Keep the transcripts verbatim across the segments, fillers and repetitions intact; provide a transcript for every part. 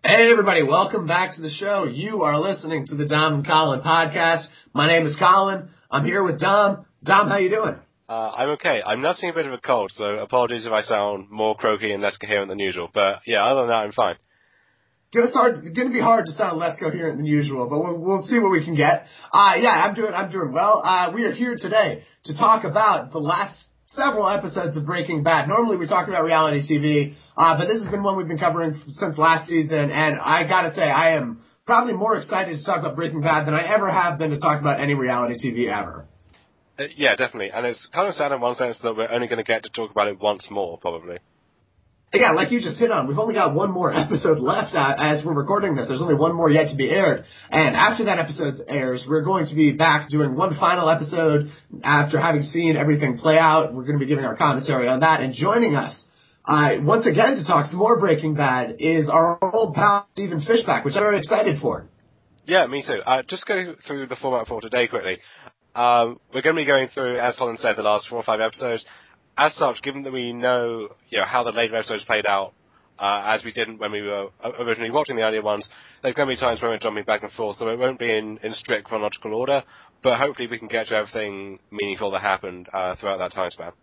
Hey everybody, welcome back to the show. You are listening to the Dom and Colin podcast. My name is Colin. I'm here with Dom. Dom, how you doing? Uh, I'm okay. I'm nursing a bit of a cold, so apologies if I sound more croaky and less coherent than usual. But yeah, other than that, I'm fine. It's going to be hard to sound less coherent than usual, but we'll, we'll see what we can get. Uh, yeah, I'm doing, I'm doing well. Uh, we are here today to talk about the last several episodes of Breaking Bad. Normally we talk about reality T V, uh, but this has been one we've been covering since last season, and I gotta say, I am probably more excited to talk about Breaking Bad than I ever have been to talk about any reality T V ever. Uh, yeah, definitely. And it's kind of sad in one sense that we're only going to get to talk about it once more, probably. Yeah, like you just hit on, we've only got one more episode left uh, as we're recording this. There's only one more yet to be aired. And after that episode airs, we're going to be back doing one final episode after having seen everything play out. We're going to be giving our commentary on that. And joining us uh, once again to talk some more Breaking Bad is our old pal Stephen Fishback, which I'm very excited for. Yeah, me too. Uh, just go through the format for today quickly. Um, we're going to be going through, as Colin said, the last four or five episodes. As such, given that we know, you know, how the later episodes played out, uh, as we didn't when we were originally watching the earlier ones, there are going to be times when we're jumping back and forth, so it won't be in, in strict chronological order, but hopefully we can get to everything meaningful that happened uh, throughout that time span.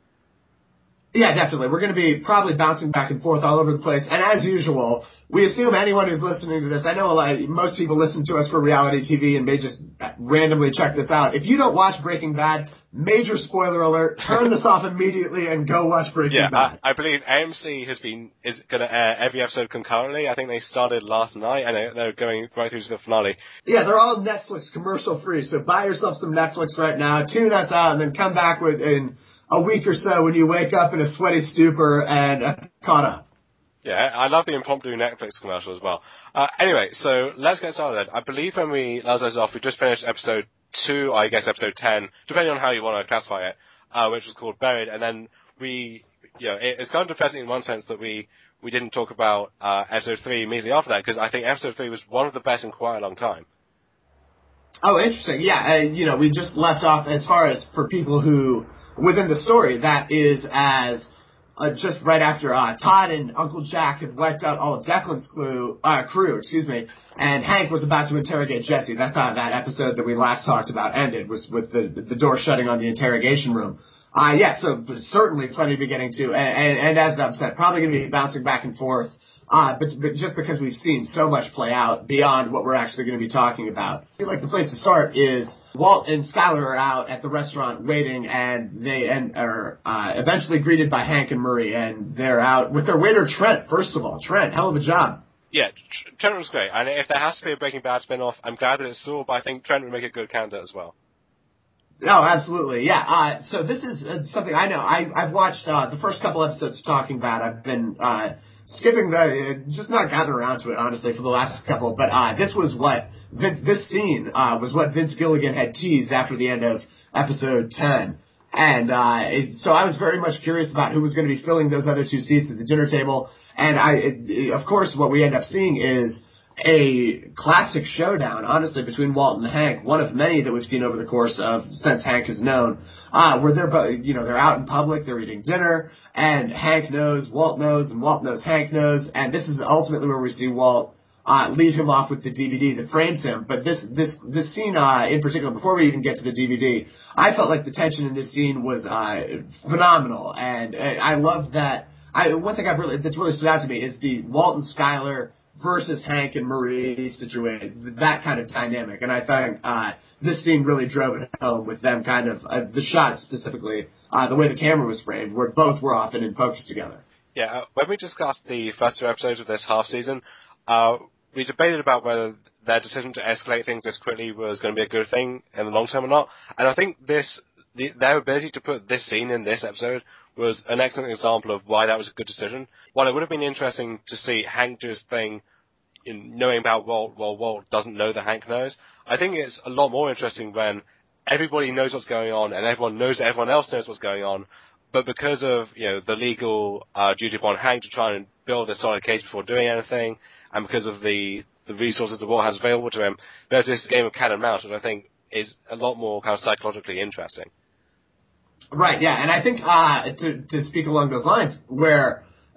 Yeah, definitely. We're going to be probably bouncing back and forth all over the place. And as usual, we assume anyone who's listening to this, I know a lot, most people listen to us for reality T V and may just randomly check this out. If you don't watch Breaking Bad, major spoiler alert, turn this off immediately and go watch Breaking yeah, Bad. I, I believe A M C has been, is going to air every episode concurrently. I think they started last night and they're going right through to the finale. Yeah, they're all Netflix commercial free, so buy yourself some Netflix right now, tune us out, and then come back with in a week or so when you wake up in a sweaty stupor and uh, caught up. Yeah, I love the impromptu Netflix commercial as well. Uh, anyway, so let's get started. I believe when we last started off, we just finished episode two, I guess episode ten, depending on how you want to classify it, uh, which was called Buried. And then we, you know, it, it's kind of depressing in one sense that we, we didn't talk about uh, episode three immediately after that, because I think episode three was one of the best in quite a long time. Oh, interesting. Yeah, uh, you know, we just left off as far as for people who, within the story, that is as uh, just right after uh, Todd and Uncle Jack had wiped out all of Declan's crew, uh, crew, excuse me, and Hank was about to interrogate Jesse. That's how that episode that we last talked about ended, was with the the door shutting on the interrogation room. Uh, yeah, so certainly plenty to be getting to, and, and, and as Dub said, probably going to be bouncing back and forth. Uh, but, but just because we've seen so much play out beyond what we're actually going to be talking about. I feel like the place to start is Walt and Skyler are out at the restaurant waiting, and they and are uh, eventually greeted by Hank and Murray, and they're out with their waiter Trent. First of all, Trent, hell of a job. Yeah, Trent was great, and if there has to be a Breaking Bad spin-off, I'm glad that it's Saul, but I think Trent would make a good candidate as well. Oh, absolutely, yeah. Uh, so this is uh, something I know. I, I've watched uh, the first couple episodes of Talking Bad. I've been uh, skipping the, uh, just not gotten around to it, honestly, for the last couple. But uh, this was what Vince, this scene uh, was what Vince Gilligan had teased after the end of episode ten. And uh, it, so I was very much curious about who was going to be filling those other two seats at the dinner table. And I, it, of course, what we end up seeing is a classic showdown, honestly, between Walt and Hank, one of many that we've seen over the course of since Hank is known, uh, where they're both, you know, they're out in public, they're eating dinner, and Hank knows, Walt knows, and Walt knows, Hank knows, and this is ultimately where we see Walt uh, lead him off with the D V D that frames him. But this this this scene uh, in particular, before we even get to the D V D, I felt like the tension in this scene was uh, phenomenal, and uh, I loved that. I, one thing I've really that's really stood out to me is the Walt and Skyler versus Hank and Marie situation, that kind of dynamic. And I think uh, this scene really drove it home with them kind of, uh, the shot specifically, uh, the way the camera was framed, where both were often in focus together. Yeah, uh, when we discussed the first two episodes of this half season, uh, we debated about whether their decision to escalate things this quickly was going to be a good thing in the long term or not. And I think this, the, their ability to put this scene in this episode was an excellent example of why that was a good decision. While it would have been interesting to see Hank do his thing in knowing about Walt while Walt doesn't know that Hank knows, I think it's a lot more interesting when everybody knows what's going on and everyone knows that everyone else knows what's going on, but because of, you know, the legal uh, duty upon Hank to try and build a solid case before doing anything, and because of the, the resources the Walt has available to him, there's this game of cat and mouse, which I think is a lot more kind of psychologically interesting. Right, yeah, and I think uh, to to speak along those lines, where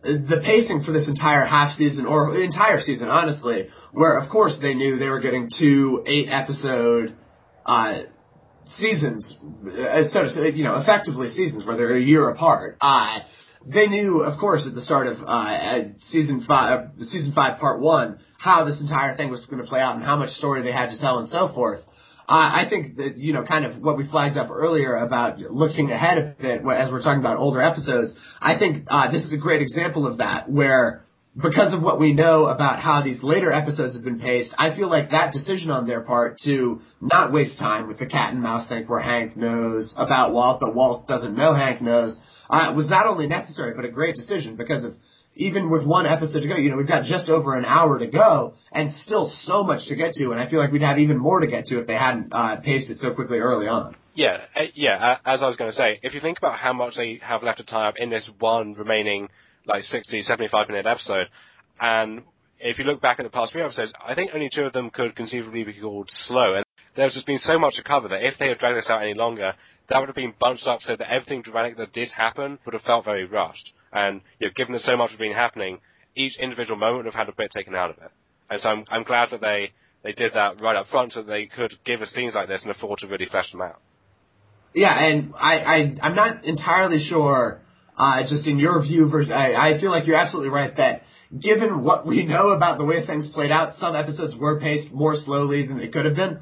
the pacing for this entire half season, or entire season, honestly, where of course they knew they were getting two eight episode uh, seasons, uh, so to say, you know, effectively seasons where they're a year apart. Uh, they knew, of course, at the start of uh, season five, season five, part one, how this entire thing was going to play out and how much story they had to tell and so forth. Uh, I think that, you know, kind of what we flagged up earlier about looking ahead a bit as we're talking about older episodes, I think uh, this is a great example of that, where because of what we know about how these later episodes have been paced, I feel like that decision on their part to not waste time with the cat and mouse thing where Hank knows about Walt, but Walt doesn't know Hank knows, uh, was not only necessary, but a great decision because of even with one episode to go, you know, we've got just over an hour to go and still so much to get to, and I feel like we'd have even more to get to if they hadn't uh, paced it so quickly early on. Yeah, uh, yeah, as I was going to say, if you think about how much they have left to tie up in this one remaining, like, sixty, seventy-five minute episode, and if you look back at the past few episodes, I think only two of them could conceivably be called slow, and there's just been so much to cover that if they had dragged this out any longer, that would have been bunched up so that everything dramatic that did happen would have felt very rushed. And, you know, given that so much had been happening, each individual moment would have had a bit taken out of it. And so I'm, I'm glad that they, they did that right up front so that they could give us scenes like this and afford to really flesh them out. Yeah, and I, I, I'm not entirely sure, uh, just in your view, I, I feel like you're absolutely right that given what we know about the way things played out, some episodes were paced more slowly than they could have been.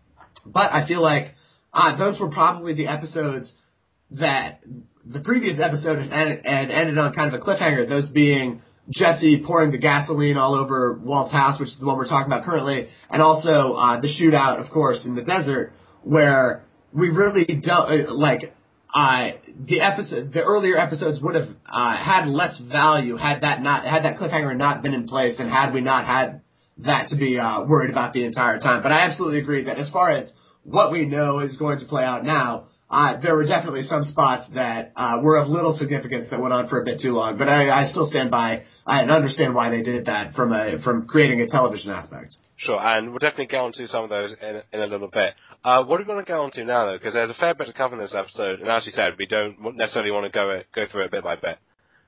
But I feel like uh, those were probably the episodes that the previous episode had, had ended on kind of a cliffhanger, those being Jesse pouring the gasoline all over Walt's house, which is the one we're talking about currently, and also uh, the shootout, of course, in the desert, where we really don't, like, uh, the episode, the earlier episodes would have uh, had less value had that not, had that cliffhanger not been in place and had we not had that to be uh, worried about the entire time. But I absolutely agree that as far as what we know is going to play out now, Uh, there were definitely some spots that uh, were of little significance that went on for a bit too long, but I, I still stand by uh, and understand why they did that from a from creating a television aspect. Sure, and we'll definitely get on to some of those in, in a little bit. Uh, what are we going to go on to now, though? Because there's a fair bit to cover in this episode, and as you said, we don't necessarily want to go it, go through it bit by bit.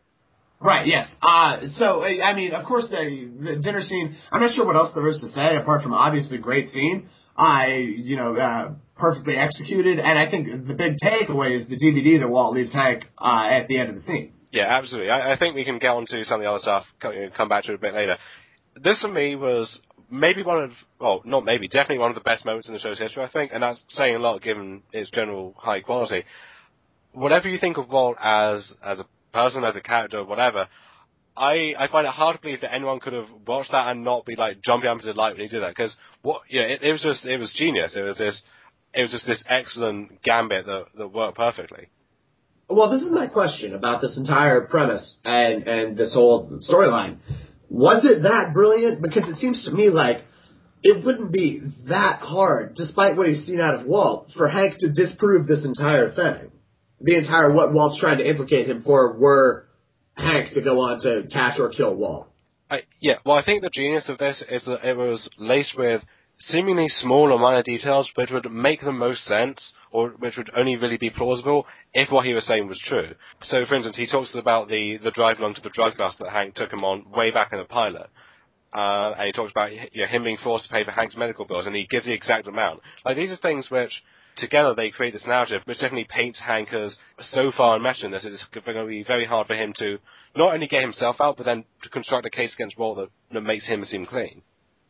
Right, yes. Uh, so, I mean, of course, the, the dinner scene, I'm not sure what else there is to say, apart from obviously great scene. I, you know, uh, perfectly executed, and I think the big takeaway is the D V D that Walt leaves Hank uh, at the end of the scene. Yeah, absolutely. I, I think we can get on to some of the other stuff, come back to it a bit later. This, for me, was maybe one of, well, not maybe, definitely one of the best moments in the show's history, I think, and that's saying a lot given its general high quality. Whatever you think of Walt as as a person, as a character, whatever, I, I find it hard to believe that anyone could have watched that and not be like jumping up into delight when he did that. Because what, you know, it, it was just, it was genius. It was this, it was just this excellent gambit that, that worked perfectly. Well, this is my question about this entire premise and, and this whole storyline. Was it that brilliant? Because it seems to me like it wouldn't be that hard, despite what he's seen out of Walt, for Hank to disprove this entire thing. The entire what Walt's trying to implicate him for were Hank to go on to catch or kill Walt. I, yeah, well, I think the genius of this is that it was laced with seemingly small or minor details which would make the most sense, or which would only really be plausible if what he was saying was true. So, for instance, he talks about the, the drive along to the drug bust that Hank took him on way back in the pilot. Uh, and he talks about, you know, him being forced to pay for Hank's medical bills, and he gives the exact amount. Like, these are things which, together, they create this narrative, which definitely paints Hank as so far enmeshed in this, it's going to be very hard for him to not only get himself out, but then to construct a case against Walt that, that makes him seem clean.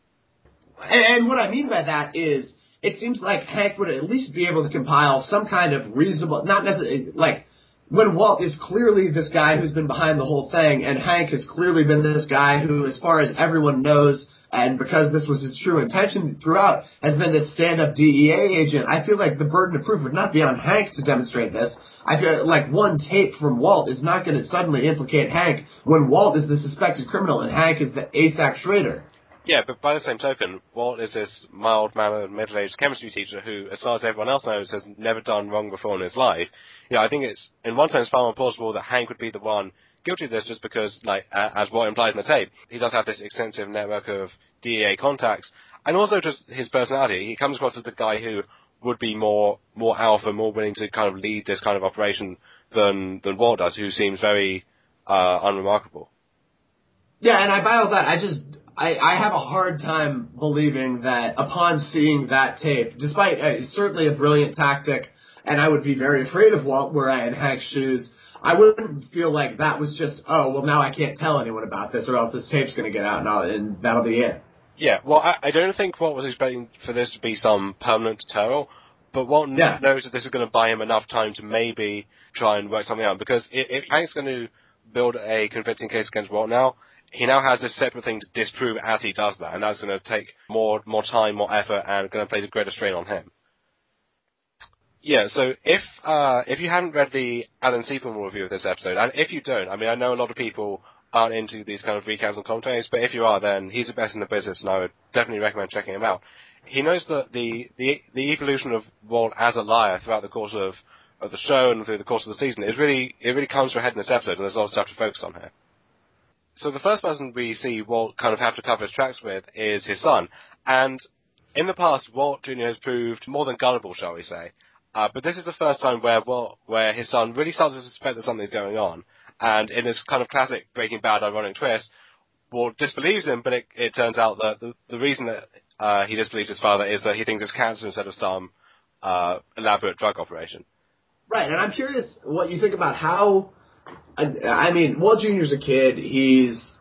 And, and what I mean by that is, it seems like Hank would at least be able to compile some kind of reasonable, not necessarily, like, when Walt is clearly this guy who's been behind the whole thing, and Hank has clearly been this guy who, as far as everyone knows, and because this was his true intention throughout, has been this stand-up D E A agent, I feel like the burden of proof would not be on Hank to demonstrate this. I feel like one tape from Walt is not going to suddenly implicate Hank when Walt is the suspected criminal and Hank is the A S A C Schrader. Yeah, but by the same token, Walt is this mild-mannered, middle-aged chemistry teacher who, as far as everyone else knows, has never done wrong before in his life. Yeah, I think it's, in one sense, far more plausible that Hank would be the one guilty of this just because, like, uh, as Walt implied in the tape, he does have this extensive network of D E A contacts, and also just his personality. He comes across as the guy who would be more more alpha, more willing to kind of lead this kind of operation than, than Walt does, who seems very uh, unremarkable. Yeah, and I buy all that. I just, I, I have a hard time believing that upon seeing that tape, despite uh, certainly a brilliant tactic, and I would be very afraid of Walt were I in Hank's shoes, I wouldn't feel like that was just, oh, well, now I can't tell anyone about this or else this tape's going to get out and, I'll, and that'll be it. Yeah, well, I, I don't think Walt was expecting for this to be some permanent deterrent, but Walt yeah. knows that this is going to buy him enough time to maybe try and work something out, because if, if Hank's going to build a convincing case against Walt now, he now has this separate thing to disprove as he does that, and that's going to take more more time, more effort, and going to place a greater strain on him. Yeah, so if uh, if you haven't read the Alan Sepinwall review of this episode, and if you don't, I mean, I know a lot of people aren't into these kind of recaps and commentaries, but if you are, then he's the best in the business, and I would definitely recommend checking him out. He knows that the the, the evolution of Walt as a liar throughout the course of, of the show and through the course of the season is really it really comes to a head in this episode, and there's a lot of stuff to focus on here. So the first person we see Walt kind of have to cover his tracks with is his son. And in the past, Walt Junior has proved more than gullible, shall we say. Uh, but this is the first time where Walt, where his son really starts to suspect that something's going on. And in this kind of classic Breaking Bad ironic twist, Walt disbelieves him, but it, it turns out that the, the reason that uh, he disbelieves his father is that he thinks it's cancer instead of some uh, elaborate drug operation. Right, and I'm curious what you think about how... I, I mean, Walt Junior's a kid. He's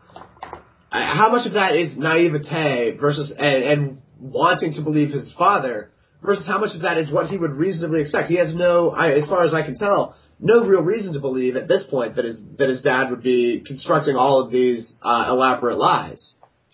how much of that is naivete versus and, and wanting to believe his father versus how much of that is what he would reasonably expect. He has no, I, as far as I can tell, no real reason to believe at this point that his that his dad would be constructing all of these uh, elaborate lies.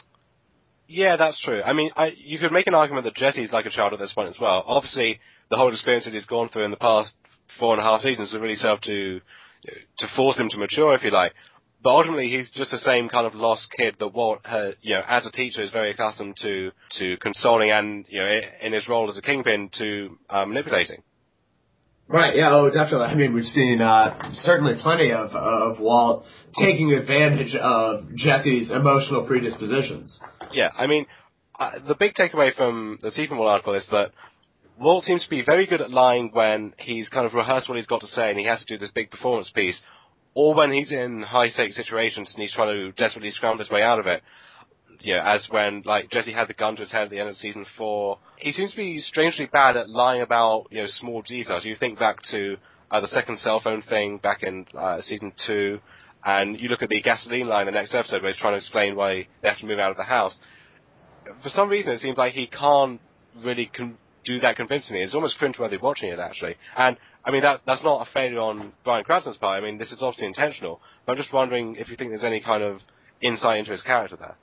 Yeah, that's true. I mean, I, you could make an argument that Jesse's like a child at this point as well. Obviously, the whole experience that he's gone through in the past four and a half seasons has really served to to force him to mature, if you like. But ultimately, he's just the same kind of lost kid that Walt, uh, you know, as a teacher, is very accustomed to to consoling and, you know, in his role as a kingpin, to uh, manipulating. Right, yeah, oh, definitely. I mean, we've seen uh, certainly plenty of, of Walt taking advantage of Jesse's emotional predispositions. Yeah, I mean, uh, the big takeaway from the Sepinwall article is that Walt seems to be very good at lying when he's kind of rehearsed what he's got to say and he has to do this big performance piece, or when he's in high-stakes situations and he's trying to desperately scramble his way out of it. You know, as when, like, Jesse had the gun to his head at the end of season four. He seems to be strangely bad at lying about, you know, small details. You think back to uh, the second cell phone thing back in uh, season two, and you look at the gasoline line in the next episode where he's trying to explain why they have to move out of the house. For some reason, it seems like he can't really con- do that convincingly. It's almost cringeworthy watching it, actually. And, I mean, that that's not a failure on Bryan Cranston's part. I mean, this is obviously intentional. But I'm just wondering if you think there's any kind of insight into his character there.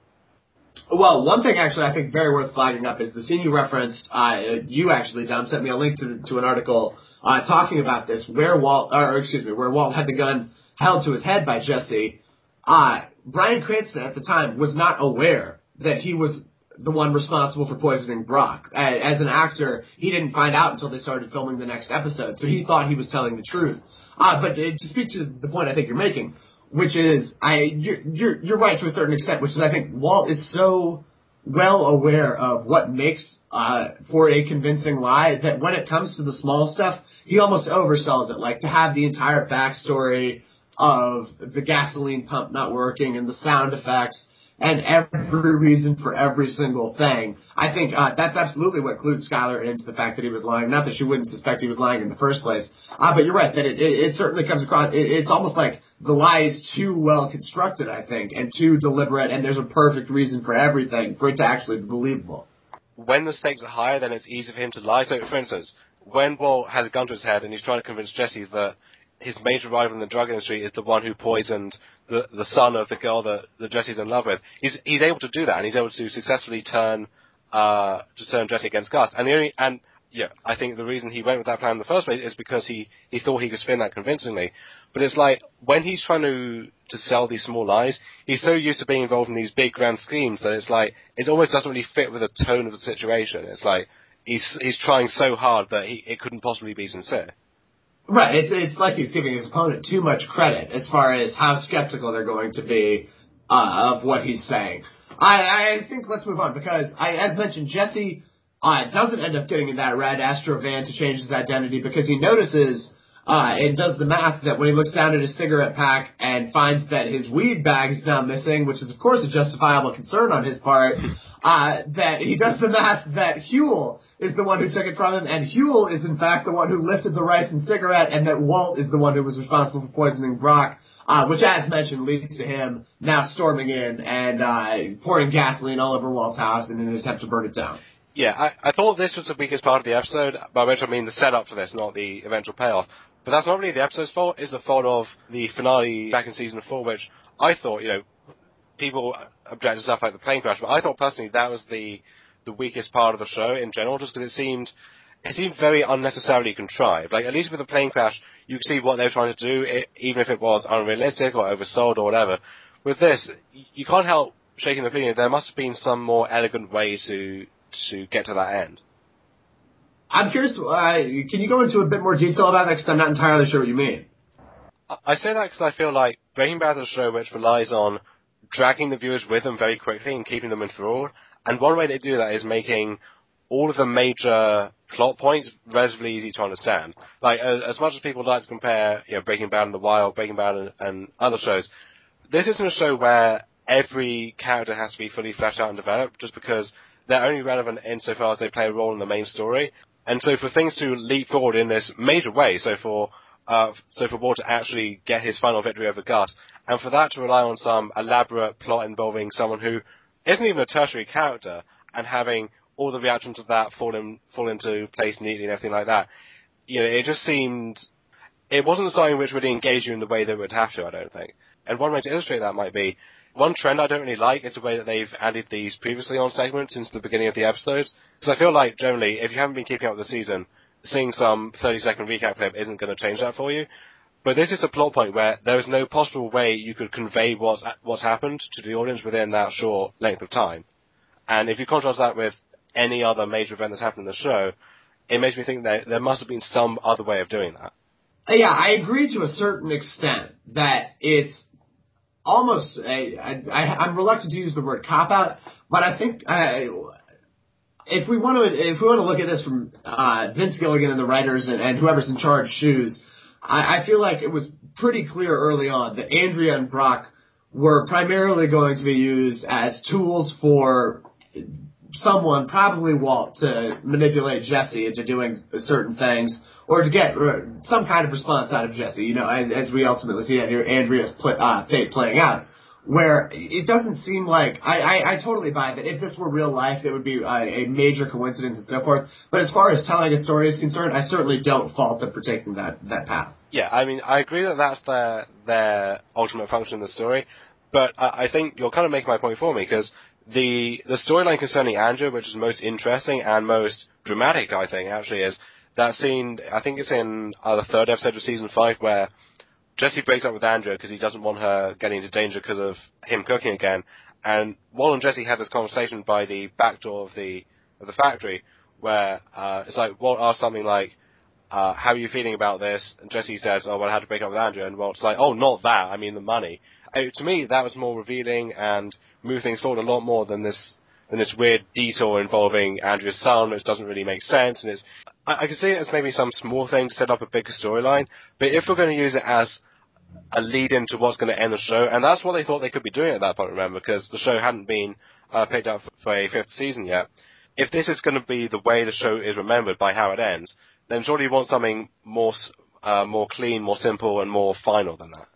Well, one thing actually I think very worth flagging up is the scene you referenced. Uh, you actually, Dom, sent me a link to to an article uh, talking about this, where Walt, or excuse me, where Walt had the gun held to his head by Jesse. Uh, Bryan Cranston at the time was not aware that he was the one responsible for poisoning Brock. As an actor, he didn't find out until they started filming the next episode, so he thought he was telling the truth. Uh, but to speak to the point I think you're making, which is, I you're, you're you're right to a certain extent, which is I think Walt is so well aware of what makes uh, for a convincing lie that when it comes to the small stuff, he almost oversells it. Like to have the entire backstory of the gasoline pump not working and the sound effects and every reason for every single thing. I think uh, that's absolutely what clued Skyler into the fact that he was lying. Not that she wouldn't suspect he was lying in the first place. Uh, but you're right, that it, it, it certainly comes across, it, it's almost like the lie is too well constructed, I think, and too deliberate, and there's a perfect reason for everything for it to actually be believable. When the stakes are higher, then it's easy for him to lie. So, for instance, when Walt has a gun to his head and he's trying to convince Jesse that his major rival in the drug industry is the one who poisoned the the son of the girl that, that Jesse's in love with, he's he's able to do that, and he's able to successfully turn uh to turn Jesse against Gus. And the only and yeah, I think the reason he went with that plan in the first place is because he, he thought he could spin that convincingly. But it's like, when he's trying to, to sell these small lies, he's so used to being involved in these big grand schemes that it's like, it almost doesn't really fit with the tone of the situation. It's like, he's, he's trying so hard that he, it couldn't possibly be sincere. Right, it's, it's like he's giving his opponent too much credit as far as how skeptical they're going to be, uh, of what he's saying. I, I think let's move on, because I, as mentioned, Jesse, Uh, doesn't end up getting in that red Astro van to change his identity because he notices uh, and does the math that when he looks down at his cigarette pack and finds that his weed bag is now missing, which is of course a justifiable concern on his part, uh, that he does the math that Huell is the one who took it from him, and Huell is in fact the one who lifted the rice and cigarette, and that Walt is the one who was responsible for poisoning Brock, uh, which as mentioned leads to him now storming in and uh, pouring gasoline all over Walt's house in an attempt to burn it down. Yeah, I, I thought this was the weakest part of the episode, by which I mean the setup for this, not the eventual payoff. But that's not really the episode's fault, it's the fault of the finale back in season four, which I thought, you know, people object to stuff like the plane crash, but I thought personally that was the the weakest part of the show in general, just because it seemed it seemed very unnecessarily contrived. Like, at least with the plane crash, you could see what they were trying to do, it, even if it was unrealistic or oversold or whatever. With this, you can't help shaking the feeling that there must have been some more elegant way to to get to that end. I'm curious, uh, can you go into a bit more detail about that, because I'm not entirely sure what you mean. I say that because I feel like Breaking Bad is a show which relies on dragging the viewers with them very quickly and keeping them enthralled, and one way they do that is making all of the major plot points relatively easy to understand. Like, as, as much as people like to compare, you know, Breaking Bad and The Wire, Breaking Bad and, and other shows, this isn't a show where every character has to be fully fleshed out and developed, just because they're only relevant insofar as they play a role in the main story. And so for things to leap forward in this major way, so for uh, so for Walt to actually get his final victory over Gus, and for that to rely on some elaborate plot involving someone who isn't even a tertiary character, and having all the reactions of that fall in fall into place neatly and everything like that, you know, it just seemed it wasn't something which really engage you in the way that it would have to, I don't think. And one way to illustrate that might be, one trend I don't really like is the way that they've added these previously on segments into the beginning of the episodes. Because I feel like, generally, if you haven't been keeping up with the season, seeing some thirty-second recap clip isn't going to change that for you. But this is a plot point where there is no possible way you could convey what's, what's happened to the audience within that short length of time. And if you contrast that with any other major event that's happened in the show, it makes me think that there must have been some other way of doing that. Yeah, I agree to a certain extent that it's almost, a, I, I, I'm reluctant to use the word cop-out, but I think I, if we want to if we want to look at this from uh, Vince Gilligan and the writers and, and whoever's in charge shoes, I, I feel like it was pretty clear early on that Andrea and Brock were primarily going to be used as tools for someone, probably Walt, to manipulate Jesse into doing certain things, or to get some kind of response out of Jesse, you know, as, as we ultimately see Andrea's play, uh, fate playing out, where it doesn't seem like, I, I, I totally buy that if this were real life, it would be a, a major coincidence and so forth, but as far as telling a story is concerned, I certainly don't fault them for taking that, that path. Yeah, I mean, I agree that that's their, their ultimate function in the story, but I, I think you're kind of making my point for me, because the, the storyline concerning Andrea, which is most interesting and most dramatic, I think, actually, is that scene, I think it's in uh, the third episode of season five, where Jesse breaks up with Andrea because he doesn't want her getting into danger because of him cooking again. And Walt and Jesse have this conversation by the back door of the of the factory, where uh, it's like Walt asks something like, uh, "How are you feeling about this?" And Jesse says, "Oh, well, I had to break up with Andrea." And Walt's like, "Oh, not that. I mean the money." Uh, to me, that was more revealing and moved things forward a lot more than this than this weird detour involving Andrea's son, which doesn't really make sense. And it's I, I can see it as maybe some small thing to set up a bigger storyline, but if we're going to use it as a lead into what's going to end the show, and that's what they thought they could be doing at that point, remember, because the show hadn't been uh, picked up for a fifth season yet. If this is going to be the way the show is remembered by how it ends, then surely you want something more uh, more clean, more simple, and more final than that.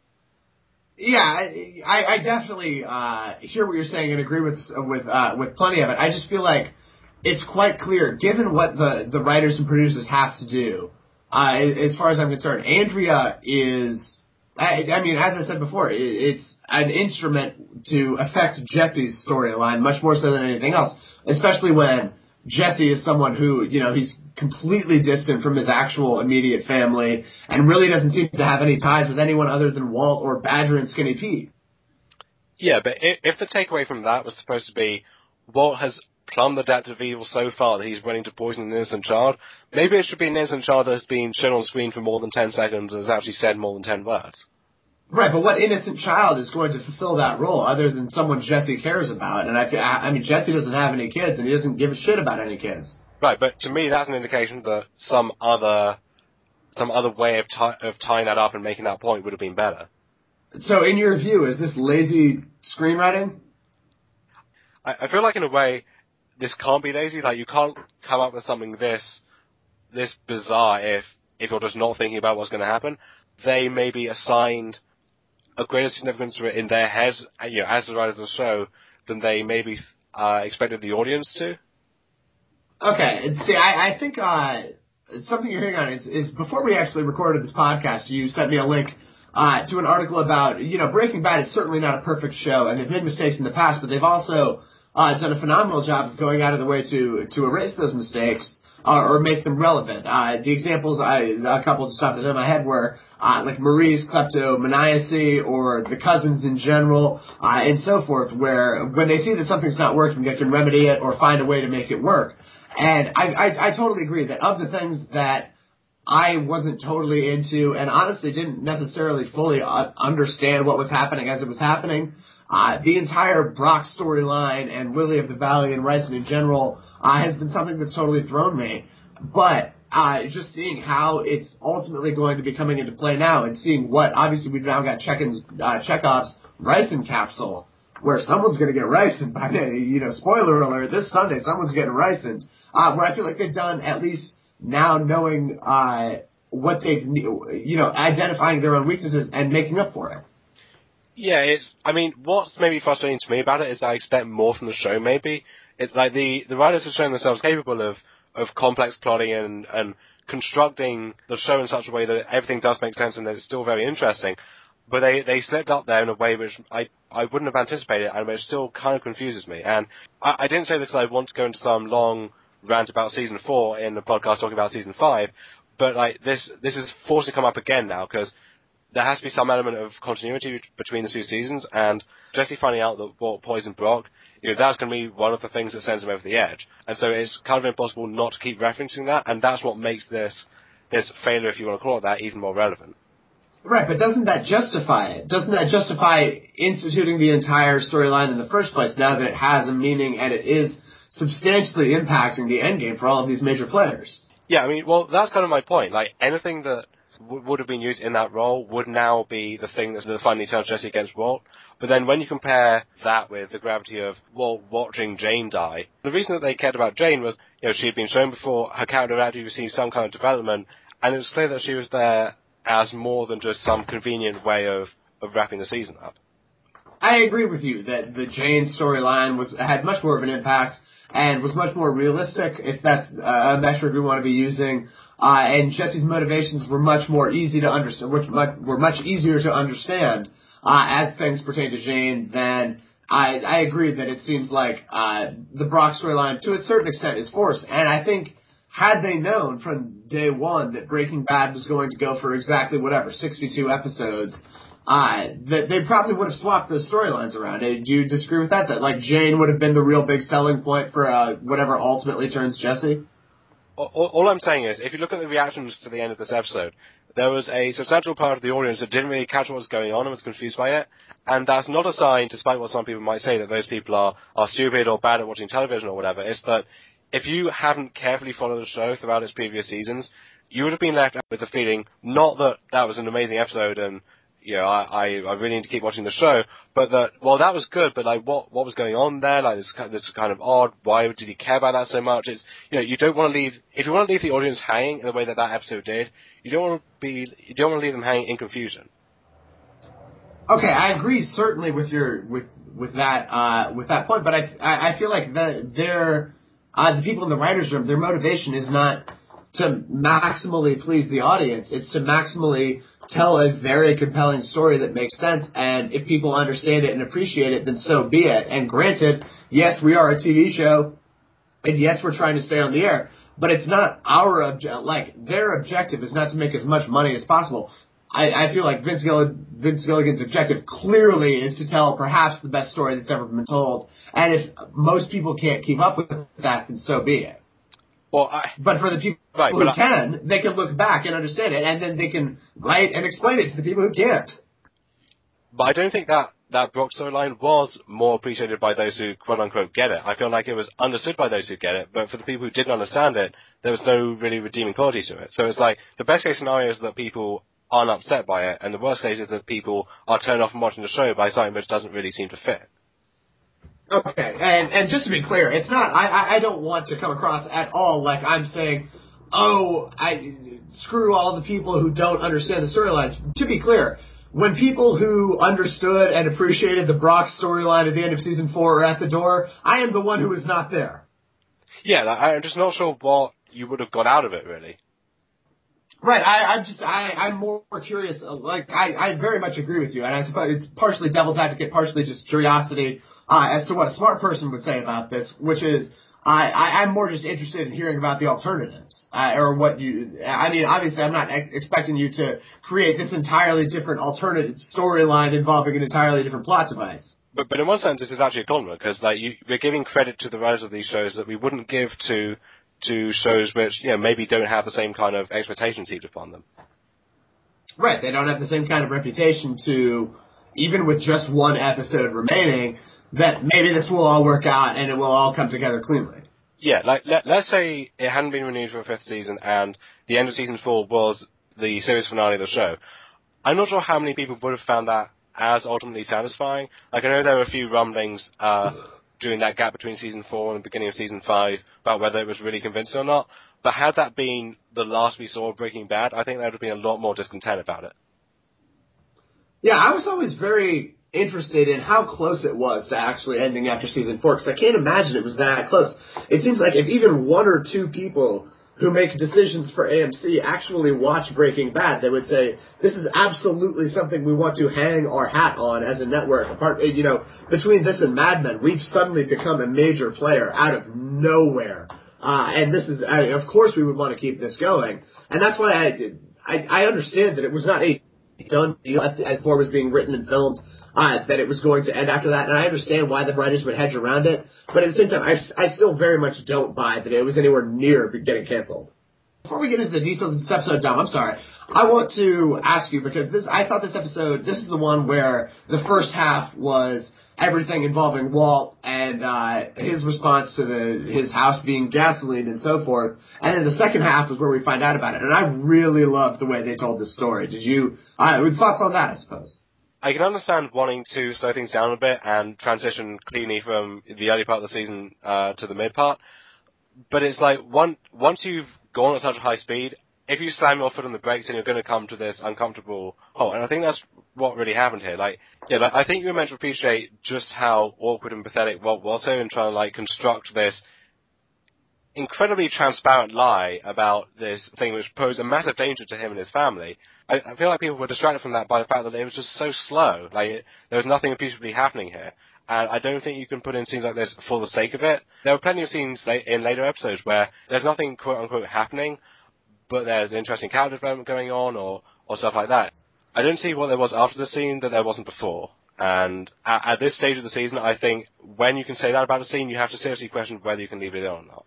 Yeah, I, I definitely uh, hear what you're saying and agree with with uh, with plenty of it. I just feel like it's quite clear, given what the, the writers and producers have to do, uh, as far as I'm concerned, Andrea is, I, I mean, as I said before, it, it's an instrument to affect Jesse's storyline much more so than anything else, especially when Jesse is someone who, you know, he's completely distant from his actual immediate family and really doesn't seem to have any ties with anyone other than Walt or Badger and Skinny Pete. Yeah, but if the takeaway from that was supposed to be Walt has plumbed the depth of evil so far that he's willing to poison an innocent child, maybe it should be an innocent child that's been shown on screen for more than ten seconds and has actually said more than ten words. Right, but what innocent child is going to fulfill that role other than someone Jesse cares about? And I, I mean, Jesse doesn't have any kids, and he doesn't give a shit about any kids. Right, but to me, that's an indication that some other some other way of, t- of tying that up and making that point would have been better. So, in your view, is this lazy screenwriting? I, I feel like, in a way, this can't be lazy. Like, you can't come up with something this this bizarre if if you're just not thinking about what's going to happen. They maybe assigned a greater significance to it in their heads, you know, as the writers of the show, than they maybe uh, expected the audience to. Okay, and see, I, I think uh, something you're hitting on is, is before we actually recorded this podcast, you sent me a link uh, to an article about, you know, Breaking Bad is certainly not a perfect show, and they've made mistakes in the past, but they've also uh, done a phenomenal job of going out of the way to to erase those mistakes uh, or make them relevant. Uh, the examples, I a couple just off the top of my head were uh, like Marie's kleptomaniacy or the cousins in general uh, and so forth, where when they see that something's not working, they can remedy it or find a way to make it work. And I, I, I totally agree that of the things that I wasn't totally into and honestly didn't necessarily fully uh, understand what was happening as it was happening, uh, the entire Brock storyline and Lily of the Valley and Ricin in general uh, has been something that's totally thrown me. But uh, just seeing how it's ultimately going to be coming into play now and seeing what, obviously we've now got Chekhov's, uh, Chekhov's Ricin capsule, where someone's going to get Ricin by, you know, spoiler alert, this Sunday someone's getting Ricin. Uh, where I feel like they've done, at least now knowing uh, what they've, you know, identifying their own weaknesses and making up for it. Yeah, it's, I mean, what's maybe frustrating to me about it is I expect more from the show, maybe. It's like the, the writers have shown themselves capable of, of complex plotting and, and constructing the show in such a way that everything does make sense and that it's still very interesting. But they, they slipped up there in a way which I, I wouldn't have anticipated and which still kind of confuses me. And I, I didn't say this because I want to go into some long rant about season four in the podcast talking about season five, but like this, this is forced to come up again now because there has to be some element of continuity between the two seasons, and Jesse finding out that what poisoned Brock, you know, that's going to be one of the things that sends him over the edge. And so it's kind of impossible not to keep referencing that, and that's what makes this, this failure, if you want to call it that, even more relevant. Right, but doesn't that justify it? Doesn't that justify instituting the entire storyline in the first place now that it has a meaning and it is substantially impacting the endgame for all of these major players? Yeah, I mean, well, that's kind of my point. Like, anything that w- would have been used in that role would now be the thing that's finally turned Jesse against Walt. But then when you compare that with the gravity of Walt watching Jane die, the reason that they cared about Jane was, you know, she had been shown before, her character had actually received some kind of development, and it was clear that she was there as more than just some convenient way of, of wrapping the season up. I agree with you that the Jane storyline was had much more of an impact and was much more realistic, if that's a metric we want to be using. Uh, and Jesse's motivations were much more easy to understand, which much, were much easier to understand uh, as things pertain to Jane than I, I agree that it seems like uh, the Brock storyline, to a certain extent, is forced. And I think had they known from day one that Breaking Bad was going to go for exactly whatever, sixty-two episodes, Uh, that they probably would have swapped those storylines around. Do you disagree with that? That, like, Jane would have been the real big selling point for uh, whatever ultimately turns Jesse? All, all I'm saying is, if you look at the reactions to the end of this episode, there was a substantial part of the audience that didn't really catch what was going on and was confused by it. And that's not a sign, despite what some people might say, that those people are, are stupid or bad at watching television or whatever. It's that if you hadn't carefully followed the show throughout its previous seasons, you would have been left with the feeling, not that that was an amazing episode and, you know, I, I, I really need to keep watching the show, but that, well, that was good, but like, what, what was going on there? Like, this, this kind of odd. Why did he care about that so much? It's, you know, you don't want to leave, if you want to leave the audience hanging in the way that that episode did, you don't want to be, you don't want to leave them hanging in confusion. Okay, I agree certainly with your, with, with that, uh, with that point, but I, I, I feel like that their, uh, the people in the writer's room, their motivation is not to maximally please the audience. It's to maximally tell a very compelling story that makes sense, and if people understand it and appreciate it, then so be it. And granted, yes, we are a T V show, and yes, we're trying to stay on the air, but it's not our objective. Like, their objective is not to make as much money as possible. I, I feel like Vince, Gill- Vince Gilligan's objective clearly is to tell perhaps the best story that's ever been told, and if most people can't keep up with that, then so be it. Well, I, but for the people right, who I, can, they can look back and understand it, and then they can write and explain it to the people who can't. But I don't think that that Brock storyline was more appreciated by those who quote-unquote get it. I feel like it was understood by those who get it, but for the people who didn't understand it, there was no really redeeming quality to it. So it's like, the best case scenario is that people aren't upset by it, and the worst case is that people are turned off from watching the show by something which doesn't really seem to fit. Okay, and and just to be clear, it's not, I, I, I don't want to come across at all like I'm saying, oh, I screw all the people who don't understand the storylines. To be clear, when people who understood and appreciated the Brock storyline at the end of season four are at the door, I am the one who is not there. Yeah, I'm just not sure what you would have got out of it, really. Right, I, I'm just, I, I'm more curious, like, I, I very much agree with you, and I suppose it's partially devil's advocate, partially just curiosity, uh, as to what a smart person would say about this, which is, I, I, I'm more just interested in hearing about the alternatives, uh, or what you, I mean, obviously I'm not ex- expecting you to create this entirely different alternative storyline involving an entirely different plot device. But, but in one sense, this is actually a compliment, because, like, you, we're giving credit to the writers of these shows that we wouldn't give to, to shows which, you know, maybe don't have the same kind of expectations heaped upon them. Right, they don't have the same kind of reputation to, even with just one episode remaining, that maybe this will all work out and it will all come together cleanly. Yeah, like, let, let's say it hadn't been renewed for a fifth season and the end of season four was the series finale of the show. I'm not sure how many people would have found that as ultimately satisfying. Like, I know there were a few rumblings, uh, during that gap between season four and the beginning of season five about whether it was really convincing or not, but had that been the last we saw of Breaking Bad, I think there would have been a lot more discontent about it. Yeah, I was always very interested in how close it was to actually ending after season four, because I can't imagine it was that close. It seems like if even one or two people who make decisions for A M C actually watch Breaking Bad, they would say, this is absolutely something we want to hang our hat on as a network. Apart, you know, between this and Mad Men, we've suddenly become a major player out of nowhere. Uh, and this is, I, of course we would want to keep this going. And that's why I, I, I understand that it was not a done deal as four was being written and filmed, uh, that it was going to end after that, and I understand why the writers would hedge around it, but at the same time, I, I still very much don't buy that it was anywhere near getting canceled. Before we get into the details of this episode, Dom, I'm sorry, I want to ask you, because this, I thought this episode, this is the one where the first half was everything involving Walt and uh, his response to the his house being gasoline and so forth. And then the second half is where we find out about it. And I really loved the way they told this story. Did you? Uh, thoughts on that, I suppose? I can understand wanting to slow things down a bit and transition cleanly from the early part of the season uh, to the mid part. But it's like, one, once you've gone at such a high speed, if you slam your foot on the brakes, then you're going to come to this uncomfortable hole. And I think that's what really happened here. Like, yeah, like, I think you were meant to appreciate just how awkward and pathetic Walt was here in trying to, like, construct this incredibly transparent lie about this thing which posed a massive danger to him and his family. I, I feel like people were distracted from that by the fact that it was just so slow. Like, it, there was nothing appreciably happening here. And I don't think you can put in scenes like this for the sake of it. There were plenty of scenes in later episodes where there's nothing quote-unquote happening, but there's interesting character development going on, or, or stuff like that. I don't see what there was after the scene that there wasn't before. And at, at this stage of the season, I think when you can say that about a scene, you have to seriously question whether you can leave it in or not.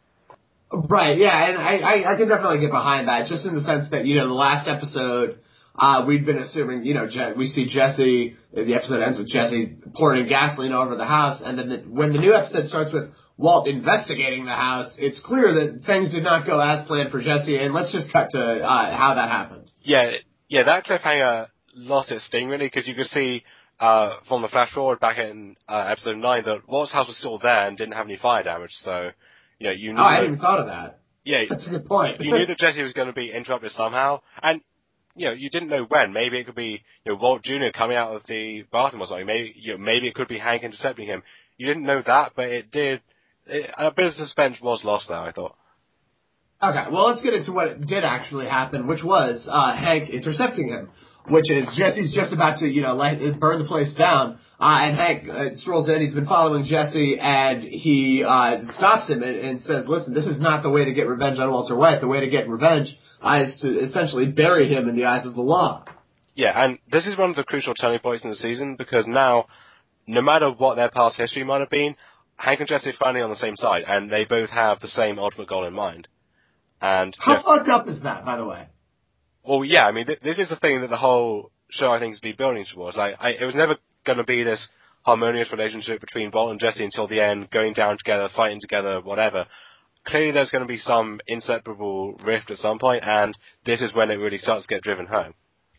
Right, yeah, and I, I, I can definitely get behind that, just in the sense that, you know, the last episode, uh, we'd been assuming, you know, Je- we see Jesse, the episode ends with Jesse pouring gasoline all over the house, and then the, when the new episode starts with Walt investigating the house, it's clear that things did not go as planned for Jesse, and let's just cut to uh, how that happened. Yeah, yeah, that cliffhanger lost its sting, really, because you could see uh, from the flash forward back in uh, episode nine that Walt's house was still there and didn't have any fire damage, so, you know, you knew... Oh, I hadn't even thought of that. Yeah. That's a good point. You knew that Jesse was going to be interrupted somehow, and, you know, you didn't know when. Maybe it could be, you know, Walt Junior coming out of the bathroom or something. Maybe, you know, maybe it could be Hank intercepting him. You didn't know that, but it did... It, a bit of suspense was lost there, I thought. Okay, well, let's get into what did actually happen, which was uh, Hank intercepting him, which is Jesse's just about to, you know, light, burn the place down, uh, and Hank uh, strolls in. He's been following Jesse, and he uh, stops him and, and says, listen, this is not the way to get revenge on Walter White. The way to get revenge uh, is to essentially bury him in the eyes of the law. Yeah, and this is one of the crucial turning points in the season, because now, no matter what their past history might have been, Hank and Jesse are finally on the same side, and they both have the same ultimate goal in mind. And How you know, fucked up is that, by the way? Well, yeah, I mean, th- this is the thing that the whole show, I think, has been building towards. Like, I, it was never going to be this harmonious relationship between Walt and Jesse until the end, going down together, fighting together, whatever. Clearly there's going to be some inseparable rift at some point, and this is when it really starts to get driven home.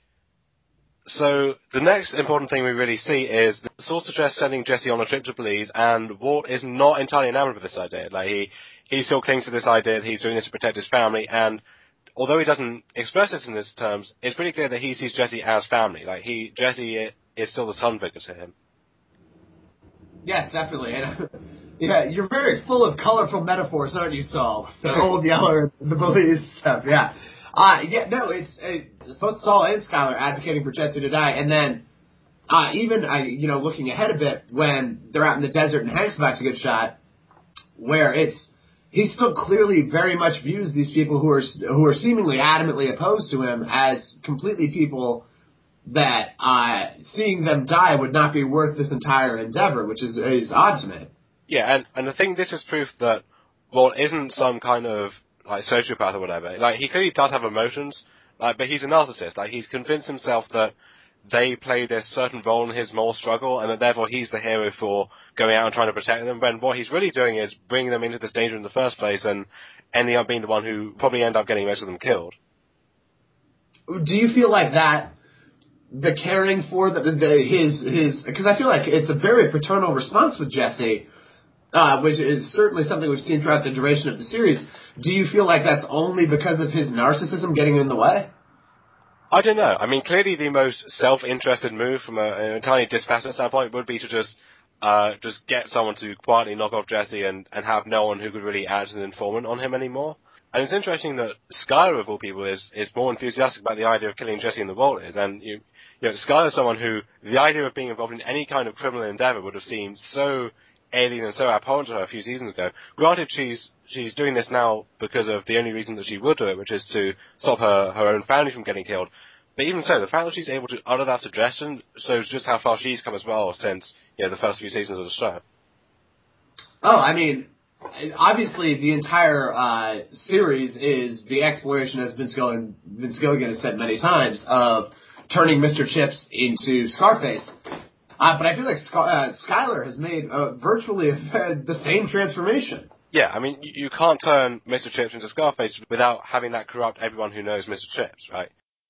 So, the next important thing we really see is the source suggests sending Jesse on a trip to Belize, and Walt is not entirely enamored with this idea. Like, he, he still clings to this idea that he's doing this to protect his family, and although he doesn't express this in these terms, it's pretty clear that he sees Jesse as family. Like, he, Jesse is still the son figure to him. Yes, definitely. And, yeah, you're very full of colorful metaphors, aren't you, Saul? The Old Yeller, the Belize stuff, yeah. Uh, yeah, no, it's, it, so it's Saul and Skyler advocating for Jesse to die, and then, uh, even, uh, you know, looking ahead a bit, when they're out in the desert and Hank's about to get shot, where it's, he still clearly very much views these people who are, who are seemingly adamantly opposed to him as completely people that, uh, seeing them die would not be worth this entire endeavor, which is, is odd to me. Yeah, and, and I think this is proof that Walt isn't some kind of, like, sociopath or whatever. Like, he clearly does have emotions, like, but he's a narcissist. Like, he's convinced himself that they play this certain role in his moral struggle, and that therefore he's the hero for going out and trying to protect them, when what he's really doing is bringing them into this danger in the first place, and ending up being the one who probably end up getting most of them killed. Do you feel like that, the caring for the, the his, his, because I feel like it's a very paternal response with Jesse, Uh, which is certainly something we've seen throughout the duration of the series. Do you feel like that's only because of his narcissism getting in the way? I don't know. I mean, clearly the most self-interested move from a, an entirely dispassionate standpoint would be to just uh, just get someone to quietly knock off Jesse and, and have no one who could really act as an informant on him anymore. And it's interesting that Skyler, of all people, is, is more enthusiastic about the idea of killing Jesse than the Walt is. And you, you know, Skyler is someone who the idea of being involved in any kind of criminal endeavor would have seemed so alien and so abhorrent to her a few seasons ago. Granted, she's she's doing this now because of the only reason that she would do it, which is to stop her, her own family from getting killed. But even so, the fact that she's able to utter that suggestion shows just how far she's come as well since, you know, the first few seasons of the show. Oh, I mean, obviously the entire uh, series is the exploration, as Vince Gilligan, Vince Gilligan has said many times, of turning Mister Chips into Scarface. Uh, but I feel like Sky, uh, Skyler has made uh, virtually a, the same transformation. Yeah, I mean, you, you can't turn Mister Chips into Scarface without having that corrupt everyone who knows Mister Chips, right?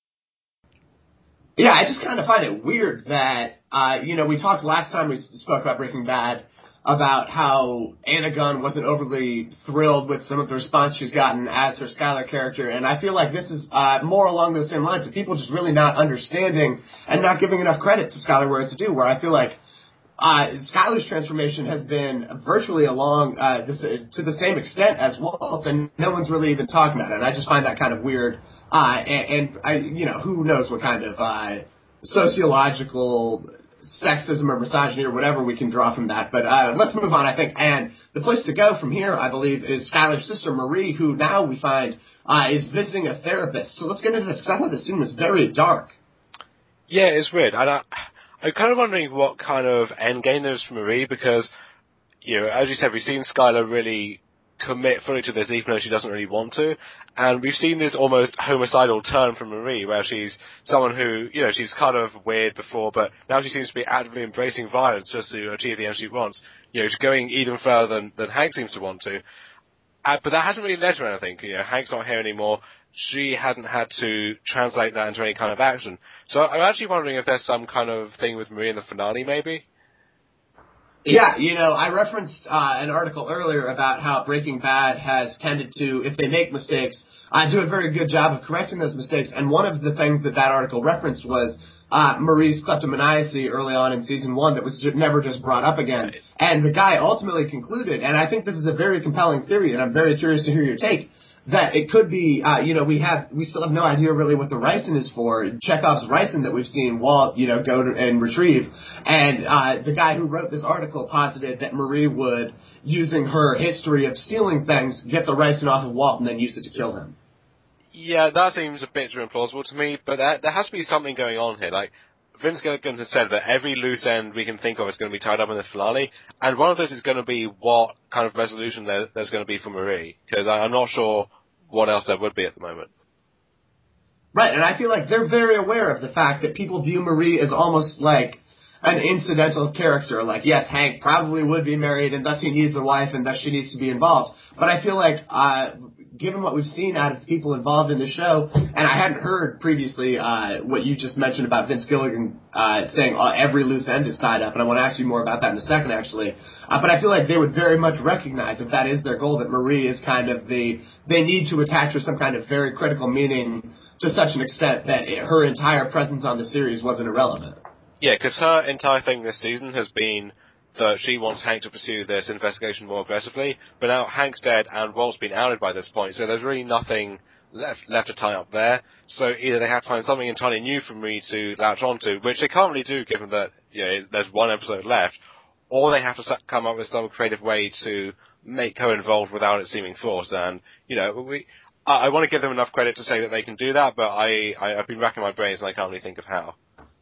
Yeah, I just kind of find it weird that, uh, you know, we talked last time we spoke about Breaking Bad about how Anna Gunn wasn't overly thrilled with some of the response she's gotten as her Skyler character, and I feel like this is uh, more along those same lines of people just really not understanding and not giving enough credit to Skyler where it's due, where I feel like uh, Skyler's transformation has been virtually along uh, this, uh, to the same extent as Walt's, and no one's really even talking about it, and I just find that kind of weird, uh, and, and I, you know, who knows what kind of uh, sociological sexism or misogyny or whatever we can draw from that. But uh, let's move on, I think. And the place to go from here, I believe, is Skyler's sister, Marie, who now we find uh, is visiting a therapist. So let's get into this, because I thought this scene was very dark. Yeah, it's weird. And I, I'm kind of wondering what kind of endgame there is for Marie, because, you know, as you said, we've seen Skyler really commit fully to this, even though she doesn't really want to. And we've seen this almost homicidal turn from Marie, where she's someone who, you know, she's kind of weird before, but now she seems to be actively embracing violence just to achieve the end she wants. You know, she's going even further than, than Hank seems to want to. Uh, but that hasn't really led to anything. You know, Hank's not here anymore. She hasn't had to translate that into any kind of action. So I'm actually wondering if there's some kind of thing with Marie in the finale, maybe? Yeah, you know, I referenced uh, an article earlier about how Breaking Bad has tended to, if they make mistakes, uh, do a very good job of correcting those mistakes. And one of the things that that article referenced was uh, Marie's kleptomaniacy early on in season one that was ju- never just brought up again. And the guy ultimately concluded, and I think this is a very compelling theory, and I'm very curious to hear your take, that it could be, uh, you know, we have, we still have no idea really what the ricin is for. Chekhov's ricin that we've seen Walt, you know, go to, and retrieve. And, uh, the guy who wrote this article posited that Marie would, using her history of stealing things, get the ricin off of Walt and then use it to kill him. Yeah, that seems a bit too implausible to me, but there, there has to be something going on here. Like, Vince Gilligan has said that every loose end we can think of is going to be tied up in the finale, and one of those is going to be what kind of resolution there, there's going to be for Marie, because I'm not sure what else there would be at the moment. Right, and I feel like they're very aware of the fact that people view Marie as almost like an incidental character. Like, yes, Hank probably would be married, and thus he needs a wife, and thus she needs to be involved. But I feel like, uh, given what we've seen out of the people involved in the show, and I hadn't heard previously uh, what you just mentioned about Vince Gilligan uh, saying uh, every loose end is tied up, and I want to ask you more about that in a second, actually. Uh, but I feel like they would very much recognize, if that is their goal, that Marie is kind of the, they need to attach her some kind of very critical meaning to such an extent that it, her entire presence on the series wasn't irrelevant. Yeah, because her entire thing this season has been that she wants Hank to pursue this investigation more aggressively, but now Hank's dead and Walt's been outed by this point, so there's really nothing left left to tie up there. So either they have to find something entirely new for me to latch onto, which they can't really do given that, you know, there's one episode left, or they have to come up with some creative way to make her involved without it seeming forced. And, you know, we, I, I want to give them enough credit to say that they can do that, but I, I, I've been racking my brains and I can't really think of how.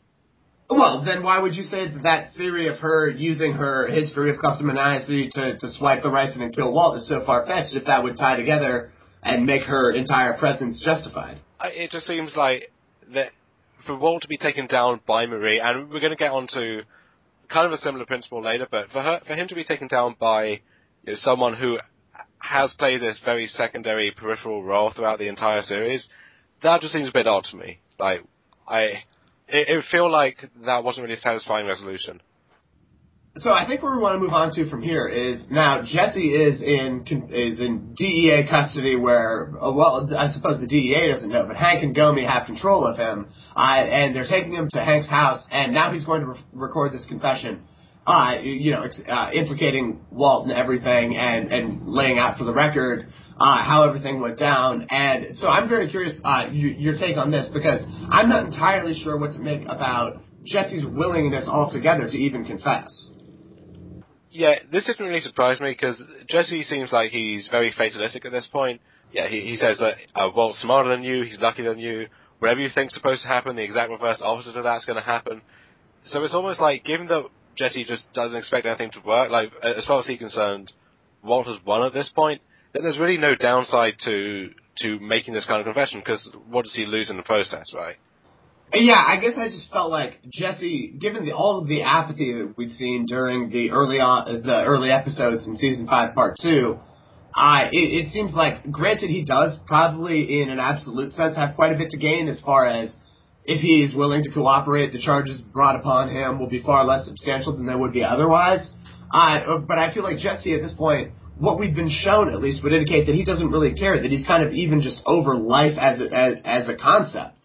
Well, then why would you say that that theory of her using her history of kleptomaniacy to, to swipe the rice and kill Walt is so far-fetched if that would tie together and make her entire presence justified? It just seems like that for Walt to be taken down by Marie, and we're going to get onto kind of a similar principle later, but for her, for him to be taken down by, you know, someone who has played this very secondary peripheral role throughout the entire series, that just seems a bit odd to me. Like, I... It, it would feel like that wasn't really a satisfying resolution. So I think where we want to move on to from here is now Jesse is in is in D E A custody where, well, I suppose the D E A doesn't know, but Hank and Gomi have control of him, uh, and they're taking him to Hank's house, and now he's going to re- record this confession, uh, you know, uh, implicating Walt and everything, and, and laying out for the record Uh, how everything went down. And so I'm very curious uh, you, your take on this, because I'm not entirely sure what to make about Jesse's willingness altogether to even confess. Yeah, this didn't really surprise me, because Jesse seems like he's very fatalistic at this point. Yeah, he, he says that uh, Walt's smarter than you, he's luckier than you, whatever you think's supposed to happen, the exact reverse opposite of that's going to happen. So it's almost like, given that Jesse just doesn't expect anything to work, like, as far as he's concerned, Walt has won at this point, then there's really no downside to to making this kind of confession, because what does he lose in the process, right? Yeah, I guess I just felt like Jesse, given the, all of the apathy that we'd seen during the early on, the early episodes in season five, part two, uh, it, it seems like, granted, he does probably, in an absolute sense, have quite a bit to gain as far as if he is willing to cooperate, the charges brought upon him will be far less substantial than they would be otherwise. Uh, but I feel like Jesse, at this point, what we've been shown, at least, would indicate that he doesn't really care, that he's kind of even just over life as a, as, as a concept.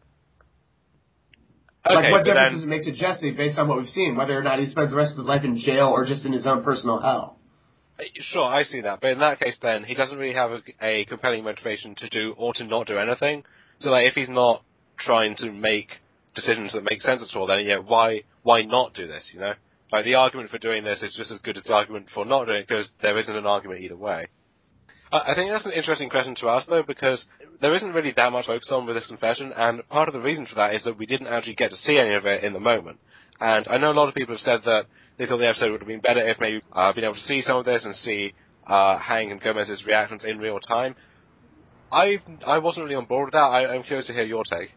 Okay, like, what difference then, does it make to Jesse based on what we've seen, whether or not he spends the rest of his life in jail or just in his own personal hell? Sure, I see that. But in that case, then, he doesn't really have a, a compelling motivation to do or to not do anything. So, like, if he's not trying to make decisions that make sense at all, then, yeah, why why not do this, you know? Like, the argument for doing this is just as good as the argument for not doing it, because there isn't an argument either way. I think that's an interesting question to ask, though, because there isn't really that much focus on with this confession, and part of the reason for that is that we didn't actually get to see any of it in the moment. And I know a lot of people have said that they thought the episode would have been better if maybe uh, been able to see some of this and see uh, Hank and Gomez's reactions in real time. I I wasn't really on board with that. I, I'm curious to hear your take.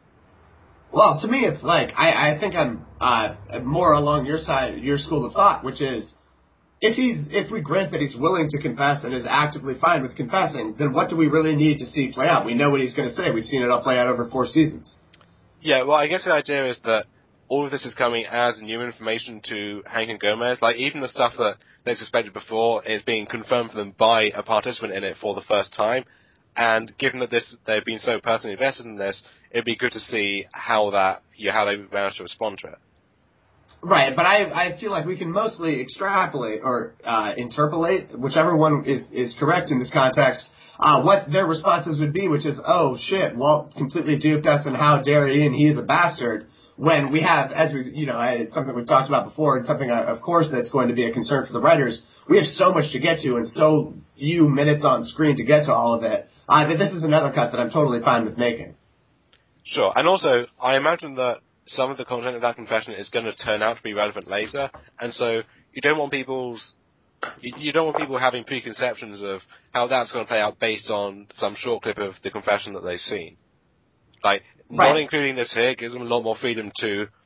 Well, to me, it's like, I, I think I'm uh, more along your side, your school of thought, which is, if he's, if we grant that he's willing to confess and is actively fine with confessing, then what do we really need to see play out? We know what he's going to say. We've seen it all play out over four seasons. Yeah, well, I guess the idea is that all of this is coming as new information to Hank and Gomez. Like, even the stuff that they suspected before is being confirmed for them by a participant in it for the first time. And given that this, they've been so personally invested in this, it'd be good to see how that, yeah, how they managed to respond to it. Right, but I I feel like we can mostly extrapolate or uh, interpolate, whichever one is, is correct in this context, uh, what their responses would be, which is, oh shit, Walt completely duped us and how dare he and he is a bastard, when we have, as we, you know, it's something we've talked about before and something, uh, of course, that's going to be a concern for the writers. We have so much to get to and so few minutes on screen to get to all of it, uh, that this is another cut that I'm totally fine with making. Sure, and also, I imagine that some of the content of that confession is going to turn out to be relevant later, and so you don't want people's you don't want people having preconceptions of how that's going to play out based on some short clip of the confession that they've seen. Like, right. Not including this here gives them a lot more freedom to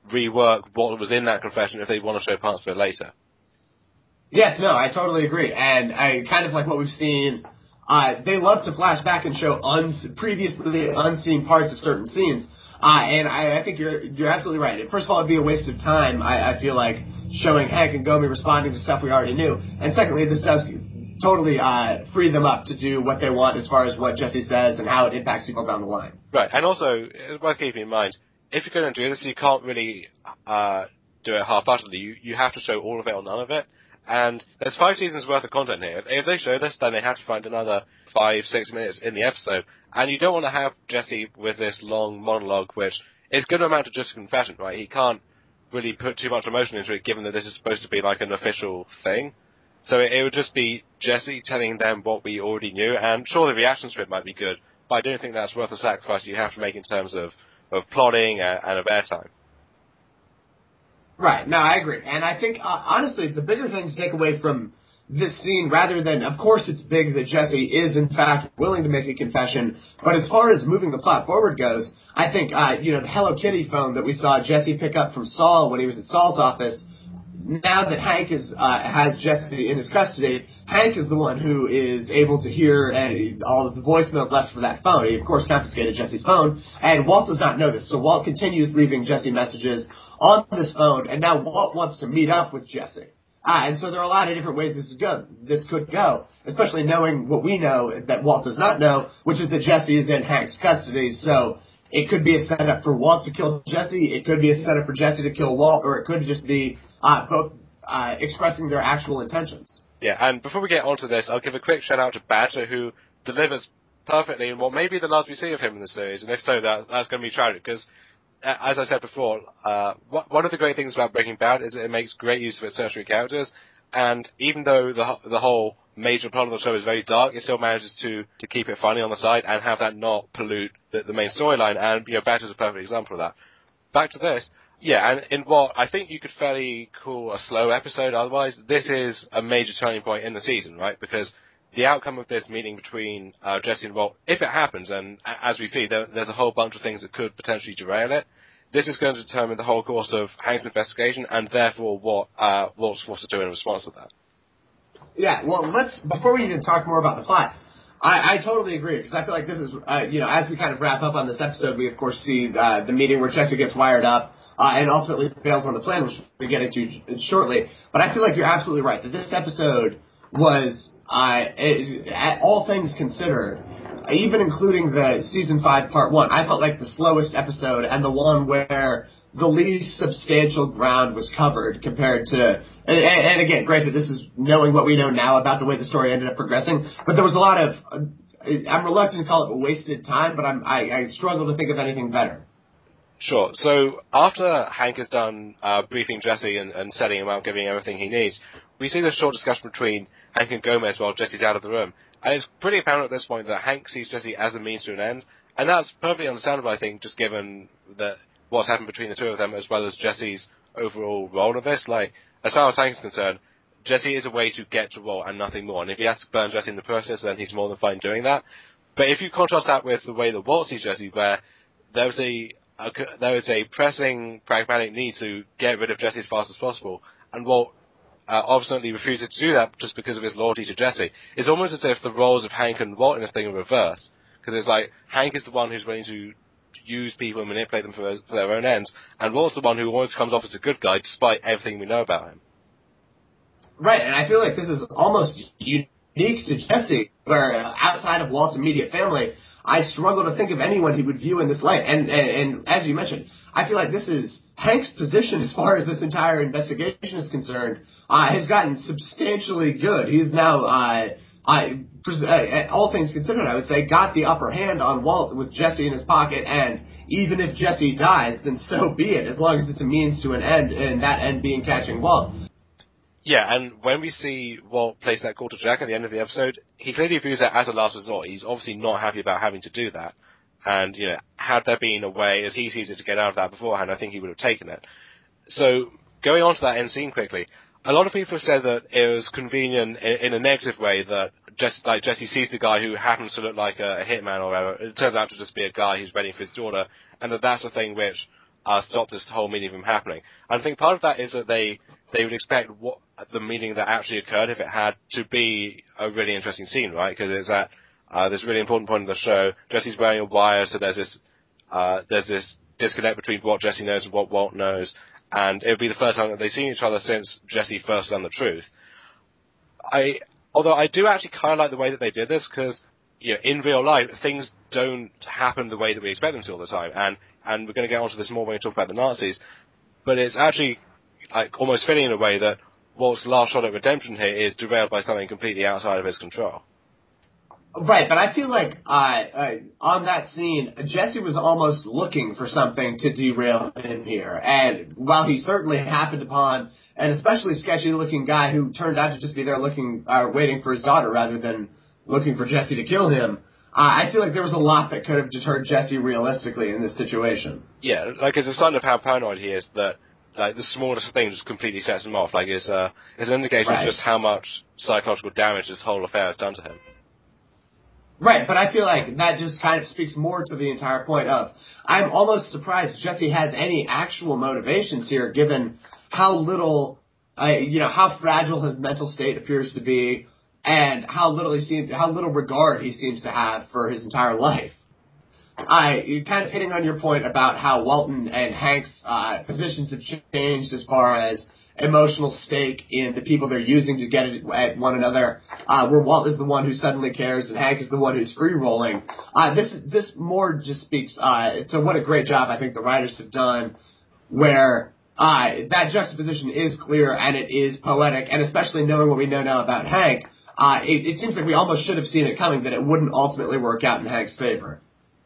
rework what was in that confession if they want to show parts of it later. Yes, no, I totally agree. And I kind of like what we've seen. Uh, they love to flash back and show uns- previously unseen parts of certain scenes. Uh, and I, I think you're you're absolutely right. First of all, it'd be a waste of time, I, I feel like, showing Hank and Gomi responding to stuff we already knew. And secondly, this does totally uh, free them up to do what they want as far as what Jesse says and how it impacts people down the line. Right, and also, it's worth keeping in mind, if you're going to do this, you can't really uh, do it half-heartedly. You, you have to show all of it or none of it. And there's five seasons worth of content here. If they show this, then they have to find another five, six minutes in the episode. And you don't want to have Jesse with this long monologue, which is going to amount to just a confession, right? He can't really put too much emotion into it, given that this is supposed to be like an official thing. So it, it would just be Jesse telling them what we already knew, and sure, the reactions to it might be good, but I don't think that's worth the sacrifice you have to make in terms of, of plotting and, and of airtime. Right. No, I agree. And I think, uh, honestly, the bigger thing to take away from this scene, rather than, of course it's big that Jesse is, in fact, willing to make a confession, but as far as moving the plot forward goes, I think, uh, you know, the Hello Kitty phone that we saw Jesse pick up from Saul when he was at Saul's office, now that Hank is, uh, has Jesse in his custody, Hank is the one who is able to hear uh, all of the voicemails left for that phone. He, of course, confiscated Jesse's phone, and Walt does not know this, so Walt continues leaving Jesse messages on this phone, and now Walt wants to meet up with Jesse. Ah, and so there are a lot of different ways this is go. This could go, especially knowing what we know that Walt does not know, which is that Jesse is in Hank's custody. So it could be a setup for Walt to kill Jesse. It could be a setup for Jesse to kill Walt, or it could just be uh, both uh, expressing their actual intentions. Yeah, and before we get onto this, I'll give a quick shout out to Badger, who delivers perfectly in what may be the last we see of him in the series, and if so, that that's going to be tragic because. As I said before, uh, one of the great things about Breaking Bad is that it makes great use of its tertiary characters, and even though the the whole major plot of the show is very dark, it still manages to, to keep it funny on the side and have that not pollute the, the main storyline, and, you know, Badger's a perfect example of that. Back to this, yeah, and in what I think you could fairly call a slow episode otherwise, this is a major turning point in the season, right, because the outcome of this meeting between uh, Jesse and Walt, if it happens, and as we see, there, there's a whole bunch of things that could potentially derail it, this is going to determine the whole course of Hank's investigation and therefore what uh, Walt's forced to do in response to that. Yeah, well, let's, before we even talk more about the plot, I, I totally agree, because I feel like this is, uh, you know, as we kind of wrap up on this episode, we of course see uh, the meeting where Jesse gets wired up uh, and ultimately fails on the plan, which we'll get into shortly. But I feel like you're absolutely right, that this episode was, uh, it, at all things considered, even including the season five part one, I felt like the slowest episode and the one where the least substantial ground was covered compared to, and, and again, granted, this is knowing what we know now about the way the story ended up progressing, but there was a lot of, uh, I'm reluctant to call it a wasted time, but I'm, I, I struggle to think of anything better. Sure. So after Hank is done uh, briefing Jesse and, and setting him up, giving him everything he needs, we see this short discussion between Hank and Gomez while Jesse's out of the room. And it's pretty apparent at this point that Hank sees Jesse as a means to an end. And that's perfectly understandable, I think, just given that what's happened between the two of them, as well as Jesse's overall role in this. Like, as far as Hank's concerned, Jesse is a way to get to Walt and nothing more. And if he has to burn Jesse in the process, then he's more than fine doing that. But if you contrast that with the way that Walt sees Jesse, where there's a Uh, there is a pressing, pragmatic need to get rid of Jesse as fast as possible, and Walt uh, obstinately refuses to do that just because of his loyalty to Jesse. It's almost as if the roles of Hank and Walt in this thing are reversed, because it's like Hank is the one who's willing to use people and manipulate them for, for their own ends, and Walt's the one who always comes off as a good guy despite everything we know about him. Right, and I feel like this is almost unique to Jesse, where uh, outside of Walt's immediate family, I struggle to think of anyone he would view in this light. And, and, and as you mentioned, I feel like this is Hank's position as far as this entire investigation is concerned, uh, has gotten substantially good. He's now, uh, I, uh, all things considered, I would say, got the upper hand on Walt with Jesse in his pocket. And even if Jesse dies, then so be it, as long as it's a means to an end, and that end being catching Walt. Yeah, and when we see Walt place that call to Jack at the end of the episode, he clearly views that as a last resort. He's obviously not happy about having to do that. And, you know, had there been a way, as he sees it, to get out of that beforehand, I think he would have taken it. So, going on to that end scene quickly, a lot of people have said that it was convenient in, in a negative way that Jesse, like Jesse sees the guy who happens to look like a, a hitman or whatever. It turns out to just be a guy who's waiting for his daughter, and that that's a thing which uh, stop this whole meeting from happening. And I think part of that is that they they would expect what the meeting that actually occurred, if it had, to be a really interesting scene, right? Because it's at uh, this really important point in the show. Jesse's wearing a wire, so there's this uh, there's this disconnect between what Jesse knows and what Walt knows, and it would be the first time that they've seen each other since Jesse first learned the truth. I, although I do actually kind of like the way that they did this, because you know, in real life, things don't happen the way that we expect them to all the time, and and we're going to get onto this more when we talk about the Nazis, but it's actually like almost fitting in a way that Walt's last shot at redemption here is derailed by something completely outside of his control. Right, but I feel like uh, uh, on that scene, Jesse was almost looking for something to derail him here. And while he certainly happened upon an especially sketchy-looking guy who turned out to just be there looking, uh, waiting for his daughter rather than looking for Jesse to kill him, uh, I feel like there was a lot that could have deterred Jesse realistically in this situation. Yeah, like it's a sign of how paranoid he is that like the smallest thing just completely sets him off. Like it's, uh, it's an indication right. of just how much psychological damage this whole affair has done to him. Right, but I feel like that just kind of speaks more to the entire point of, I'm almost surprised Jesse has any actual motivations here, given how little, uh, you know, how fragile his mental state appears to be, and how little he seems, how little regard he seems to have for his entire life. I, you're kind of hitting on your point about how Walton and Hank's uh, positions have changed as far as emotional stake in the people they're using to get at one another, uh, where Walt is the one who suddenly cares and Hank is the one who's free-rolling. Uh, this this more just speaks uh, to what a great job I think the writers have done, where uh, that juxtaposition is clear and it is poetic, and especially knowing what we know now about Hank, uh, it, it seems like we almost should have seen it coming that it wouldn't ultimately work out in Hank's favor.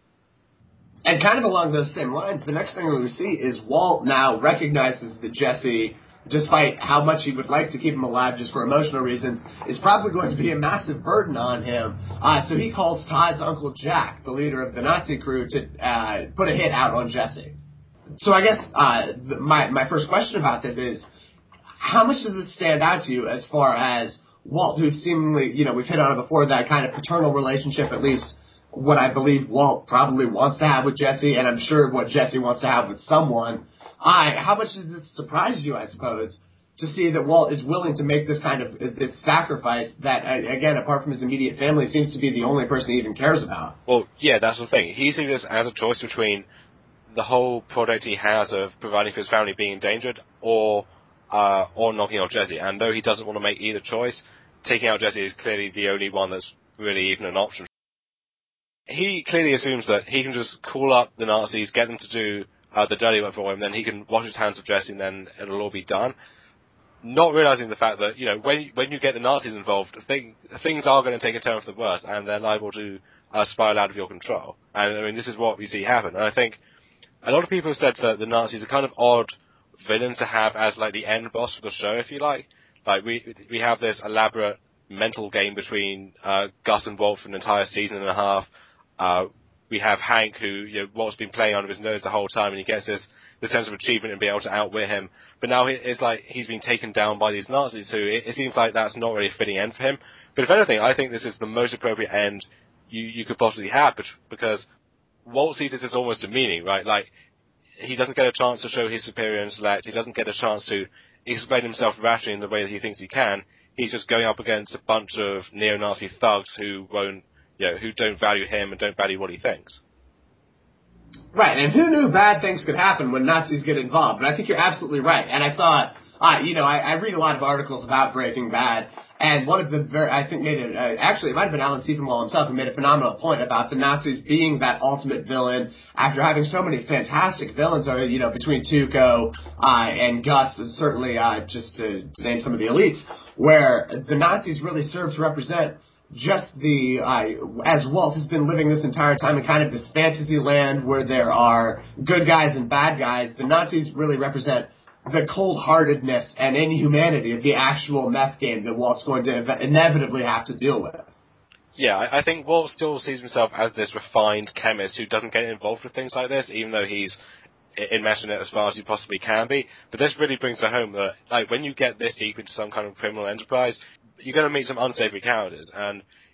And kind of along those same lines, the next thing that we see is Walt now recognizes that Jesse, despite how much he would like to keep him alive just for emotional reasons, is probably going to be a massive burden on him. Uh, so he calls Todd's Uncle Jack, the leader of the Nazi crew, to uh, put a hit out on Jesse. So I guess uh, the, my, my first question about this is, how much does this stand out to you as far as Walt, who seemingly, you know, we've hit on it before, that kind of paternal relationship, at least what I believe Walt probably wants to have with Jesse, and I'm sure what Jesse wants to have with someone. I, how much does this surprise you, I suppose, to see that Walt is willing to make this kind of this sacrifice that, again, apart from his immediate family, seems to be the only person he even cares about? Well, yeah, that's the thing. He sees this as a choice between the whole project he has of providing for his family being endangered or uh, or knocking out Jesse. And though he doesn't want to make either choice, taking out Jesse is clearly the only one that's really even an option. He clearly assumes that he can just call up the Nazis, get them to do uh, the dirty work for him, then he can wash his hands of Jesse, and then it'll all be done. Not realizing the fact that, you know, when when you get the Nazis involved, thing, things are going to take a turn for the worse, and they're liable to uh, spiral out of your control. And, I mean, this is what we see happen. And I think a lot of people have said that the Nazis are kind of odd villains to have as, like, the end boss for the show, if you like. Like, we we have this elaborate mental game between uh, Gus and Walt for an entire season and a half. Uh, we have Hank, who, you know, Walt's been playing under his nose the whole time, and he gets this, this sense of achievement and be able to outwit him. But now it's like he's been taken down by these Nazis, who it, it seems like that's not really a fitting end for him. But if anything, I think this is the most appropriate end you, you could possibly have, because Walt sees this as almost demeaning, right? Like, he doesn't get a chance to show his superior intellect, he doesn't get a chance to explain himself rationally in the way that he thinks he can. He's just going up against a bunch of neo-Nazi thugs who won't, you know, who don't value him and don't value what he thinks. Right, and who knew bad things could happen when Nazis get involved? But I think you're absolutely right. And I saw, uh, you know, I, I read a lot of articles about Breaking Bad, and one of the very, I think made it, uh, actually it might have been Alan Sepinwall himself who made a phenomenal point about the Nazis being that ultimate villain after having so many fantastic villains, or, you know, between Tuco uh, and Gus, certainly uh, just to, to name some of the elites, where the Nazis really serve to represent just the, uh, as Walt has been living this entire time in kind of this fantasy land where there are good guys and bad guys, the Nazis really represent the cold-heartedness and inhumanity of the actual meth game that Walt's going to inevitably have to deal with. Yeah, I, I think Walt still sees himself as this refined chemist who doesn't get involved with things like this, even though he's enmeshing it as far as he possibly can be. But this really brings it home that, like, when you get this deep into some kind of criminal enterprise, you're going to meet some unsavory characters. And, you know,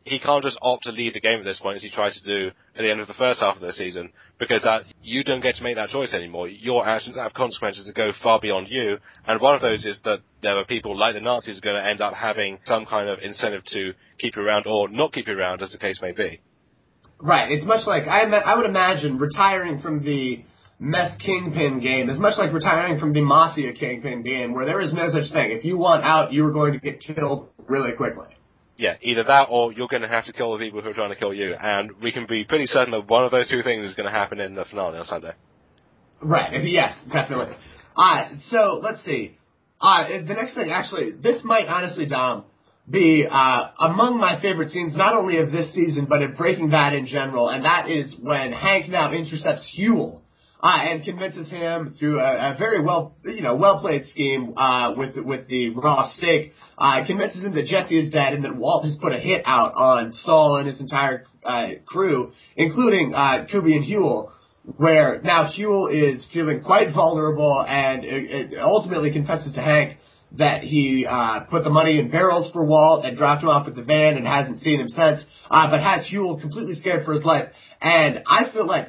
he can't just opt to leave the game at this point, as he tried to do at the end of the first half of the season, because that, you don't get to make that choice anymore. Your actions have consequences that go far beyond you, and one of those is that there are people like the Nazis who are going to end up having some kind of incentive to keep you around or not keep you around, as the case may be. Right. It's much like, I, I would imagine retiring from the meth kingpin game is much like retiring from the mafia kingpin game, where there is no such thing. If you want out, you are going to get killed really quickly. Yeah, either that or you're going to have to kill the people who are trying to kill you, and we can be pretty certain that one of those two things is going to happen in the finale on Sunday. Right, yes, definitely. Uh, so, let's see. Uh, the next thing, actually, this might honestly, Dom, be uh, among my favorite scenes, not only of this season, but of Breaking Bad in general, and that is when Hank now intercepts Huel. Uh, and convinces him through a, a very well, you know, well-played scheme, uh, with, with the raw steak, uh, convinces him that Jesse is dead and that Walt has put a hit out on Saul and his entire, uh, crew, including, uh, Kuby and Huel, where now Huel is feeling quite vulnerable and it, it ultimately confesses to Hank that he, uh, put the money in barrels for Walt and dropped him off at the van and hasn't seen him since, uh, but has Huel completely scared for his life. And I feel like,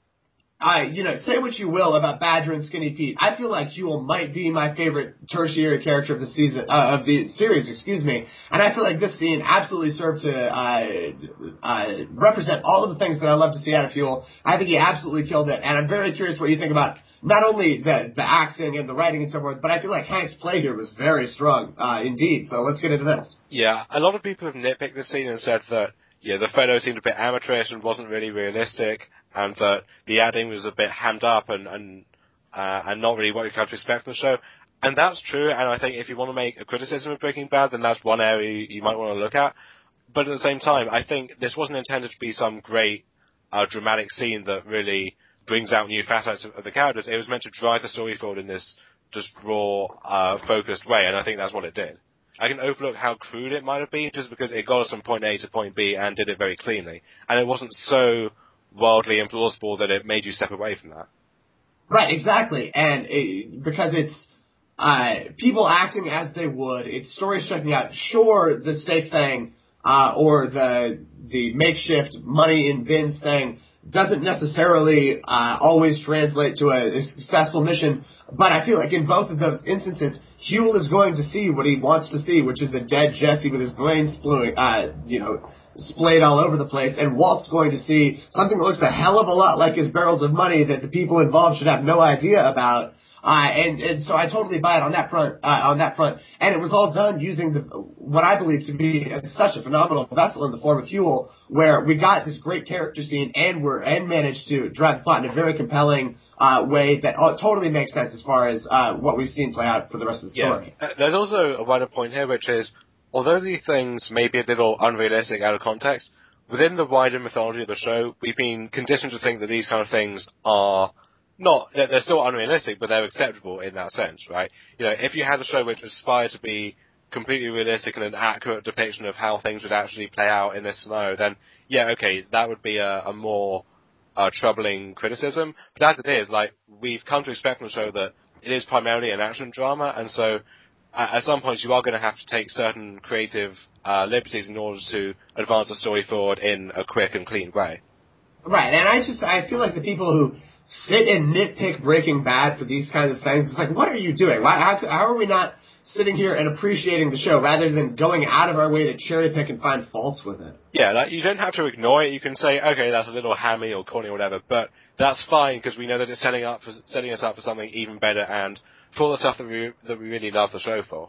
I, you know, say what you will about Badger and Skinny Pete. I feel like Huel might be my favorite tertiary character of the season, uh, of the series, excuse me. And I feel like this scene absolutely served to, uh, uh, represent all of the things that I love to see out of Huel. I think he absolutely killed it. And I'm very curious what you think about not only the, the acting and the writing and so forth, but I feel like Hank's play here was very strong, uh, indeed. So let's get into this. Yeah, a lot of people have nitpicked this scene and said that, yeah, the photo seemed a bit amateurish and wasn't really realistic, and that the adding was a bit hammed up and and uh, and not really what you come to expect from the show. And that's true, and I think if you want to make a criticism of Breaking Bad, then that's one area you, you might want to look at. But at the same time, I think this wasn't intended to be some great uh, dramatic scene that really brings out new facets of, of the characters. It was meant to drive the story forward in this just raw, uh, focused way, and I think that's what it did. I can overlook how crude it might have been just because it got us from point A to point B and did it very cleanly. And it wasn't so wildly implausible that it made you step away from that. Right, exactly. And it, because it's uh, people acting as they would, it's story striking out. Sure, the steak thing uh, or the the makeshift money in bins thing doesn't necessarily uh, always translate to a, a successful mission, but I feel like in both of those instances, Huel is going to see what he wants to see, which is a dead Jesse with his brain spluing, uh, you know, splayed all over the place, and Walt's going to see something that looks a hell of a lot like his barrels of money that the people involved should have no idea about. Uh, and, and so I totally buy it on that front, uh, on that front. And it was all done using the, what I believe to be such a phenomenal vessel in the form of Huel, where we got this great character scene and were, and managed to drive the plot in a very compelling, uh, way that uh, totally makes sense as far as, uh, what we've seen play out for the rest of the story. Yeah. Uh, there's also a wider point here, which is, although these things may be a little unrealistic out of context, within the wider mythology of the show, we've been conditioned to think that these kind of things are not, they're still unrealistic, but they're acceptable in that sense, right? You know, if you had a show which aspired to be completely realistic and an accurate depiction of how things would actually play out in this scenario, then, yeah, okay, that would be a, a more uh, troubling criticism. But as it is, like, we've come to expect from the show that it is primarily an action drama, and so uh, at some points you are going to have to take certain creative uh, liberties in order to advance the story forward in a quick and clean way. Right, and I just, I feel like the people who sit and nitpick Breaking Bad for these kinds of things, it's like, what are you doing? Why, how, how are we not sitting here and appreciating the show rather than going out of our way to cherry pick and find faults with it? Yeah, like, you don't have to ignore it. You can say, okay, that's a little hammy or corny or whatever, but that's fine because we know that it's setting up for, setting us up for something even better and for the stuff that we that we really love the show for.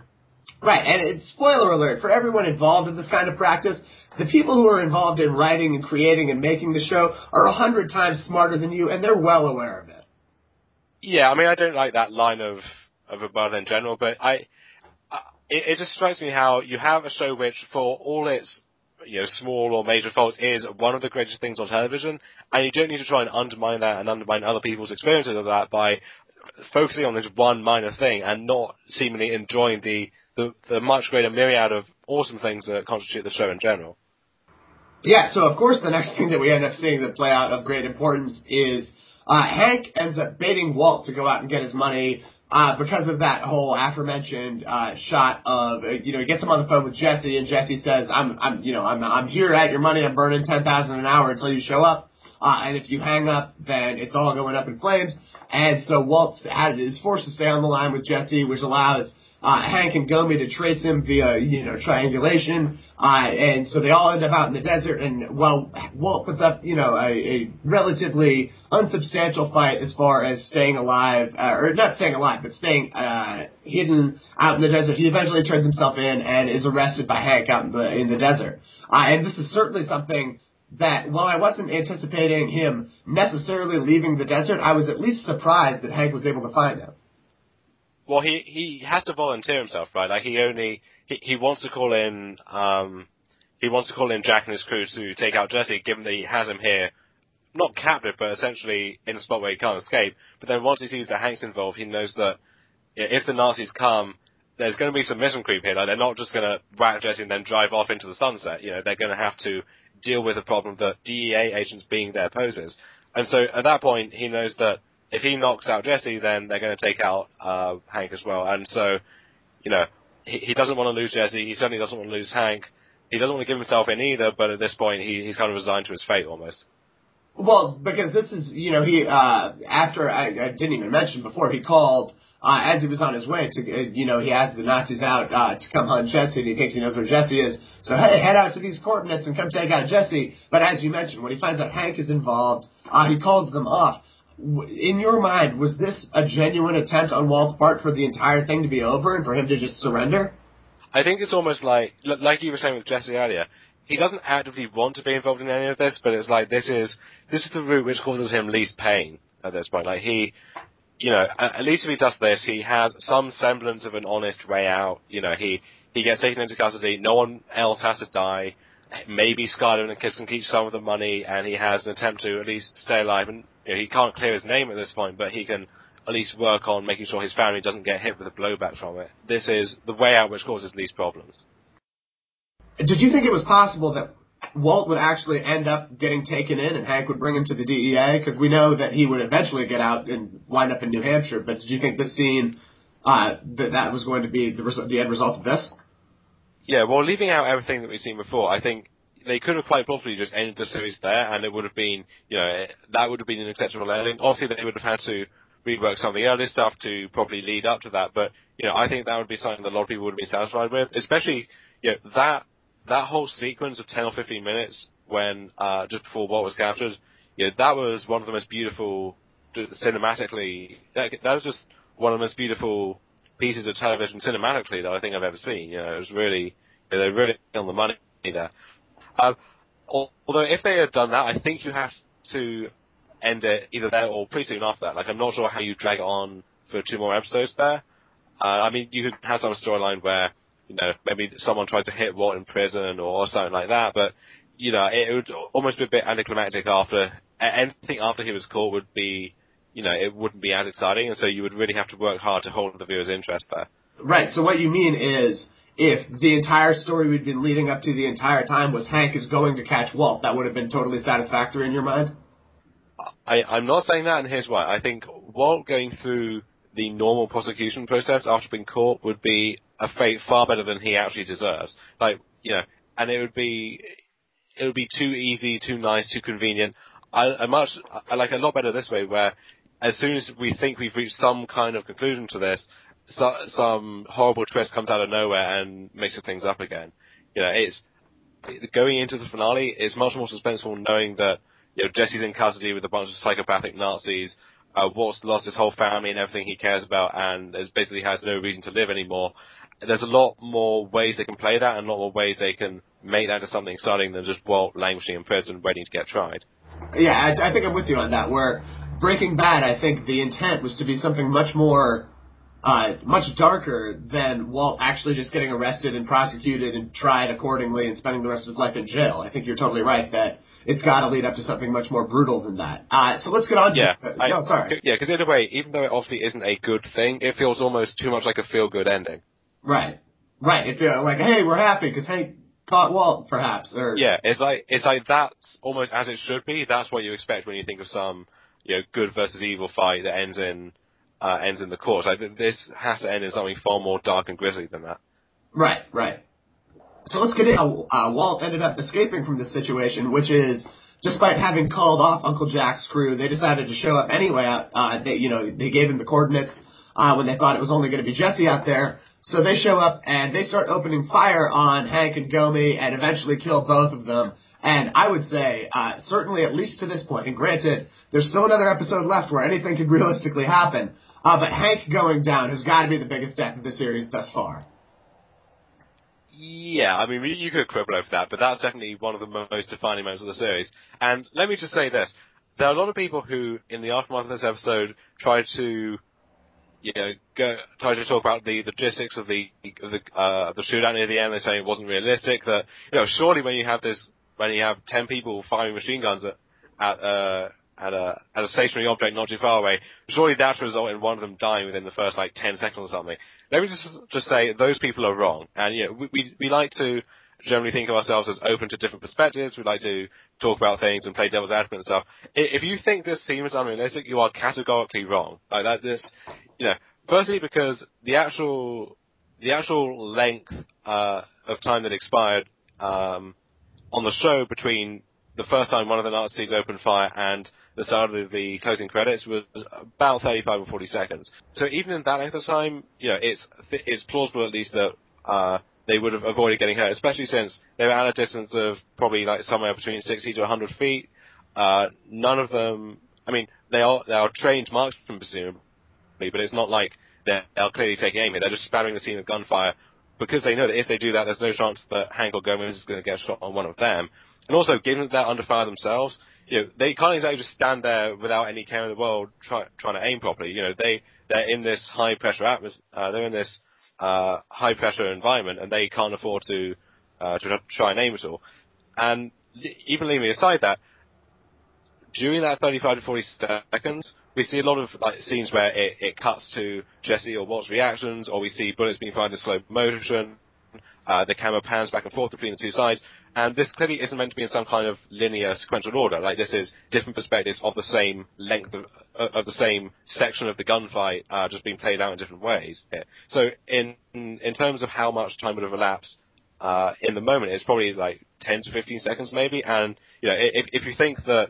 Right, and it's, spoiler alert, for everyone involved in this kind of practice, the people who are involved in writing and creating and making the show are a hundred times smarter than you, and they're well aware of it. Yeah, I mean, I don't like that line of, of rebuttal in general, but I, I it, it just strikes me how you have a show which, for all its, you know, small or major faults, is one of the greatest things on television, and you don't need to try and undermine that and undermine other people's experiences of that by focusing on this one minor thing and not seemingly enjoying the The, the much greater myriad of awesome things that constitute the show in general. Yeah, so of course the next thing that we end up seeing that play out of great importance is uh, Hank ends up baiting Walt to go out and get his money uh, because of that whole aforementioned uh, shot of, uh, you know, he gets him on the phone with Jesse, and Jesse says, "I'm, I'm, you know, I'm, I'm here at your money. I'm burning ten thousand an hour until you show up, uh, and if you hang up, then it's all going up in flames." And so Walt has, is forced to stay on the line with Jesse, which allows uh, Hank and Gomi to trace him via, you know, triangulation. Uh, and so they all end up out in the desert. And while Walt puts up, you know, a, a relatively unsubstantial fight as far as staying alive, uh, or not staying alive, but staying uh, hidden out in the desert, he eventually turns himself in and is arrested by Hank out in the in the desert. Uh, and this is certainly something that while I wasn't anticipating him necessarily leaving the desert, I was at least surprised that Hank was able to find him. Well, he he has to volunteer himself, right? Like he only he, he wants to call in um he wants to call in Jack and his crew to take out Jesse, given that he has him here, not captive, but essentially in a spot where he can't escape. But then once he sees that Hank's involved, he knows that if the Nazis come, there's going to be some mission creep here. Like they're not just going to whack Jesse and then drive off into the sunset. You know, they're going to have to deal with the problem that D E A agents being there poses. And so at that point, he knows that if he knocks out Jesse, then they're going to take out uh, Hank as well. And so, you know, he, he doesn't want to lose Jesse. He certainly doesn't want to lose Hank. He doesn't want to give himself in either, but at this point, he, he's kind of resigned to his fate almost. Well, because this is, you know, he, uh, after, I, I didn't even mention before, he called, uh, as he was on his way to, uh, you know, he has the Nazis out, uh, to come hunt Jesse, and he thinks he knows where Jesse is. So, hey, head out to these coordinates and come take out Jesse. But as you mentioned, when he finds out Hank is involved, uh, he calls them off. In your mind, was this a genuine attempt on Walt's part for the entire thing to be over and for him to just surrender? I think it's almost like, like you were saying with Jesse earlier, he doesn't actively want to be involved in any of this, but it's like this is this is the route which causes him least pain at this point. Like he, you know, at least if he does this, he has some semblance of an honest way out. You know, he he gets taken into custody. No one else has to die. Maybe Skyler and the kids can keep some of the money, and he has an attempt to at least stay alive. And you know, he can't clear his name at this point, but he can at least work on making sure his family doesn't get hit with a blowback from it. This is the way out which causes least problems. Did you think it was possible that Walt would actually end up getting taken in and Hank would bring him to the D E A? Because we know that he would eventually get out and wind up in New Hampshire, but did you think this scene, uh, that that was going to be the, res- the end result of this? Yeah, well, leaving out everything that we've seen before, I think they could have quite probably just ended the series there, and it would have been, you know, that would have been an acceptable ending. Obviously, they would have had to rework some of the early stuff to probably lead up to that, but, you know, I think that would be something that a lot of people would be satisfied with, especially, you know, that that whole sequence of ten or fifteen minutes when, uh, just before Walt was captured, you know, that was one of the most beautiful, cinematically, that, that was just one of the most beautiful pieces of television cinematically that I think I've ever seen. You know, it was really, you know, they're really on the money there. Um, although if they had done that, I think you have to end it either there or pretty soon after that. Like, I'm not sure how you drag it on for two more episodes there. Uh, I mean, you could have some storyline where, you know, maybe someone tried to hit Walt in prison or something like that, but, you know, it, it would almost be a bit anticlimactic after, anything after he was caught would be, you know, it wouldn't be as exciting, and so you would really have to work hard to hold the viewer's interest there. Right, so what you mean is, if the entire story we'd been leading up to the entire time was Hank is going to catch Walt, that would have been totally satisfactory in your mind? I, I'm not saying that, and here's why. I think Walt going through the normal prosecution process after being caught would be a fate far better than he actually deserves. Like, you know, and it would be, it would be too easy, too nice, too convenient. I, I much, I like a lot better this way, where as soon as we think we've reached some kind of conclusion to this, so, some horrible twist comes out of nowhere and makes things up again. You know, it's going into the finale. It's much more suspenseful knowing that, you know, Jesse's in custody with a bunch of psychopathic Nazis. Uh, Walt's lost his whole family and everything he cares about, and is basically has no reason to live anymore. There's a lot more ways they can play that, and a lot more ways they can make that into something exciting than just Walt languishing in prison waiting to get tried. Yeah, I, I think I'm with you on that. Where Breaking Bad, I think the intent was to be something much more, uh, much darker than Walt actually just getting arrested and prosecuted and tried accordingly and spending the rest of his life in jail. I think you're totally right that it's got to lead up to something much more brutal than that. Uh, so let's get on to yeah, it. I, no, sorry. Yeah, because in a way, even though it obviously isn't a good thing, it feels almost too much like a feel-good ending. Right. Right. It feels like, hey, we're happy because Hank caught Walt, perhaps. Or yeah, it's like it's like that's almost as it should be. That's what you expect when you think of some, you know, good versus evil fight that ends in uh, ends in the court. Like, this has to end in something far more dark and grisly than that. Right, right. So let's get into how uh, Walt ended up escaping from this situation, which is, despite having called off Uncle Jack's crew, they decided to show up anyway. Uh, they, you know, they gave him the coordinates uh, when they thought it was only going to be Jesse out there. So they show up and they start opening fire on Hank and Gomi and eventually kill both of them. And I would say, uh, certainly at least to this point, and granted, there's still another episode left where anything could realistically happen, uh, but Hank going down has got to be the biggest death of the series thus far. Yeah, I mean, you could quibble over that, but that's definitely one of the most defining moments of the series. And let me just say this. There are a lot of people who, in the aftermath of this episode, try to, you know, go, try to talk about the, the logistics of the, of the, uh, the shootout near the end. They say it wasn't realistic, that, you know, surely when you have this, when you have ten people firing machine guns at, at, uh, at a, at a stationary object not too far away, surely that should result in one of them dying within the first, like, ten seconds or something. Let me just just say those people are wrong, and you know we, we we like to generally think of ourselves as open to different perspectives. We like to talk about things and play devil's advocate and stuff. If you think this seems unrealistic, you are categorically wrong. Like that, this, you know, firstly because the actual the actual length uh, of time that expired um, on the show between the first time one of the Nazis opened fire and the start of the closing credits was about thirty-five or forty seconds. So even in that length of time, you know, it's it's plausible at least that uh, they would have avoided getting hurt, especially since they were at a distance of probably like somewhere between sixty to one hundred feet. Uh, none of them, I mean, they are they are trained marksmen presumably, but it's not like they're, they're clearly taking aim here. They're just spattering the scene with gunfire because they know that if they do that, there's no chance that Hank or Gomez is going to get shot on one of them. And also, given that they're under fire themselves, you know, they can't exactly just stand there without any care in the world try, trying to aim properly. You know, they, they're in this high pressure atmosphere, uh, they're in this, uh, high pressure environment and they can't afford to, uh, to try and aim at all. And even leaving aside that, during that thirty-five to forty seconds, we see a lot of like scenes where it, it cuts to Jesse or Walt's reactions, or we see bullets being fired in slow motion. Uh, the camera pans back and forth between the two sides, and this clearly isn't meant to be in some kind of linear sequential order. Like this is different perspectives of the same length of, of the same section of the gunfight, uh, just being played out in different ways. Here. So in in terms of how much time would have elapsed uh, in the moment, it's probably like ten to fifteen seconds maybe. And you know, if if you think that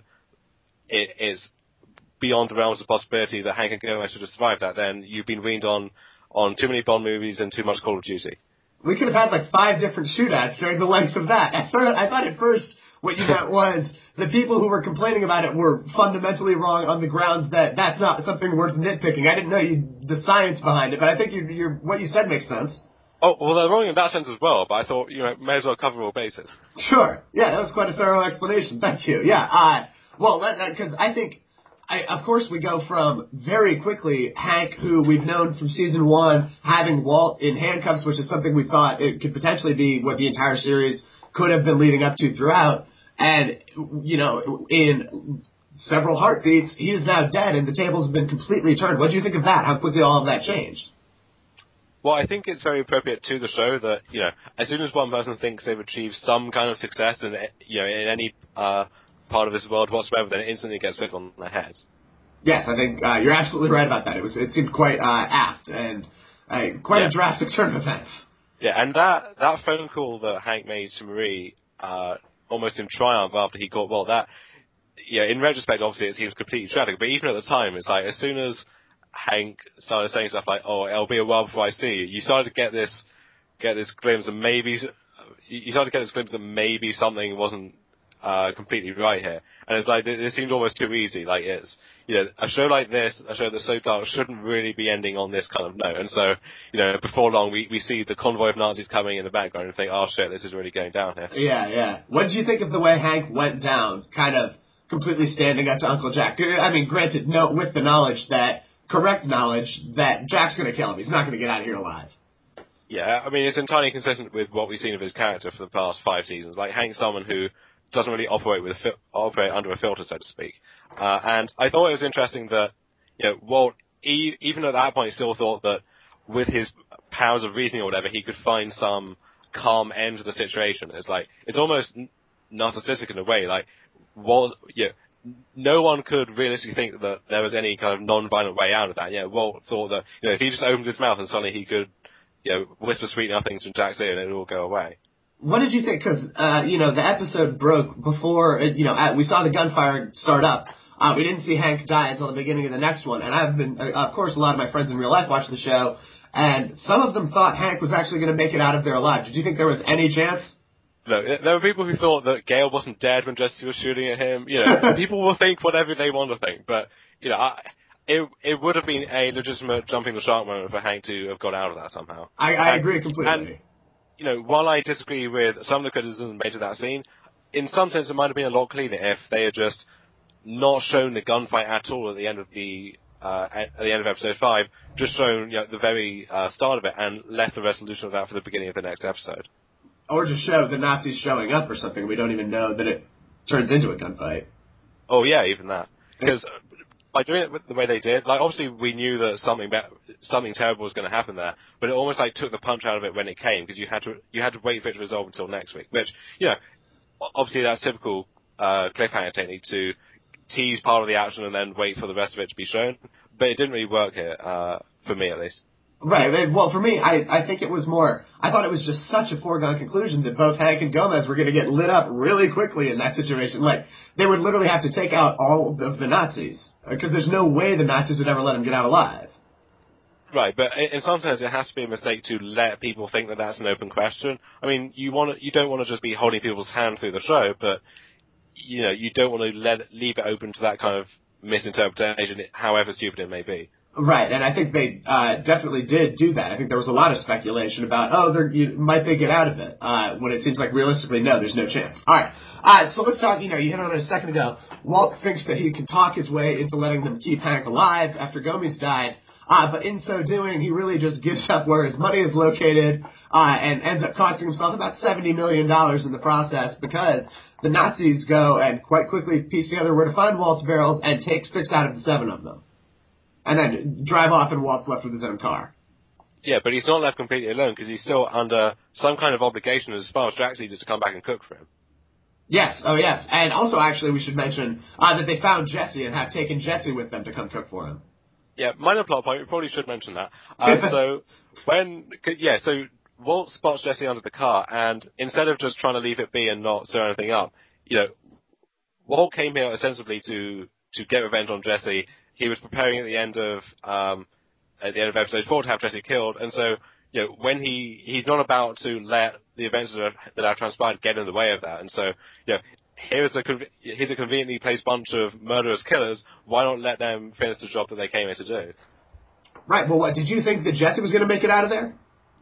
it is beyond the realms of possibility that Hank and Gomez should have survived that, then you've been weaned on on too many Bond movies and too much Call of Duty. We could have had like five different shootouts during the length of that. I thought, I thought at first what you meant was the people who were complaining about it were fundamentally wrong on the grounds that that's not something worth nitpicking. I didn't know you, the science behind it, but I think you, you're, what you said makes sense. Oh, well, they're wrong in that sense as well, but I thought, you know, may as well cover all bases. Sure. Yeah, that was quite a thorough explanation. Thank you. Yeah, uh, well, because I think, I, of course, we go from very quickly Hank, who we've known from season one, having Walt in handcuffs, which is something we thought it could potentially be what the entire series could have been leading up to throughout. And, you know, in several heartbeats, he is now dead and the tables have been completely turned. What do you think of that? How quickly all of that changed? Well, I think it's very appropriate to the show that, you know, as soon as one person thinks they've achieved some kind of success in, you know, in any, uh, part of this world whatsoever, then it instantly gets flipped on their heads. Yes, I think uh, you're absolutely right about that. It was it seemed quite uh, apt and uh, quite yeah. a drastic turn of events. Yeah, and that that phone call that Hank made to Marie, uh, almost in triumph after he caught Walt, that, yeah, in retrospect, obviously it seems completely tragic, but even at the time, it's like as soon as Hank started saying stuff like, "Oh, it'll be a while before I see you," you started to get this get this glimpse of maybe you started to get this glimpse of maybe something wasn't Uh, completely right here. And it's like, it, it seemed almost too easy. Like, it's, you know, a show like this, a show that's so dark, shouldn't really be ending on this kind of note. And so, you know, before long, we, we see the convoy of Nazis coming in the background and think, oh shit, this is really going down here. Yeah, yeah. What did you think of the way Hank went down, kind of completely standing up to Uncle Jack? I mean, granted, no, with the knowledge that, correct knowledge that Jack's gonna kill him. He's not gonna get out of here alive. Yeah, I mean, it's entirely consistent with what we've seen of his character for the past five seasons. Like, Hank's someone who doesn't really operate with a fil- operate under a filter, so to speak. Uh, and I thought it was interesting that, you know, Walt, he, even at that point, still thought that with his powers of reasoning or whatever, he could find some calm end to the situation. It's like, it's almost narcissistic in a way. Like, Walt, you know, no one could realistically think that there was any kind of non-violent way out of that. Yeah, Walt thought that, you know, if he just opened his mouth and suddenly he could, you know, whisper sweet nothings from Jack's ear and it would all go away. What did you think? Because, uh, you know, the episode broke before, you know, at, we saw the gunfire start up. Uh, we didn't see Hank die until the beginning of the next one. And I've been, uh, of course, a lot of my friends in real life watched the show, and some of them thought Hank was actually going to make it out of there alive. Did you think there was any chance? No, there were people who thought that Gale wasn't dead when Jesse was shooting at him. You know, people will think whatever they want to think, but, you know, I, it it would have been a legitimate jumping the shark moment for Hank to have got out of that somehow. I, I and, agree completely. And, you know, while I disagree with some of the criticism made of that scene, in some sense it might have been a lot cleaner if they had just not shown the gunfight at all at the end of the uh, at the end of episode five, just shown, you know, the very uh, start of it and left the resolution of that for the beginning of the next episode. Or just show the Nazis showing up or something. We don't even know that it turns into a gunfight. Oh yeah, even that. Because by doing it the way they did, like obviously we knew that something be- something terrible was going to happen there, but it almost like took the punch out of it when it came, because you had to you had to wait for it to resolve until next week. Which, you know, obviously that's typical uh, cliffhanger technique, to tease part of the action and then wait for the rest of it to be shown. But it didn't really work here, uh, for me at least. Right. Well, for me, I, I think it was more, I thought it was just such a foregone conclusion that both Hank and Gomez were going to get lit up really quickly in that situation. Like, they would literally have to take out all of the Nazis, because there's no way the Nazis would ever let them get out alive. Right, but in some sense it has to be a mistake to let people think that that's an open question. I mean, you want to, you don't want to just be holding people's hand through the show, but, you know, you don't want to let leave it open to that kind of misinterpretation, however stupid it may be. Right, and I think they uh, definitely did do that. I think there was a lot of speculation about, oh, they're, you, might they get out of it? Uh, when it seems like realistically, no, there's no chance. All right, uh, so let's talk, you know, you hit on it a second ago. Walt thinks that he can talk his way into letting them keep Hank alive after Gomez died, uh, but in so doing, he really just gives up where his money is located uh, and ends up costing himself about seventy million dollars in the process, because the Nazis go and quite quickly piece together where to find Walt's barrels and take six out of the seven of them. And then drive off, and Walt's left with his own car. Yeah, but he's not left completely alone, because he's still under some kind of obligation as far as Jack sees it to come back and cook for him. Yes, oh yes. And also, actually, we should mention uh, that they found Jesse and have taken Jesse with them to come cook for him. Yeah, minor plot point, we probably should mention that. Uh, so, when, yeah, so Walt spots Jesse under the car, and instead of just trying to leave it be and not stir anything up, you know, Walt came here ostensibly to, to get revenge on Jesse. He was preparing at the end of um, at the end of episode four to have Jesse killed, and so, you know, when he he's not about to let the events that have, that have transpired get in the way of that, and so, you know, here's a here's a conveniently placed bunch of murderous killers. Why not let them finish the job that they came here to do? Right. Well, what did you think that Jesse was going to make it out of there?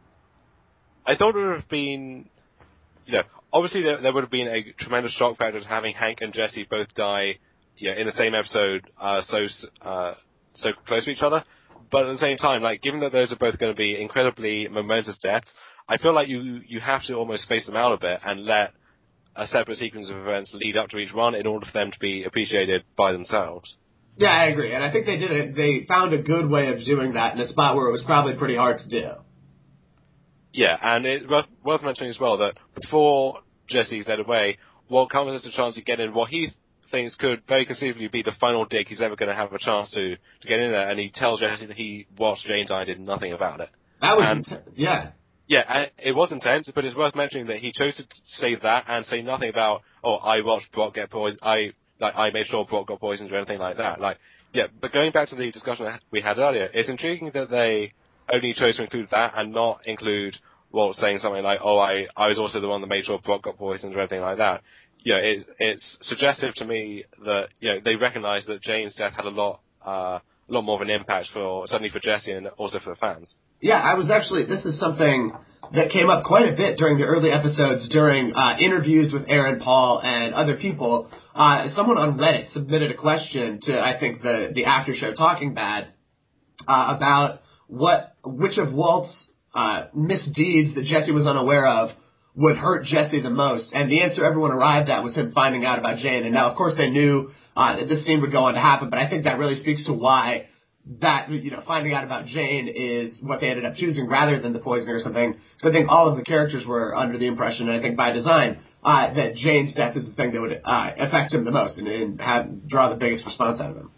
I thought it would have been, you know, obviously there, there would have been a tremendous shock factor to having Hank and Jesse both die, yeah, in the same episode, uh, so, uh, so close to each other. But at the same time, like, given that those are both going to be incredibly momentous deaths, I feel like you, you have to almost space them out a bit and let a separate sequence of events lead up to each one in order for them to be appreciated by themselves. Yeah, I agree. And I think they did it, they found a good way of doing that in a spot where it was probably pretty hard to do. Yeah, and it's worth, worth mentioning as well that before Jesse's led away, Walt comes as a chance to get in what he thinks could very conceivably be the final dig he's ever going to have a chance to, to get in there, and he tells Jesse that he watched Jane die and did nothing about it. That was, and, intense. Yeah. Yeah, and it was intense, but it's worth mentioning that he chose to say that and say nothing about, oh, I watched Brock get poisoned, I, like, I made sure Brock got poisoned or anything like that. Like, yeah, but going back to the discussion that we had earlier, it's intriguing that they only chose to include that and not include Walt saying something like, oh, I, I was also the one that made sure Brock got poisoned or anything like that. You know, it, it's suggestive to me that, you know, they recognize that Jane's death had a lot, uh, a lot more of an impact for, certainly for Jesse and also for the fans. Yeah, I was actually, this is something that came up quite a bit during the early episodes, during uh, interviews with Aaron Paul and other people. Uh, someone on Reddit submitted a question to, I think, the, the after show Talking Bad uh, about what, which of Walt's uh, misdeeds that Jesse was unaware of would hurt Jesse the most. And the answer everyone arrived at was him finding out about Jane. And now, of course, they knew uh, that this scene would go on to happen, but I think that really speaks to why that, you know, finding out about Jane is what they ended up choosing rather than the poisoning or something. So I think all of the characters were under the impression, and I think by design, uh, that Jane's death is the thing that would uh, affect him the most and, and have, draw the biggest response out of him.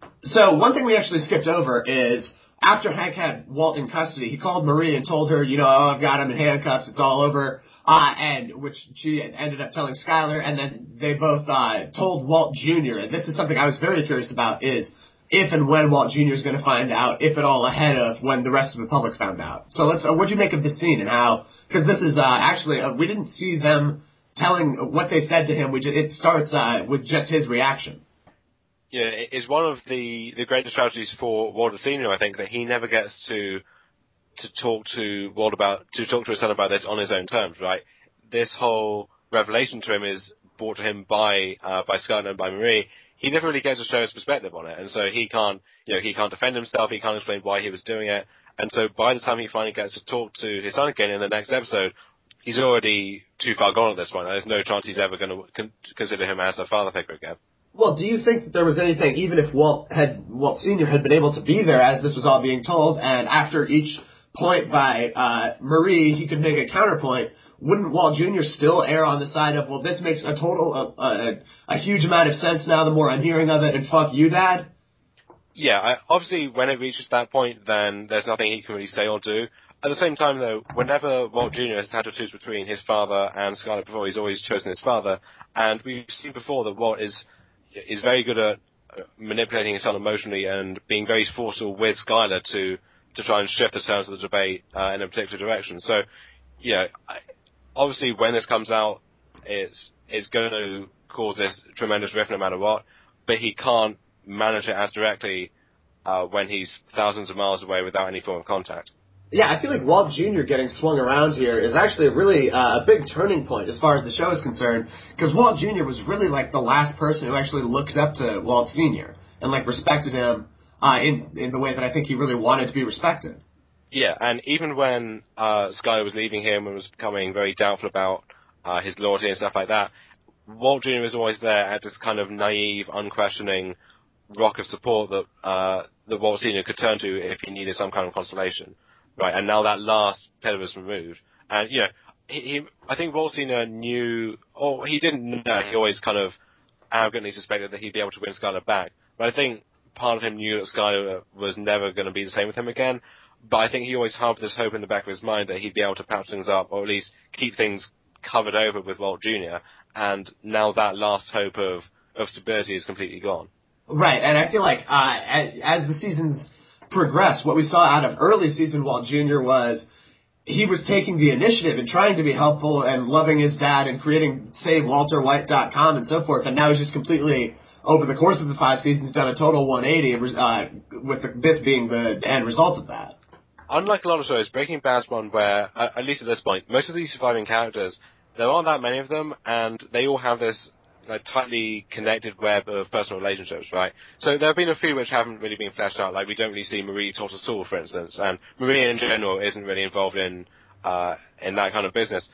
So one thing we actually skipped over is after Hank had Walt in custody, he called Marie and told her, you know, oh, I've got him in handcuffs, it's all over, uh, and which she ended up telling Skyler, and then they both uh, told Walt Junior, and this is something I was very curious about, is if and when Walt Junior is going to find out, if at all ahead of when the rest of the public found out. So let's, uh, what'd you make of this scene and how, because this is uh, actually, uh, we didn't see them telling what they said to him, we just, it starts uh, with just his reaction. Yeah, it is one of the, the greatest tragedies for Walter Senior, I think, that he never gets to to talk to Walt about, to talk to his son about this on his own terms, right? This whole revelation to him is brought to him by, uh, by Skyler and by Marie. He never really gets to show his perspective on it, and so he can't, you know, he can't defend himself, he can't explain why he was doing it, and so by the time he finally gets to talk to his son again in the next episode, he's already too far gone at this point. There's no chance he's ever going to con- consider him as a father figure again. Well, do you think that there was anything, even if Walt had Walt Senior had been able to be there as this was all being told, and after each point by uh, Marie, he could make a counterpoint, wouldn't Walt Junior still err on the side of, well, this makes a total, uh, a, a huge amount of sense now the more I'm hearing of it, and fuck you, Dad? Yeah, I, obviously when it reaches that point, then there's nothing he can really say or do. At the same time, though, whenever Walt Junior has had to choose between his father and Skyler before, he's always chosen his father, and we've seen before that Walt is is very good at manipulating his son emotionally and being very forceful with Skyler to to try and shift the terms of the debate uh, in a particular direction. So, you know, I, obviously when this comes out, it's it's going to cause this tremendous rift no matter what, but he can't manage it as directly uh, when he's thousands of miles away without any form of contact. Yeah, I feel like Walt Junior getting swung around here is actually a really uh, a big turning point as far as the show is concerned, because Walt Junior was really like the last person who actually looked up to Walt Senior and like respected him uh, in in the way that I think he really wanted to be respected. Yeah, and even when uh, Skyler was leaving him and was becoming very doubtful about uh, his loyalty and stuff like that, Walt Junior was always there as this kind of naive, unquestioning rock of support that uh, that Walt Senior could turn to if he needed some kind of consolation. Right, and now that last pillar was removed. And, you know, he, he I think Walt Senior knew, or he didn't know, he always kind of arrogantly suspected that he'd be able to win Skyler back. But I think part of him knew that Skyler was never going to be the same with him again. But I think he always harbored this hope in the back of his mind that he'd be able to patch things up, or at least keep things covered over with Walt Junior And now that last hope of, of stability is completely gone. Right, and I feel like uh, as, as the seasons progress, what we saw out of early season Walt Junior was he was taking the initiative and trying to be helpful and loving his dad and creating save walter white dot com and so forth, and now he's just completely, over the course of the five seasons, done a total one eighty, uh, with the, this being the end result of that. Unlike a lot of shows, Breaking Bad's one where, uh, at least at this point, most of these surviving characters, there aren't that many of them, and they all have this like tightly connected web of personal relationships, right? So there have been a few which haven't really been fleshed out, like we don't really see Marie talk to Saul, for instance, and Marie in general isn't really involved in uh, in that kind of business.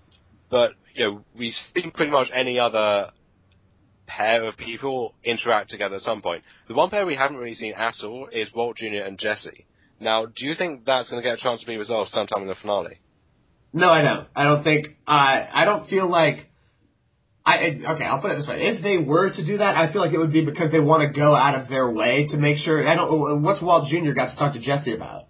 But, you know, we've seen pretty much any other pair of people interact together at some point. The one pair we haven't really seen at all is Walt Junior and Jesse. Now, do you think that's going to get a chance to be resolved sometime in the finale? No, I don't. I don't think, uh, I don't feel like, I, okay, I'll put it this way. If they were to do that, I feel like it would be because they want to go out of their way to make sure, I don't, what's Walt Junior got to talk to Jesse about?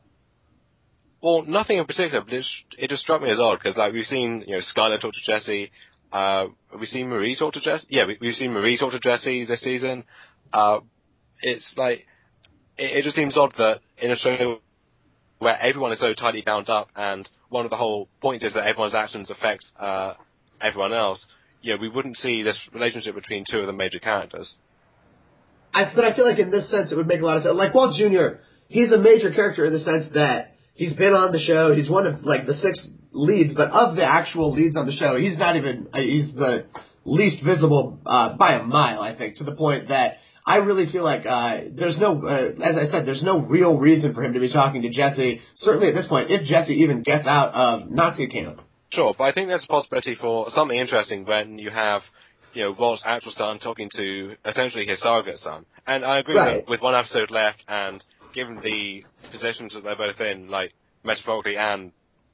Well, nothing in particular, but it, it just struck me as odd, because, like, we've seen, you know, Skyler talk to Jesse, uh, have we seen Marie talk to Jesse? Yeah, we, we've seen Marie talk to Jesse this season. Uh, it's like, it, it just seems odd that in a show where everyone is so tightly bound up, and one of the whole points is that everyone's actions affect, uh, everyone else, you know, we wouldn't see this relationship between two of the major characters. I, but I feel like in this sense it would make a lot of sense. Like Walt Junior, he's a major character in the sense that he's been on the show, he's one of like the six leads, but of the actual leads on the show, he's not even, uh, he's the least visible uh, by a mile, I think, to the point that I really feel like uh, there's no, uh, as I said, there's no real reason for him to be talking to Jesse, certainly at this point, if Jesse even gets out of Nazi camp. Sure, but I think there's a possibility for something interesting when you have, you know, Walt's actual son talking to essentially his surrogate son. And I agree Right. that with one episode left, and given the positions that they're both in, like, metaphorically and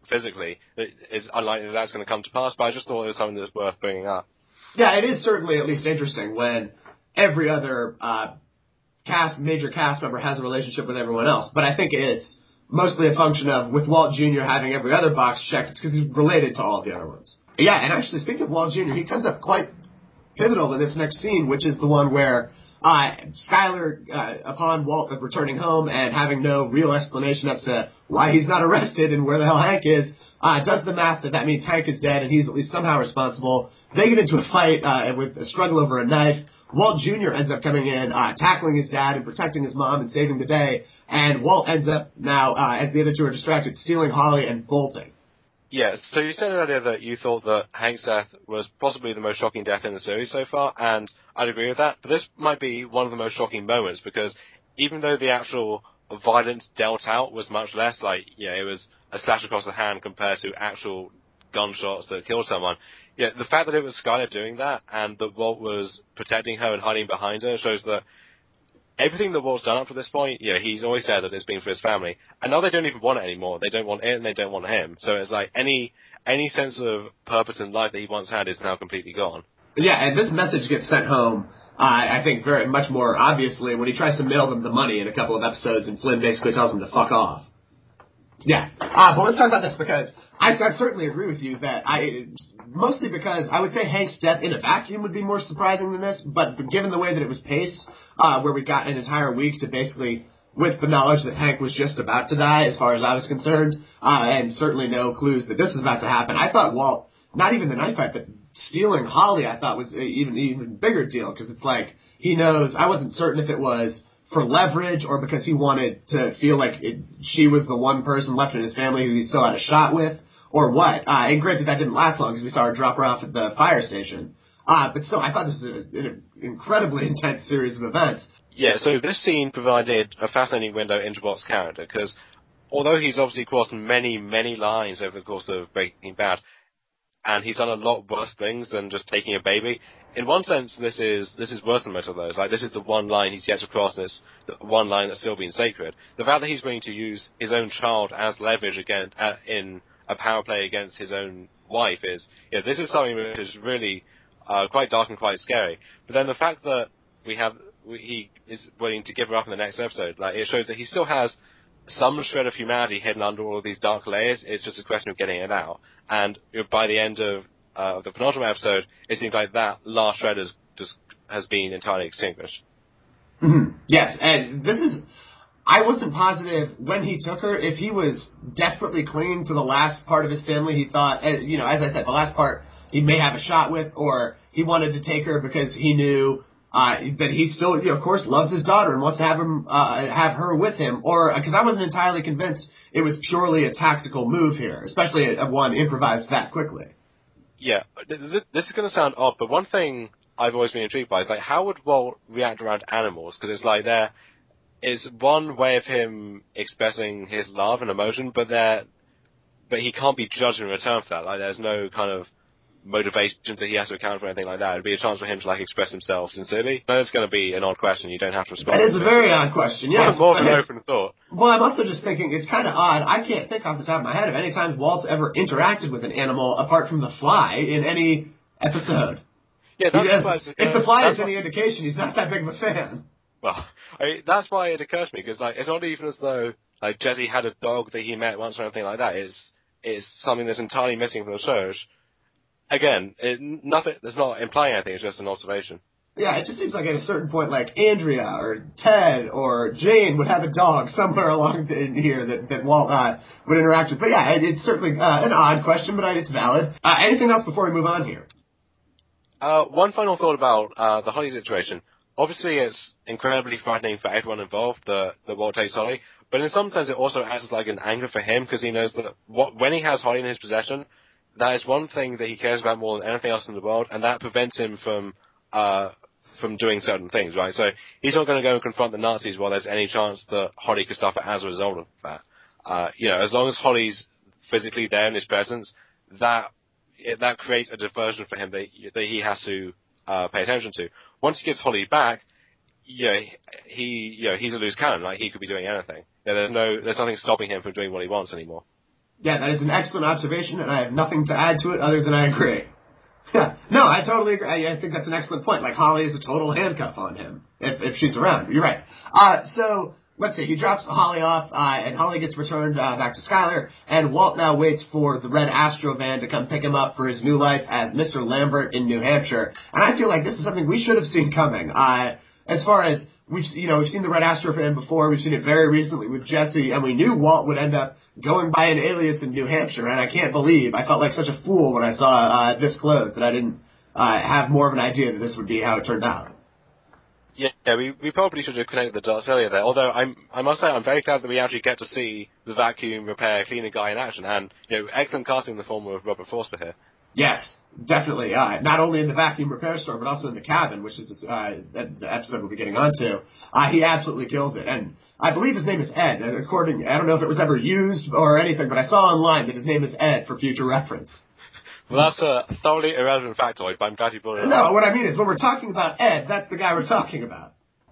physically, it is unlikely that that's going to come to pass, but I just thought it was something that's worth bringing up. Yeah, it is certainly at least interesting when every other uh, cast, major cast member has a relationship with everyone else. But I think it's mostly a function of, with Walt Junior having every other box checked, it's because he's related to all of the other ones. Yeah, and actually, speaking of Walt Junior, he comes up quite pivotal in this next scene, which is the one where uh, Skyler, uh, upon Walt returning home and having no real explanation as to why he's not arrested and where the hell Hank is, uh, does the math that that means Hank is dead and he's at least somehow responsible. They get into a fight uh, with a struggle over a knife. Walt Junior ends up coming in, uh, tackling his dad and protecting his mom and saving the day. And Walt ends up now, uh, as the other two are distracted, stealing Holly and bolting. Yes, so you said earlier that you thought that Hank's death was possibly the most shocking death in the series so far, and I'd agree with that, but this might be one of the most shocking moments, because even though the actual violence dealt out was much less, like, yeah, it was a slash across the hand compared to actual gunshots that killed someone, yeah, the fact that it was Skyler doing that, and that Walt was protecting her and hiding behind her, shows that everything that Walt's done up to this point, yeah, he's always said that it's been for his family. And now they don't even want it anymore. They don't want it and they don't want him. So it's like any any sense of purpose in life that he once had is now completely gone. Yeah, and this message gets sent home, uh, I think, very much more obviously when he tries to mail them the money in a couple of episodes and Flynn basically tells him to fuck off. Yeah, uh, but let's talk about this because I, I certainly agree with you that I, mostly because I would say Hank's death in a vacuum would be more surprising than this, but given the way that it was paced, uh, where we got an entire week to basically, with the knowledge that Hank was just about to die, as far as I was concerned, uh, and certainly no clues that this was about to happen, I thought Walt, not even the knife fight, but stealing Holly, I thought was an even, even bigger deal, because it's like, he knows, I wasn't certain if it was for leverage or because he wanted to feel like it, she was the one person left in his family who he still had a shot with, or what. Uh, and granted, that didn't last long because we saw her drop her off at the fire station. Uh, but still, I thought this was an incredibly intense series of events. Yeah, so this scene provided a fascinating window into Walt's character, because although he's obviously crossed many, many lines over the course of Breaking Bad, and he's done a lot worse things than just taking a baby, in one sense, this is this is worse than most of those. Like, this is the one line he's yet to cross, and it's the one line that's still been sacred. The fact that he's willing to use his own child as leverage again uh, in a power play against his own wife is, yeah, this is something which is really uh, quite dark and quite scary. But then the fact that we have we, he is willing to give her up in the next episode, like, it shows that he still has some shred of humanity hidden under all of these dark layers. It's just a question of getting it out. And you know, by the end of uh, the penultimate episode, it seems like that last shred has just has been entirely extinguished. Mm-hmm. Yes, and this is, I wasn't positive when he took her if he was desperately clinging to the last part of his family he thought, you know, as I said, the last part he may have a shot with, or he wanted to take her because he knew uh, that he still, you know, of course, loves his daughter and wants to have him uh, have her with him, or because I wasn't entirely convinced it was purely a tactical move here, especially a, one improvised that quickly. Yeah, this is going to sound odd, but one thing I've always been intrigued by is, like, how would Walt react around animals? Because it's like there is one way of him expressing his love and emotion, but there, but he can't be judged in return for that. Like, there's no kind of motivations that he has to account for, anything like that. It'd be a chance for him to, like, express himself sincerely. But it's going to be an odd question. You don't have to respond. That is a very odd question, yes. More of an open thought. Well, I'm also just thinking, it's kind of odd. I can't think off the top of my head of any time Walt's ever interacted with an animal apart from the Fly in any episode. Yeah, that's has, why if the Fly is any indication, he's not that big of a fan. Well, I mean, that's why it occurs to me, because, like, it's not even as though, like, Jesse had a dog that he met once or anything like that. It's, it's something that's entirely missing from the search. Again, it, nothing, it's not implying anything, it's just an observation. Yeah, it just seems like at a certain point, like, Andrea or Ted or Jane would have a dog somewhere along the, in here that, that Walt uh, would interact with. But yeah, it, it's certainly uh, an odd question, but it's valid. Uh, anything else before we move on here? Uh, one final thought about uh, the Holly situation. Obviously, it's incredibly frightening for everyone involved that, that Walt takes Holly, but in some sense it also acts as like an anchor for him, because he knows that what, when he has Holly in his possession, that is one thing that he cares about more than anything else in the world, and that prevents him from uh, from doing certain things, right? So he's not going to go and confront the Nazis while there's any chance that Holly could suffer as a result of that. Uh, you know, as long as Holly's physically there in his presence, that it, that creates a diversion for him that, that he has to uh, pay attention to. Once he gets Holly back, you know, he, you know, he's a loose cannon. Like, he could be doing anything. You know, there's no, there's nothing stopping him from doing what he wants anymore. Yeah, that is an excellent observation, and I have nothing to add to it other than I agree. Yeah, no, I totally agree. I, I think that's an excellent point. Like, Holly is a total handcuff on him if if she's around. You're right. Uh, so let's see. He drops Holly off, uh, and Holly gets returned uh, back to Skylar, and Walt now waits for the red Astro van to come pick him up for his new life as Mister Lambert in New Hampshire. And I feel like this is something we should have seen coming. Uh, as far as we've you know we've seen the red Astro van before. We've seen it very recently with Jesse, and we knew Walt would end up going by an alias in New Hampshire, and I can't believe I felt like such a fool when I saw uh, this close that I didn't uh, have more of an idea that this would be how it turned out. Yeah, yeah, we we probably should have connected the dots earlier there. Although I'm I must say I'm very glad that we actually get to see the vacuum repair cleaner guy in action, and you know excellent casting in the form of Robert Forster here. Yes, definitely. Uh, not only in the vacuum repair store, but also in the cabin, which is uh, the episode we'll be getting onto. Uh, he absolutely kills it. And I believe his name is Ed. According, I don't know if it was ever used or anything, but I saw online that his name is Ed for future reference. Well, that's a thoroughly irrelevant factoid, but I'm glad you brought it up. No, what I mean is when we're talking about Ed, that's the guy we're talking about.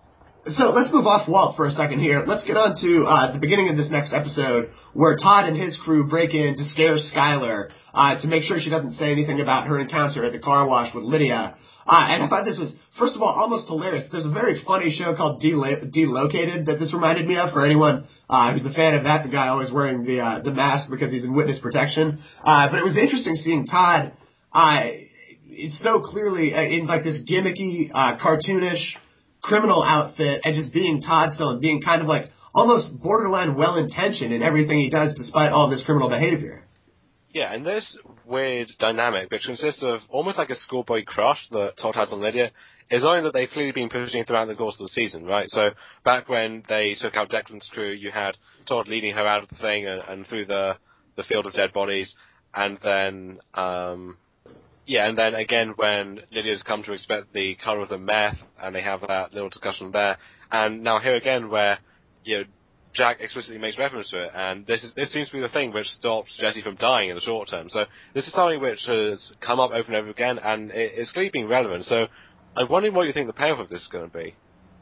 So let's move off Walt for a second here. Let's get on to uh, the beginning of this next episode where Todd and his crew break in to scare Skylar uh, to make sure she doesn't say anything about her encounter at the car wash with Lydia. Uh, and I thought this was, first of all, almost hilarious. There's a very funny show called Del- Delocated that this reminded me of for anyone uh, who's a fan of that. The guy always wearing the uh, the mask because he's in witness protection. Uh, but it was interesting seeing Todd uh, it's so clearly uh, in like this gimmicky, uh, cartoonish criminal outfit and just being Todd still and being kind of like almost borderline well-intentioned in everything he does despite all this criminal behavior. Yeah, and this weird dynamic, which consists of almost like a schoolboy crush that Todd has on Lydia, is something that they've clearly been pushing throughout the course of the season, right? So back when they took out Declan's crew, you had Todd leading her out of the thing and, and through the the field of dead bodies, and then um, yeah, and then again when Lydia's come to expect the colour of the meth, and they have that little discussion there, and now here again where you know. Jack explicitly makes reference to it, and this is this seems to be the thing which stops Jesse from dying in the short term. So this is something which has come up over and over again, and it, it's clearly being relevant. So I'm wondering what you think the payoff of this is going to be.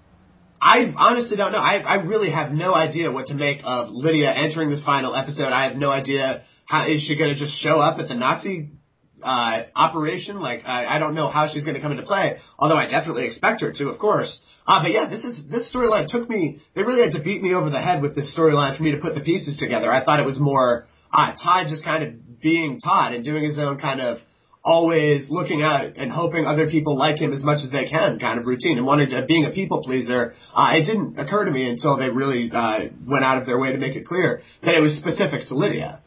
I honestly don't know. I I really have no idea what to make of Lydia entering this final episode. I have no idea how is she going to just show up at the Nazi uh operation. Like I, I don't know how she's going to come into play. Although I definitely expect her to, of course. Uh, but yeah, this is this storyline took me. They really had to beat me over the head with this storyline for me to put the pieces together. I thought it was more uh, Todd just kind of being Todd and doing his own kind of always looking out and hoping other people like him as much as they can kind of routine and wanted to, being a people pleaser. Uh, it didn't occur to me until they really uh, went out of their way to make it clear that it was specific to Lydia.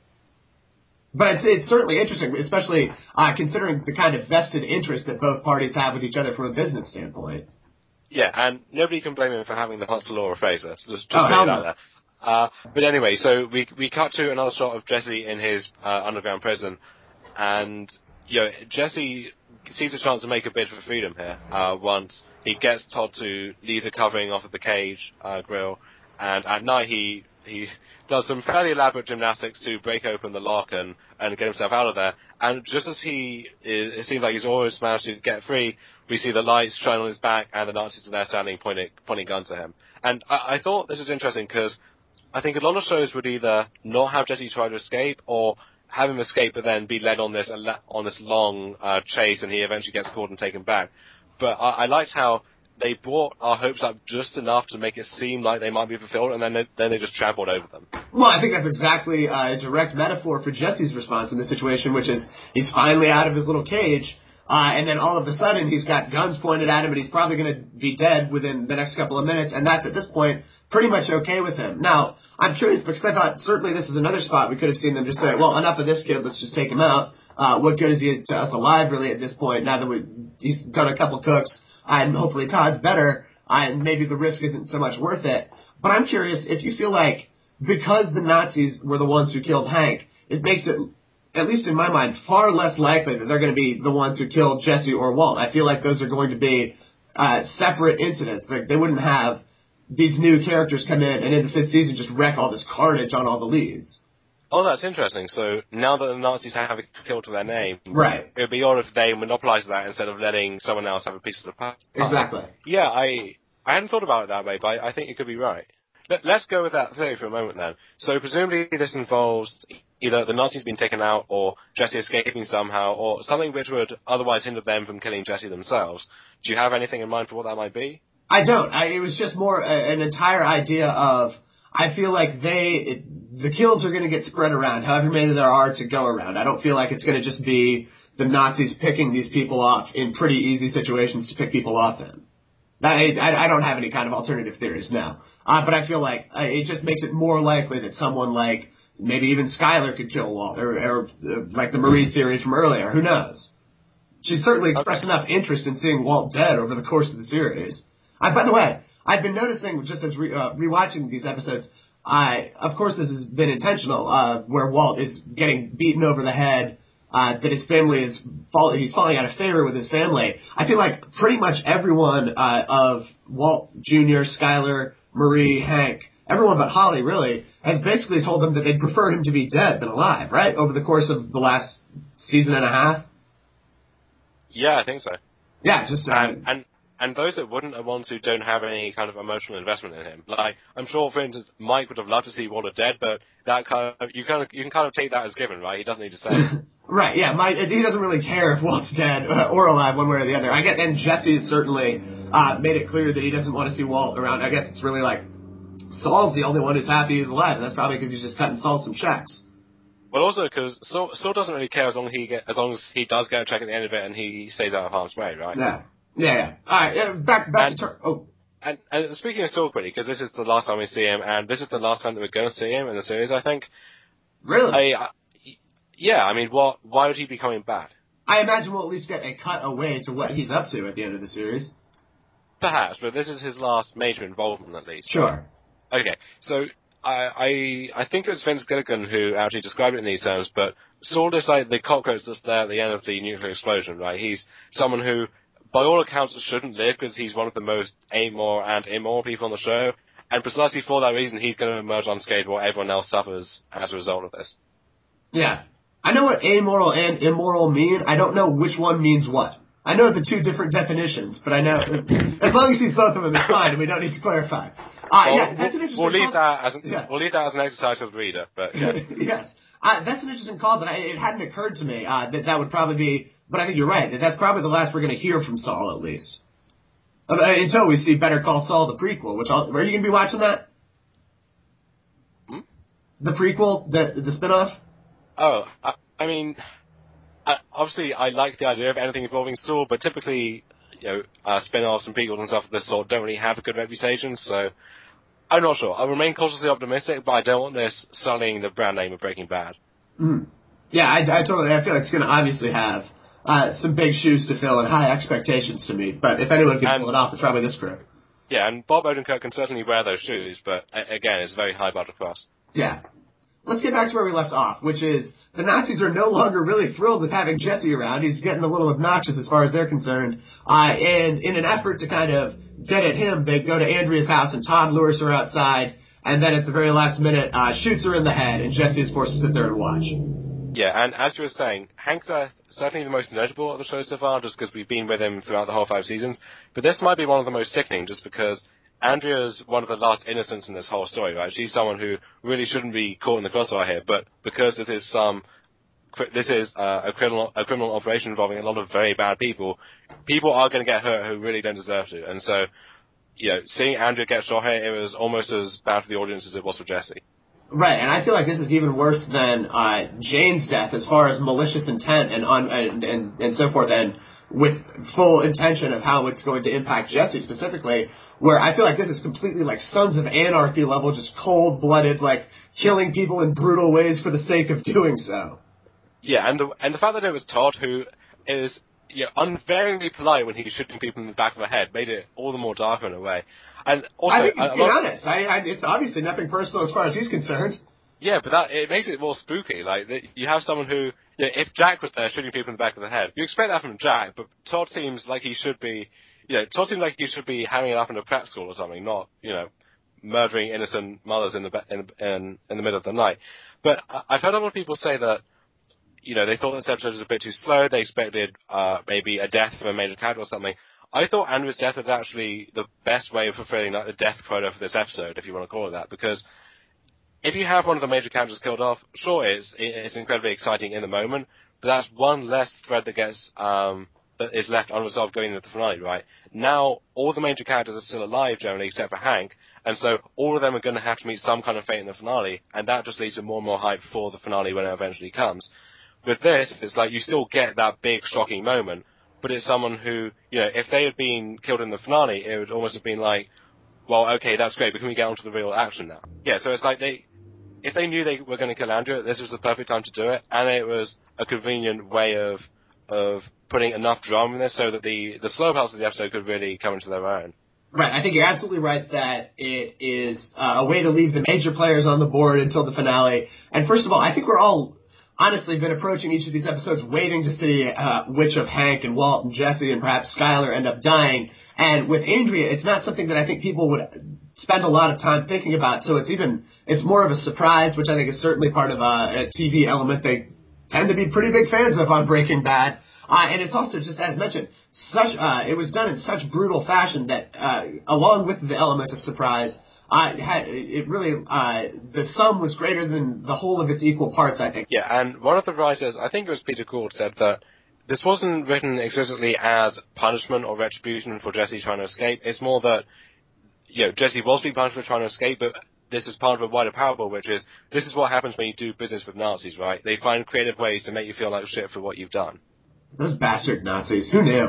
But it's, it's certainly interesting, especially uh, considering the kind of vested interest that both parties have with each other from a business standpoint. Yeah, and nobody can blame him for having the hearts of Laura Fraser. Just, just oh, put it no. out there. Uh, but anyway, so we we cut to another shot of Jesse in his uh, underground prison, and you know Jesse sees a chance to make a bid for freedom here. Uh, once he gets Todd to leave the covering off of the cage uh, grill, and at night he he does some fairly elaborate gymnastics to break open the lock and, and get himself out of there. And just as he is, it seems like he's almost managed to get free, we see the lights shine on his back, and the Nazis are there standing, pointing, pointing guns at him. And I, I thought this was interesting because I think a lot of shows would either not have Jesse try to escape, or have him escape but then be led on this on this long uh, chase, and he eventually gets caught and taken back. But I, I liked how they brought our hopes up just enough to make it seem like they might be fulfilled, and then they, then they just trampled over them. Well, I think that's exactly uh, a direct metaphor for Jesse's response in this situation, which is he's finally out of his little cage, uh, and then all of a sudden he's got guns pointed at him, and he's probably going to be dead within the next couple of minutes, and that's at this point pretty much okay with him. Now, I'm curious because I thought certainly this is another spot we could have seen them just say, well, enough of this kid, let's just take him out. Uh, what good is he to us alive, really, at this point, now that we, he's done a couple cooks, and hopefully Todd's better, and maybe the risk isn't so much worth it. But I'm curious if you feel like because the Nazis were the ones who killed Hank, it makes it, at least in my mind, far less likely that they're going to be the ones who killed Jesse or Walt. I feel like those are going to be uh, separate incidents. Like they wouldn't have these new characters come in and in the fifth season just wreck all this carnage on all the leads. Oh, that's interesting. So now that the Nazis have a kill to their name, right, it would be odd if they monopolized that instead of letting someone else have a piece of the pie. Exactly. Yeah, I I hadn't thought about it that way, but I, I think you could be right. let, let's go with that theory for a moment then. So presumably this involves either the Nazis being taken out, or Jesse escaping somehow, or something which would otherwise hinder them from killing Jesse themselves. Do you have anything in mind for what that might be? I don't. I, it was just more a, an entire idea of, I feel like they, it, the kills are going to get spread around, however many there are to go around. I don't feel like it's going to just be the Nazis picking these people off in pretty easy situations to pick people off in. I, I, I don't have any kind of alternative theories now. Uh, but I feel like uh, it just makes it more likely that someone like, maybe even Skyler could kill Walt, or, or uh, like the Marie theory from earlier. Who knows? She certainly expressed okay. enough interest in seeing Walt dead over the course of the series. I, by the way, I've been noticing, just as re, uh, rewatching these episodes, I, of course this has been intentional, uh, where Walt is getting beaten over the head, uh, that his family is, fall, he's falling out of favor with his family. I feel like pretty much everyone, uh, of Walt Junior, Skyler, Marie, Hank, everyone but Holly, really, has basically told them that they'd prefer him to be dead than alive, right? Over the course of the last season and a half. Yeah, I think so. Yeah, just... Uh, and, and and those that wouldn't are ones who don't have any kind of emotional investment in him. Like, I'm sure, for instance, Mike would have loved to see Walter dead, but that kind of, you kind of, you can kind of take that as given, right? He doesn't need to say it. Right, yeah, Mike, he doesn't really care if Walt's dead uh, or alive one way or the other. I get, and Jesse certainly uh, made it clear that he doesn't want to see Walt around. I guess it's really like, Saul's the only one who's happy he's alive, and that's probably because he's just cutting Saul some checks. Well, also because Saul, Saul doesn't really care as long as he get, as long as he does get a check at the end of it and he stays out of harm's way, right? Yeah, yeah, yeah. All right, uh, back back and, to tur- oh. And, and speaking of Saul, quickly, because this is the last time we see him, and this is the last time that we're going to see him in the series, I think. Really? I, I, yeah, I mean, what? Why would he be coming back? I imagine we'll at least get a cut away to what he's up to at the end of the series. Perhaps, but this is his last major involvement, at least. Sure. Right? Okay, so I, I I think it was Vince Gilligan who actually described it in these terms, but Saul is like the cockroach that's there at the end of the nuclear explosion, right? He's someone who, by all accounts, shouldn't live because he's one of the most amoral and immoral people on the show, and precisely for that reason, he's going to emerge unscathed while everyone else suffers as a result of this. Yeah. I know what amoral and immoral mean. I don't know which one means what. I know the two different definitions, but I know, as long as he's both of them, it's fine, and we don't need to clarify. Uh, well, yeah, that's an interesting we'll leave call. that as an, yeah. we'll leave that as an exercise for the reader, but yeah. Yes. Uh, that's an interesting call, but I, it hadn't occurred to me uh, that that would probably be, but I think you're right, that that's probably the last we're going to hear from Saul, at least. Uh, until we see Better Call Saul, the prequel, which I'll, are you going to be watching that? Hmm? The prequel, the the spinoff? Oh, I, I mean, I, obviously I like the idea of anything involving Saul, but typically, you know, uh, spin-offs and prequels and stuff of this sort don't really have a good reputation, so I'm not sure. I remain cautiously optimistic, but I don't want this sullying the brand name of Breaking Bad. Mm. Yeah, I, I totally, I feel like it's going to obviously have uh, some big shoes to fill and high expectations to meet, but if anyone can and, pull it off, it's probably this crew. Yeah, and Bob Odenkirk can certainly wear those shoes, but again, it's a very high bar to cross. Yeah. Let's get back to where we left off, which is the Nazis are no longer really thrilled with having Jesse around. He's getting a little obnoxious as far as they're concerned. Uh, and in an effort to kind of get at him, they go to Andrea's house and Todd lures her outside, and then at the very last minute, uh, shoots her in the head, and Jesse is forced to sit there and watch. Yeah, and as you were saying, Hank's uh, certainly the most notable of the show so far, just because we've been with him throughout the whole five seasons. But this might be one of the most sickening, just because Andrea's one of the last innocents in this whole story, right? She's someone who really shouldn't be caught in the crossfire here, but because it is some, this is uh, a criminal a criminal operation involving a lot of very bad people, people are going to get hurt who really don't deserve to. And so, you know, seeing Andrea get shot here, it was almost as bad for the audience as it was for Jesse. Right, and I feel like this is even worse than uh, Jane's death as far as malicious intent and, on, and, and, and so forth, and with full intention of how it's going to impact Jesse specifically, where I feel like this is completely like Sons of Anarchy level, just cold-blooded, like killing people in brutal ways for the sake of doing so. Yeah, and the, and the fact that it was Todd who is, you know, unvaryingly polite when he's shooting people in the back of the head made it all the more darker in a way. And also, I think he's being lot, honest. I, I, it's obviously nothing personal as far as he's concerned. Yeah, but that it makes it more spooky. Like you have someone who, you know, if Jack was there shooting people in the back of the head, you expect that from Jack, but Todd seems like he should be, you know, Todd seems like he should be hanging it up in a prep school or something, not, you know, murdering innocent mothers in the in in, in the middle of the night. But I've heard a lot of people say that, you know, they thought this episode was a bit too slow. They expected uh, maybe a death of a major character or something. I thought Andrew's death was actually the best way of fulfilling like the death quota for this episode, if you want to call it that, because if you have one of the major characters killed off, sure, it's it's incredibly exciting in the moment, but that's one less thread that gets um that is left unresolved going into the finale, right? Now all the major characters are still alive generally, except for Hank, and so all of them are going to have to meet some kind of fate in the finale, and that just leads to more and more hype for the finale when it eventually comes. With this, it's like you still get that big shocking moment, but it's someone who, you know, if they had been killed in the finale, it would almost have been like, well, okay, that's great, but can we get on to the real action now? Yeah, so it's like they, if they knew they were going to kill Andrew, this was the perfect time to do it, and it was a convenient way of of putting enough drama in this so that the, the slow parts of the episode could really come into their own. Right, I think you're absolutely right that it is uh, a way to leave the major players on the board until the finale. And first of all, I think we're all honestly been approaching each of these episodes waiting to see uh, which of Hank and Walt and Jesse and perhaps Skyler end up dying. And with Andrea, it's not something that I think people would spend a lot of time thinking about. So it's even, it's more of a surprise, which I think is certainly part of a, a T V element they tend to be pretty big fans of on Breaking Bad. Uh, and it's also, just as mentioned, such uh, it was done in such brutal fashion that, uh, along with the element of surprise, uh, it, had, it really, uh, the sum was greater than the whole of its equal parts, I think. Yeah, and one of the writers, I think it was Peter Gould, said that this wasn't written explicitly as punishment or retribution for Jesse trying to escape. It's more that, you know, Jesse was being punished for trying to escape, but this is part of a wider parable, which is, this is what happens when you do business with Nazis, right? They find creative ways to make you feel like shit for what you've done. Those bastard Nazis. Who knew?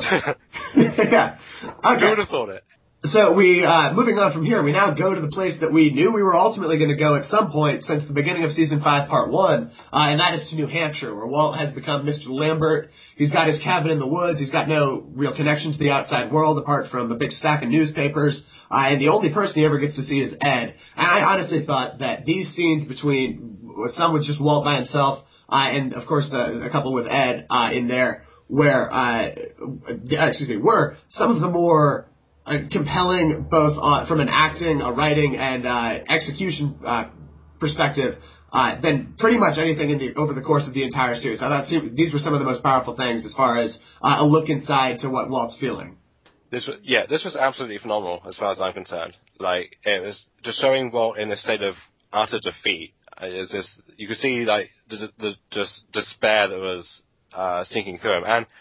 Yeah. Okay. Who would have thought it? So we, uh, moving on from here, we now go to the place that we knew we were ultimately going to go at some point since the beginning of season five, part one, uh, and that is to New Hampshire, where Walt has become Mister Lambert. He's got his cabin in the woods. He's got no real connection to the outside world apart from a big stack of newspapers, uh, and the only person he ever gets to see is Ed. And I honestly thought that these scenes between, some with just Walt by himself, uh, and of course the, a couple with Ed, uh, in there, where, uh, excuse me, were some of the more uh, compelling, both uh, from an acting, a writing, and uh, execution uh, perspective, uh, than pretty much anything in the over the course of the entire series. I thought these were some of the most powerful things as far as uh, a look inside to what Walt's feeling. This was, yeah, this was absolutely phenomenal as far as I'm concerned. Like, it was just showing Walt in a state of utter defeat. It's just, you could see, like, the, the just despair that was uh, sinking through him. And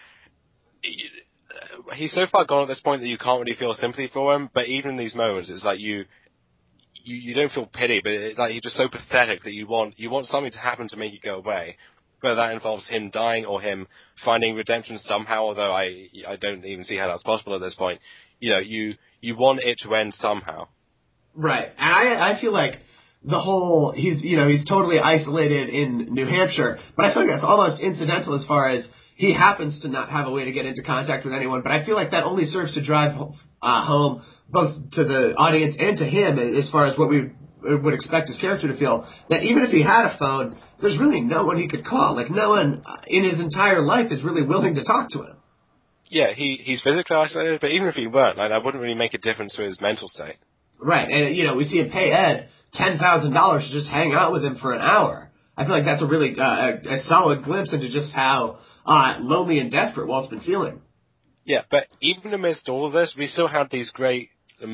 he, he's so far gone at this point that you can't really feel sympathy for him, but even in these moments, it's like you you, you don't feel pity, but it, like, he's just so pathetic that you want you want something to happen to make you go away. Whether that involves him dying or him finding redemption somehow, although I I don't even see how that's possible at this point. You know, you you want it to end somehow. Right. And I I feel like the whole, he's, you know, he's totally isolated in New Hampshire, but I feel like that's almost incidental as far as he happens to not have a way to get into contact with anyone, but I feel like that only serves to drive uh, home both to the audience and to him as far as what we would expect his character to feel, that even if he had a phone, there's really no one he could call. Like, no one in his entire life is really willing to talk to him. Yeah, he he's physically isolated, but even if he weren't, like, that wouldn't really make a difference to his mental state. Right, and, you know, we see him pay Ed ten thousand dollars to just hang out with him for an hour. I feel like that's a really uh, a, a solid glimpse into just how uh, lonely and desperate Walt's been feeling. Yeah, but even amidst all of this, we still had these great,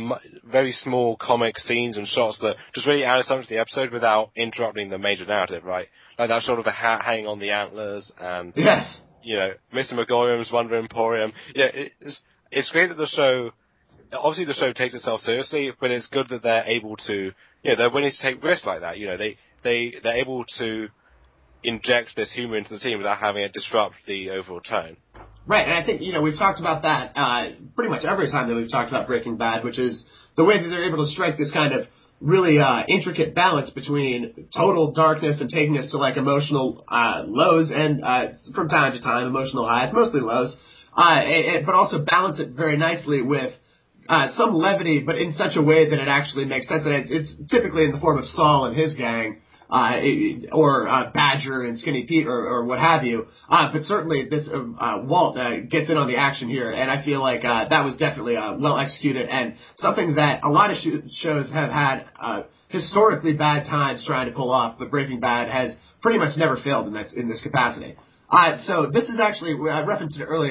very small comic scenes and shots that just really added something to the episode without interrupting the major narrative, right? Like that sort of a hat hanging on the antlers, and yes, you know, Mister McGoyam's Wonder Emporium. Yeah, it's it's great that the show. Obviously, the show takes itself seriously, but it's good that they're able to, you know, they're willing to take risks like that. You know, they they they're able to inject this humor into the scene without having it disrupt the overall tone. Right, and I think, you know, we've talked about that uh, pretty much every time that we've talked about Breaking Bad, which is the way that they're able to strike this kind of really uh, intricate balance between total darkness and taking us to, like, emotional uh, lows and, uh, from time to time, emotional highs, mostly lows, uh, and, but also balance it very nicely with uh, some levity, but in such a way that it actually makes sense. And it's, it's typically in the form of Saul and his gang, Uh, or uh, Badger and Skinny Pete, or, or what have you. Uh, but certainly this uh, uh, Walt uh, gets in on the action here, and I feel like uh, that was definitely uh, well executed and something that a lot of sh- shows have had uh, historically bad times trying to pull off, but Breaking Bad has pretty much never failed in this in this capacity. Uh, so this is actually, I referenced it earlier,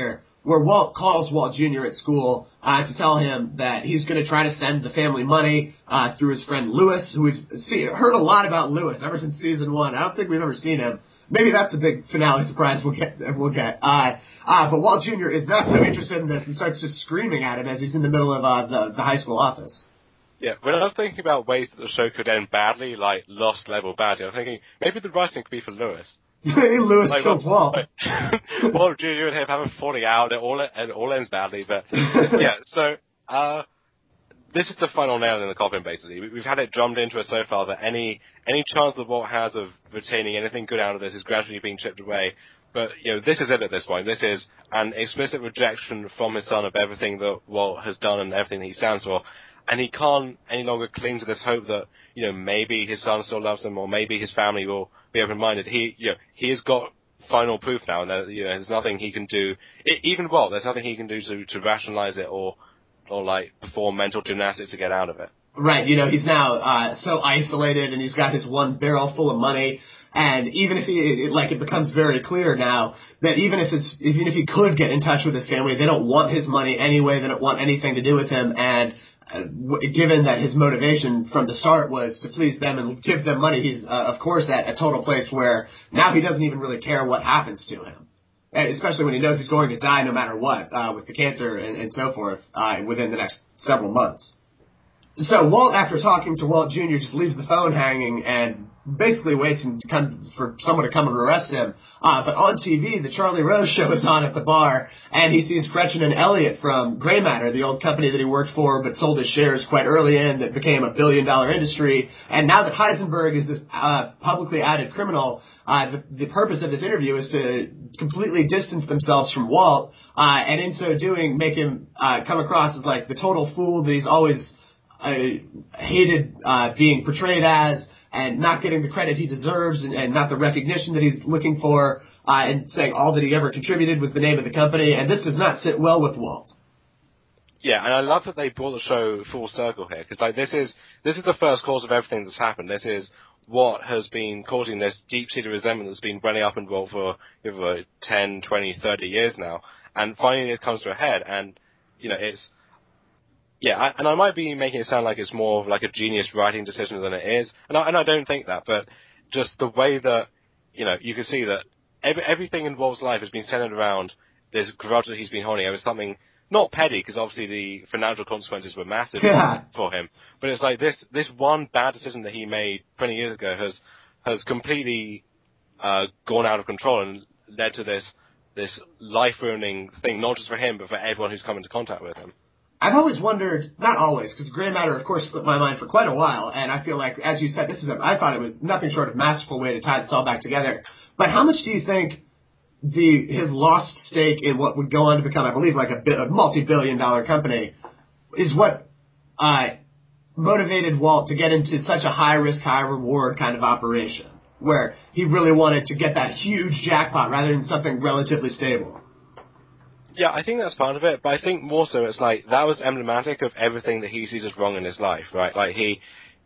where Walt calls Walt Junior at school uh, to tell him that he's going to try to send the family money uh, through his friend Lewis, who we've see, heard a lot about Lewis ever since season one. I don't think we've ever seen him. Maybe that's a big finale surprise we'll get. We'll get. Uh, uh, but Walt Junior is not so interested in this and starts just screaming at him as he's in the middle of uh, the, the high school office. Yeah, when I was thinking about ways that the show could end badly, like Lost level badly, I'm thinking maybe the writing could be for Lewis. Lewis like, kills Walt. Like, Walt Junior and him have a falling out, it all, it all ends badly, but yeah, so, uh, this is the final nail in the coffin, basically. We've had it drummed into us so far that any, any chance that Walt has of retaining anything good out of this is gradually being chipped away. But, you know, this is it at this point. This is an explicit rejection from his son of everything that Walt has done and everything that he stands for. And he can't any longer cling to this hope that, you know, maybe his son still loves him or maybe his family will be open-minded. He, you know, he has got final proof now and there, you know, there's nothing he can do. It, even Walt, there's nothing he can do to, to rationalize it or, or like perform mental gymnastics to get out of it. Right, you know, he's now uh, so isolated and he's got his one barrel full of money. And even if he, it, like, it becomes very clear now that even if his, even if he could get in touch with his family, they don't want his money anyway. They don't want anything to do with him. And uh, w- given that his motivation from the start was to please them and give them money, he's, uh, of course, at a total place where now he doesn't even really care what happens to him. And especially when he knows he's going to die no matter what, uh, with the cancer and, and so forth, uh, within the next several months. So Walt, after talking to Walt Junior, just leaves the phone hanging and basically waits and come for someone to come and arrest him. Uh, but on T V, the Charlie Rose show is on at the bar, and he sees Gretchen and Elliot from Grey Matter, the old company that he worked for but sold his shares quite early in that became a billion-dollar industry. And now that Heisenberg is this uh, publicly outed criminal, uh, the, the purpose of this interview is to completely distance themselves from Walt, uh, and in so doing, make him uh, come across as like the total fool that he's always uh, hated uh, being portrayed as, and not getting the credit he deserves and, and not the recognition that he's looking for, uh, and saying all that he ever contributed was the name of the company, and this does not sit well with Walt. Yeah, and I love that they brought the show full circle here, because like this is this is the first cause of everything that's happened. This is what has been causing this deep-seated resentment that's been running up in Walt for you know, ten, twenty, thirty years now, and finally it comes to a head, and you know it's Yeah, I, and I might be making it sound like it's more of like a genius writing decision than it is, and I, and I don't think that, but just the way that, you know, you can see that every, everything in Walt's life has been centered around this grudge that he's been holding over something, not petty, because obviously the financial consequences were massive Yeah. for him, but it's like this, this one bad decision that he made twenty years ago has, has completely, uh, gone out of control and led to this, this life-ruining thing, not just for him, but for everyone who's come into contact with him. I've always wondered, not always, because Grey Matter, of course, slipped my mind for quite a while, and I feel like, as you said, this is a, I thought it was nothing short of a masterful way to tie this all back together. But how much do you think the his lost stake in what would go on to become, I believe, like a, a multi-billion dollar company is what uh, motivated Walt to get into such a high-risk, high-reward kind of operation, where he really wanted to get that huge jackpot rather than something relatively stable? Yeah, I think that's part of it, but I think more so it's like that was emblematic of everything that he sees as wrong in his life, right? Like he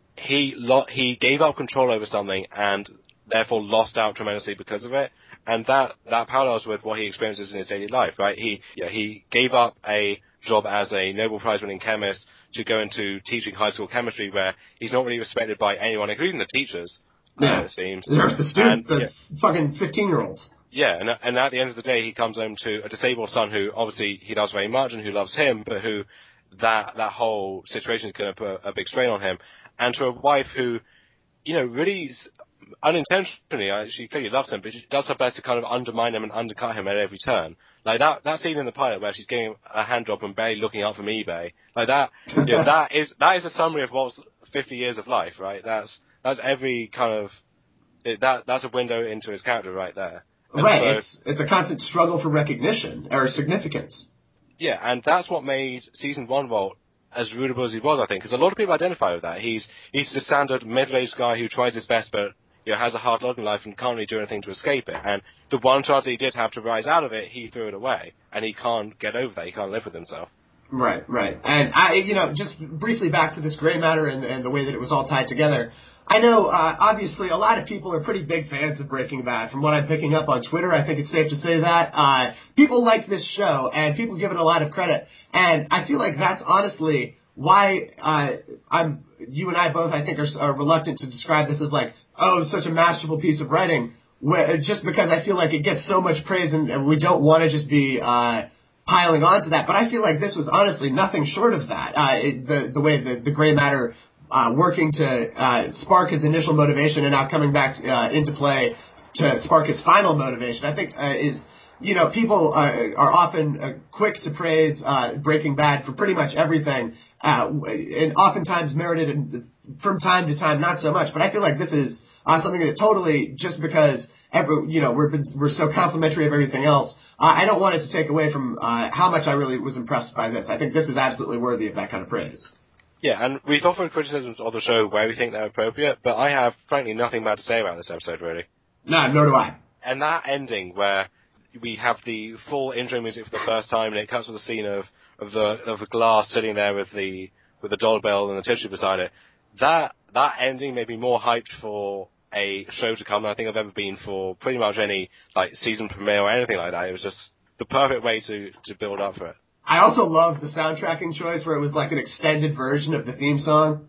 he lo- he gave up control over something and therefore lost out tremendously because of it, and that that parallels with what he experiences in his daily life, right? He yeah, he gave up a job as a Nobel Prize winning chemist to go into teaching high school chemistry, where he's not really respected by anyone, including the teachers. Yeah, uh, it seems. There's the students, and, the yeah. fucking fifteen-year-olds. Yeah, and, and at the end of the day, he comes home to a disabled son who obviously he loves very much and who loves him, but who that that whole situation is going to put a big strain on him. And to a wife who, you know, really unintentionally, she clearly loves him, but she does her best to kind of undermine him and undercut him at every turn. Like that that scene in the pilot where she's getting a hand job and barely looking up from eBay, like that. You know, that is that is a summary of Walt's fifty years of life, right? That's that's every kind of it, that that's a window into his character right there. And right, so, it's it's a constant struggle for recognition or significance. Yeah, and that's what made season one Walt as rootable as he was, I think, because a lot of people identify with that. He's he's the standard middle-aged guy who tries his best, but you know, has a hard lot in life and can't really do anything to escape it. And the one chance that he did have to rise out of it, he threw it away, and he can't get over that. He can't live with himself. Right, right. And I, you know, just briefly back to this Grey Matter and, and the way that it was all tied together. I know, uh, obviously, a lot of people are pretty big fans of Breaking Bad. From what I'm picking up on Twitter, I think it's safe to say that. Uh, people like this show, and people give it a lot of credit. And I feel like that's honestly why uh, I'm, you and I both, I think, are, are reluctant to describe this as like, oh, such a masterful piece of writing, where, just because I feel like it gets so much praise, and, and we don't want to just be uh, piling onto that. But I feel like this was honestly nothing short of that. Uh, it, the, the way the, the gray matter Uh, working to uh, spark his initial motivation and now coming back uh, into play to spark his final motivation, I think uh, is, you know, people uh, are often uh, quick to praise uh, Breaking Bad for pretty much everything, uh, and oftentimes merited in, from time to time not so much. But I feel like this is uh, something that totally, just because every, you know, we're we're so complimentary of everything else, uh, I don't want it to take away from uh, how much I really was impressed by this. I think this is absolutely worthy of that kind of praise. Yeah, and we've offered criticisms of the show where we think they're appropriate, but I have, frankly, nothing bad to say about this episode, really. No, nor do I. And that ending where we have the full intro music for the first time, and it cuts to the scene of, of the of the glass sitting there with the with the dollar bill and the tissue beside it, that that ending made me more hyped for a show to come than I think I've ever been for pretty much any like season premiere or anything like that. It was just the perfect way to, to build up for it. I also love the soundtracking choice where it was like an extended version of the theme song.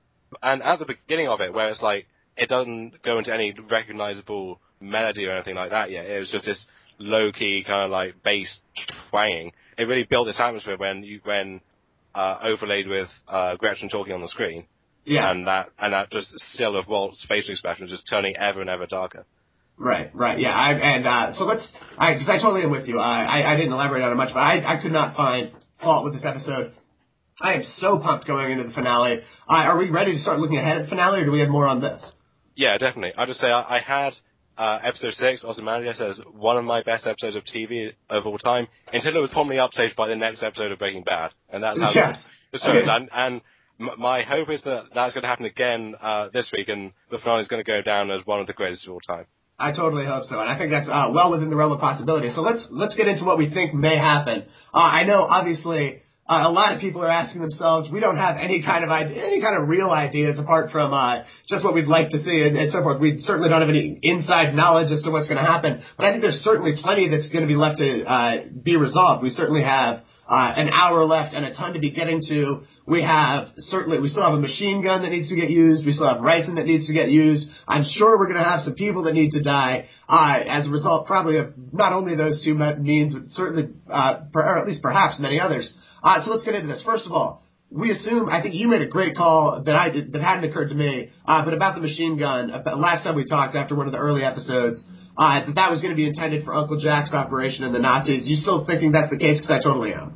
And at the beginning of it, where it's like, it doesn't go into any recognizable melody or anything like that yet. It was just this low-key kind of like bass twanging. It really built this atmosphere when you, when, uh, overlaid with, uh, Gretchen talking on the screen. Yeah. And that, and that just still of Walt's facial expression just turning ever and ever darker. Right, right, yeah, I, and uh, so let's, I, because I totally am with you. I, I, I didn't elaborate on it much, but I, I could not find fault with this episode. I am so pumped going into the finale. Uh, are we ready to start looking ahead at the finale, or do we have more on this? Yeah, definitely. I'll just say I, I had uh, episode six, Ozymandias, as one of my best episodes of T V of all time, until it was promptly upstaged by the next episode of Breaking Bad, and that's how yes. the show is. And, and m- my hope is that that's going to happen again uh, this week, and the finale is going to go down as one of the greatest of all time. I totally hope so, and I think that's uh, well within the realm of possibility. So let's let's get into what we think may happen. Uh, I know, obviously, uh, a lot of people are asking themselves. We don't have any kind of idea, any kind of real ideas apart from uh, just what we'd like to see and, and so forth. We certainly don't have any inside knowledge as to what's going to happen, but I think there's certainly plenty that's going to be left to uh, be resolved. We certainly have Uh, an hour left and a ton to be getting to. We have, certainly, we still have a machine gun that needs to get used. We still have ricin that needs to get used. I'm sure we're going to have some people that need to die, uh, as a result probably of not only those two means, but certainly, uh, per, or at least perhaps many others. Uh, so let's get into this. First of all, we assume, I think you made a great call that I did, that hadn't occurred to me, uh, but about the machine gun. About, last time we talked after one of the early episodes, uh, that that was going to be intended for Uncle Jack's operation and the Nazis. You still thinking that's the case? Because I totally am.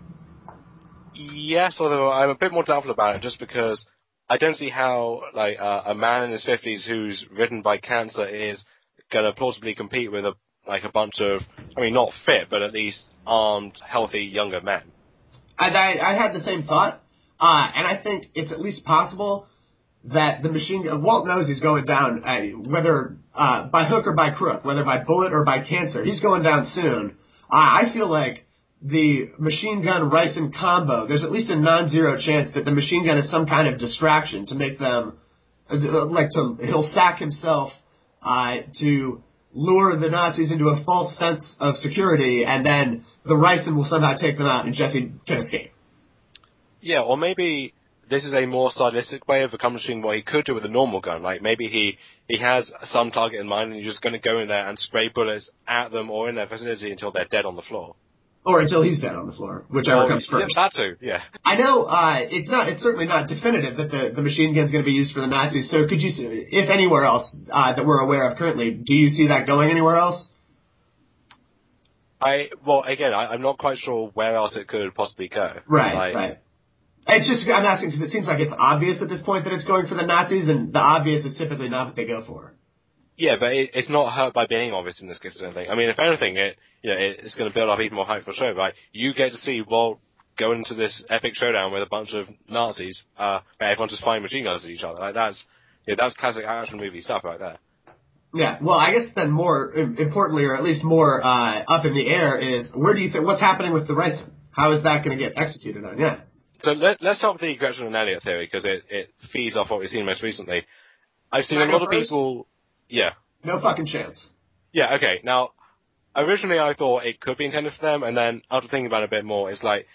Yes, although I'm a bit more doubtful about it, just because I don't see how like uh, a man in his fifties who's ridden by cancer is going to plausibly compete with a like a bunch of, I mean, not fit, but at least armed, healthy younger men. I, I, I had the same thought, uh, and I think it's at least possible that the machine gun, Walt knows he's going down, uh, whether uh, by hook or by crook, whether by bullet or by cancer. He's going down soon. Uh, I feel like the machine gun ricin combo, there's at least a non-zero chance that the machine gun is some kind of distraction to make them, uh, like to, he'll sack himself uh, to lure the Nazis into a false sense of security, and then the ricin will somehow take them out and Jesse can escape. Yeah, or maybe this is a more stylistic way of accomplishing what he could do with a normal gun. Like maybe he, he has some target in mind and he's just going to go in there and spray bullets at them or in their vicinity until they're dead on the floor. Or until he's dead on the floor, whichever or, comes first. Yeah, that too, yeah. I know uh, it's not. It's certainly not definitive that the, the machine gun's going to be used for the Nazis. So could you, if anywhere else uh, that we're aware of currently, do you see that going anywhere else? I well, again, I, I'm not quite sure where else it could possibly go. Right, like, right. It's just I'm asking because it seems like it's obvious at this point that it's going for the Nazis, and the obvious is typically not what they go for. Yeah, but it, it's not hurt by being obvious in this case, I don't think. I mean, if anything, it you know it, it's going to build up even more hype for the show, right? You get to see Walt go into this epic showdown with a bunch of Nazis, uh, everyone just firing machine guns at each other. Like that's yeah, that's classic action movie stuff right there. Yeah, well, I guess then more importantly, or at least more uh, up in the air, is where do you think what's happening with the ricin? How is that going to get executed on? Yeah. So let, let's start with the Gretchen and Elliot theory because it, it feeds off what we've seen most recently. I've seen Can a I lot go of first? people. Yeah. No fucking chance. Yeah. Okay. Now, originally I thought it could be intended for them, and then after thinking about it a bit more, it's like,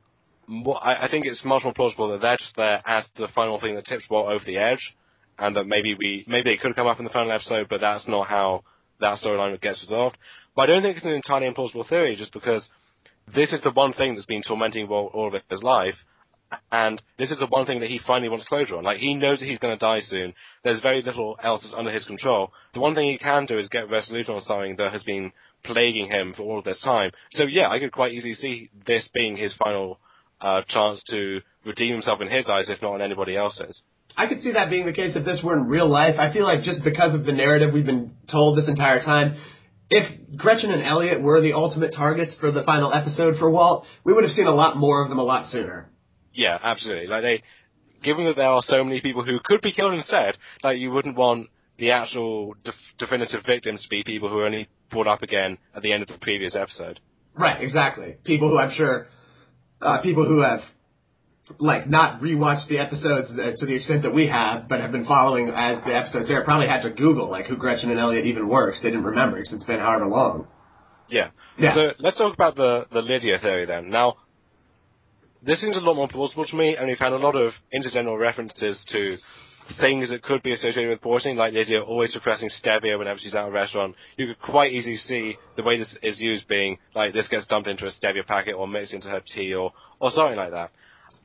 I think it's much more plausible that they're just there as the final thing that tips Walt over the edge, and that maybe we maybe it could come up in the final episode, but that's not how that storyline gets resolved. But I don't think it's an entirely implausible theory, just because this is the one thing that's been tormenting Walt all of his life, and this is the one thing that he finally wants closure on. Like, he knows that he's going to die soon. There's very little else that's under his control. The one thing he can do is get resolution on something that has been plaguing him for all of this time. So yeah, I could quite easily see this being his final uh, chance to redeem himself in his eyes, if not in anybody else's. I could see that being the case if this were in real life. I feel like just because of the narrative we've been told this entire time, if Gretchen and Elliot were the ultimate targets for the final episode for Walt, we would have seen a lot more of them a lot sooner. Yeah, absolutely. Like, they, given that there are so many people who could be killed instead, like, you wouldn't want the actual def- definitive victims to be people who are only brought up again at the end of the previous episode. Right, exactly. People who I'm sure, uh, people who have, like, not rewatched the episodes to the extent that we have, but have been following as the episodes air, probably had to Google, like, who Gretchen and Elliot even were, because they didn't remember, because it's been however long. Yeah. Yeah. So let's talk about the, the Lydia theory then. Now, this seems a lot more plausible to me, and we've had a lot of incidental references to things that could be associated with poisoning, like Lydia always suppressing stevia whenever she's at a restaurant. You could quite easily see the way this is used being, like, this gets dumped into a stevia packet or mixed into her tea or, or something like that.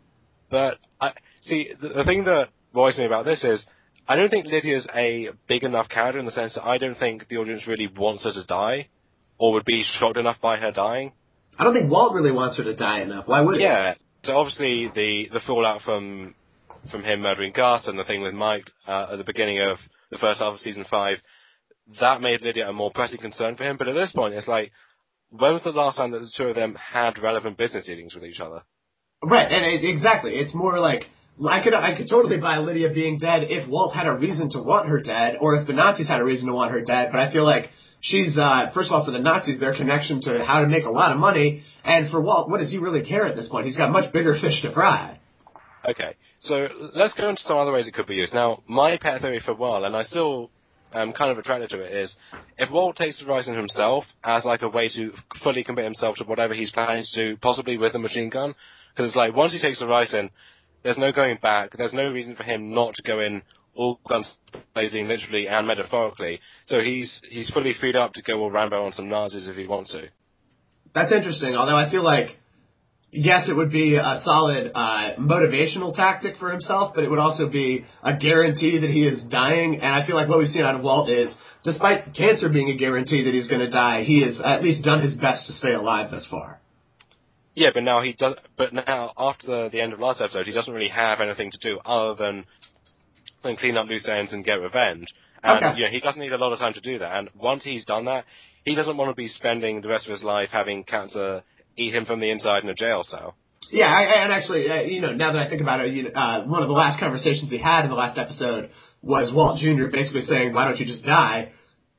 But, I see, the, the thing that worries me about this is, I don't think Lydia's a big enough character in the sense that I don't think the audience really wants her to die, or would be shocked enough by her dying. I don't think Walt really wants her to die enough. Why would he? Yeah. So obviously the, the fallout from from him murdering Gus and the thing with Mike uh, at the beginning of the first half of season five, that made Lydia a more pressing concern for him. But at this point, it's like, when was the last time that the two of them had relevant business dealings with each other? Right, and it, exactly. It's more like, I could I could totally buy Lydia being dead if Walt had a reason to want her dead, or if the Nazis had a reason to want her dead, but I feel like she's, uh, first of all, for the Nazis, their connection to how to make a lot of money, and for Walt, what does he really care at this point? He's got much bigger fish to fry. Okay, so let's go into some other ways it could be used. Now, my pet theory for a while, and I still am kind of attracted to it, is if Walt takes the ricin himself as like a way to fully commit himself to whatever he's planning to do, possibly with a machine gun, because it's like, once he takes the ricin, there's no going back, there's no reason for him not to go in all guns blazing, literally and metaphorically, so he's he's fully freed up to go all Rambo on some Nazis if he wants to. That's interesting, although I feel like, yes, it would be a solid uh, motivational tactic for himself, but it would also be a guarantee that he is dying. And I feel like what we've seen out of Walt is, despite cancer being a guarantee that he's going to die, he has at least done his best to stay alive thus far. Yeah, but now he does. But now, after the, the end of last episode, he doesn't really have anything to do other than, than clean up loose ends and get revenge. And Okay. you know, he doesn't need a lot of time to do that. And once he's done that, he doesn't want to be spending the rest of his life having cancer eat him from the inside in a jail cell. Yeah, I, and actually, uh, you know, now that I think about it, you know, uh, one of the last conversations he had in the last episode was Walt Junior basically saying, "Why don't you just die?"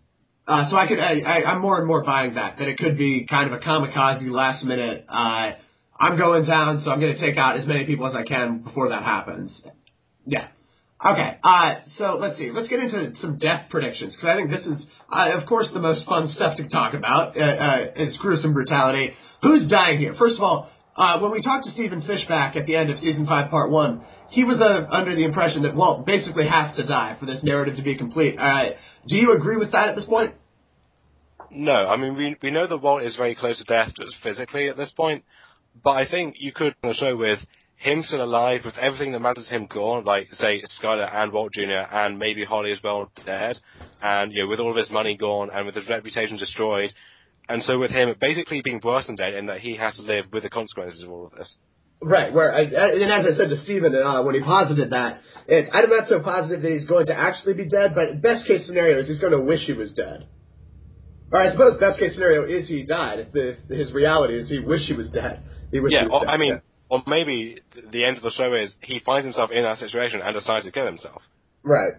Uh, so I could, I, I, I'm more and more buying that, that it could be kind of a kamikaze last minute, uh, I'm going down, so I'm going to take out as many people as I can before that happens. Yeah. Okay, uh, so let's see, let's get into some death predictions, because I think this is, uh, of course, the most fun stuff to talk about, uh, uh, is gruesome brutality. Who's dying here? First of all, uh, when we talked to Stephen Fishback at the end of season five, part one, he was uh, under the impression that Walt basically has to die for this narrative to be complete. Uh, do you agree with that at this point? No, I mean, we we know that Walt is very close to death just physically at this point, but I think you could on the show with him still alive, with everything that matters to him gone, like, say, Skyler and Walt Junior, and maybe Holly as well dead, and, you know, with all of his money gone, and with his reputation destroyed, and so with him basically being worse than dead in that he has to live with the consequences of all of this. Right, where, I, and as I said to Steven uh, when he posited that, it's, I'm not so positive that he's going to actually be dead, but best case scenario is he's going to wish he was dead. Or I suppose best case scenario is he died. If, the, if his reality is he wished he was dead. He wished yeah, he was or, dead. I mean, yeah. or maybe the end of the show is he finds himself in that situation and decides to kill himself. Right.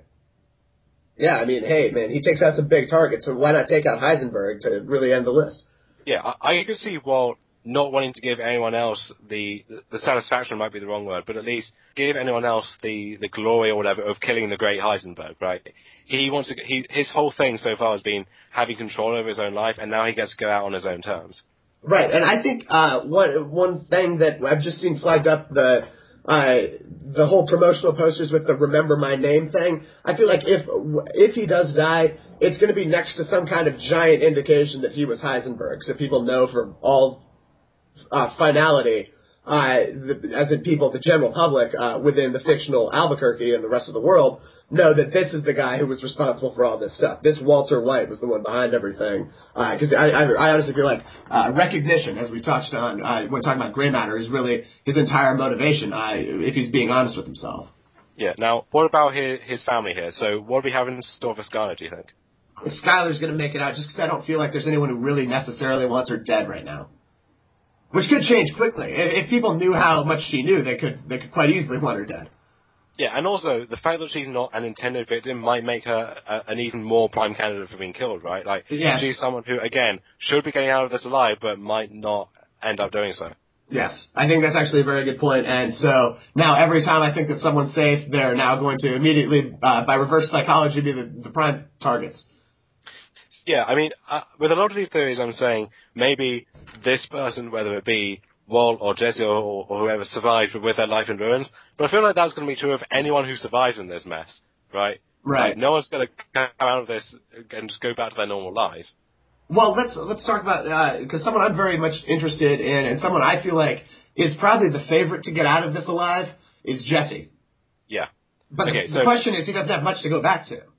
Yeah, I mean, hey, man, he takes out some big targets, so why not take out Heisenberg to really end the list? Yeah, I, I could see Walt not wanting to give anyone else the the satisfaction might be the wrong word, but at least give anyone else the, the glory or whatever of killing the great Heisenberg, right? He wants to. He his whole thing so far has been having control over his own life, and now he gets to go out on his own terms. Right, and I think uh, one one thing that I've just seen flagged up the uh, the whole promotional posters with the "Remember My Name" thing. I feel like if if he does die, it's going to be next to some kind of giant indication that he was Heisenberg, so people know for all uh, finality, uh, the, as in people, the general public uh, within the fictional Albuquerque and the rest of the world, know that this is the guy who was responsible for all this stuff. This Walter White was the one behind everything. Because uh, I, I, I honestly feel like uh, recognition, as we touched on uh, when talking about Gray Matter, is really his entire motivation, uh, if he's being honest with himself. Yeah, now, what about his, his family here? So what do we have in store for Skylar, do you think? Skylar's going to make it out, just because I don't feel like there's anyone who really necessarily wants her dead right now. Which could change quickly. If, if people knew how much she knew, they could they could quite easily want her dead. Yeah, and also, the fact that she's not an intended victim might make her a, an even more prime candidate for being killed, right? Like, yes. She's someone who, again, should be getting out of this alive, but might not end up doing so. Yes, I think that's actually a very good point. And so now every time I think that someone's safe, they're now going to immediately, uh, by reverse psychology, be the, the prime targets. Yeah, I mean, uh, with a lot of these theories, I'm saying maybe this person, whether it be Walt or Jesse or, or whoever survived with their life in ruins, but I feel like that's going to be true of anyone who survives in this mess, right? Right. Like, no one's going to come out of this and just go back to their normal lives. Well, let's let's talk about, because uh, someone I'm very much interested in, and someone I feel like is probably the favorite to get out of this alive, is Jesse. Yeah. But okay, the, so, the question is, he doesn't have much to go back to.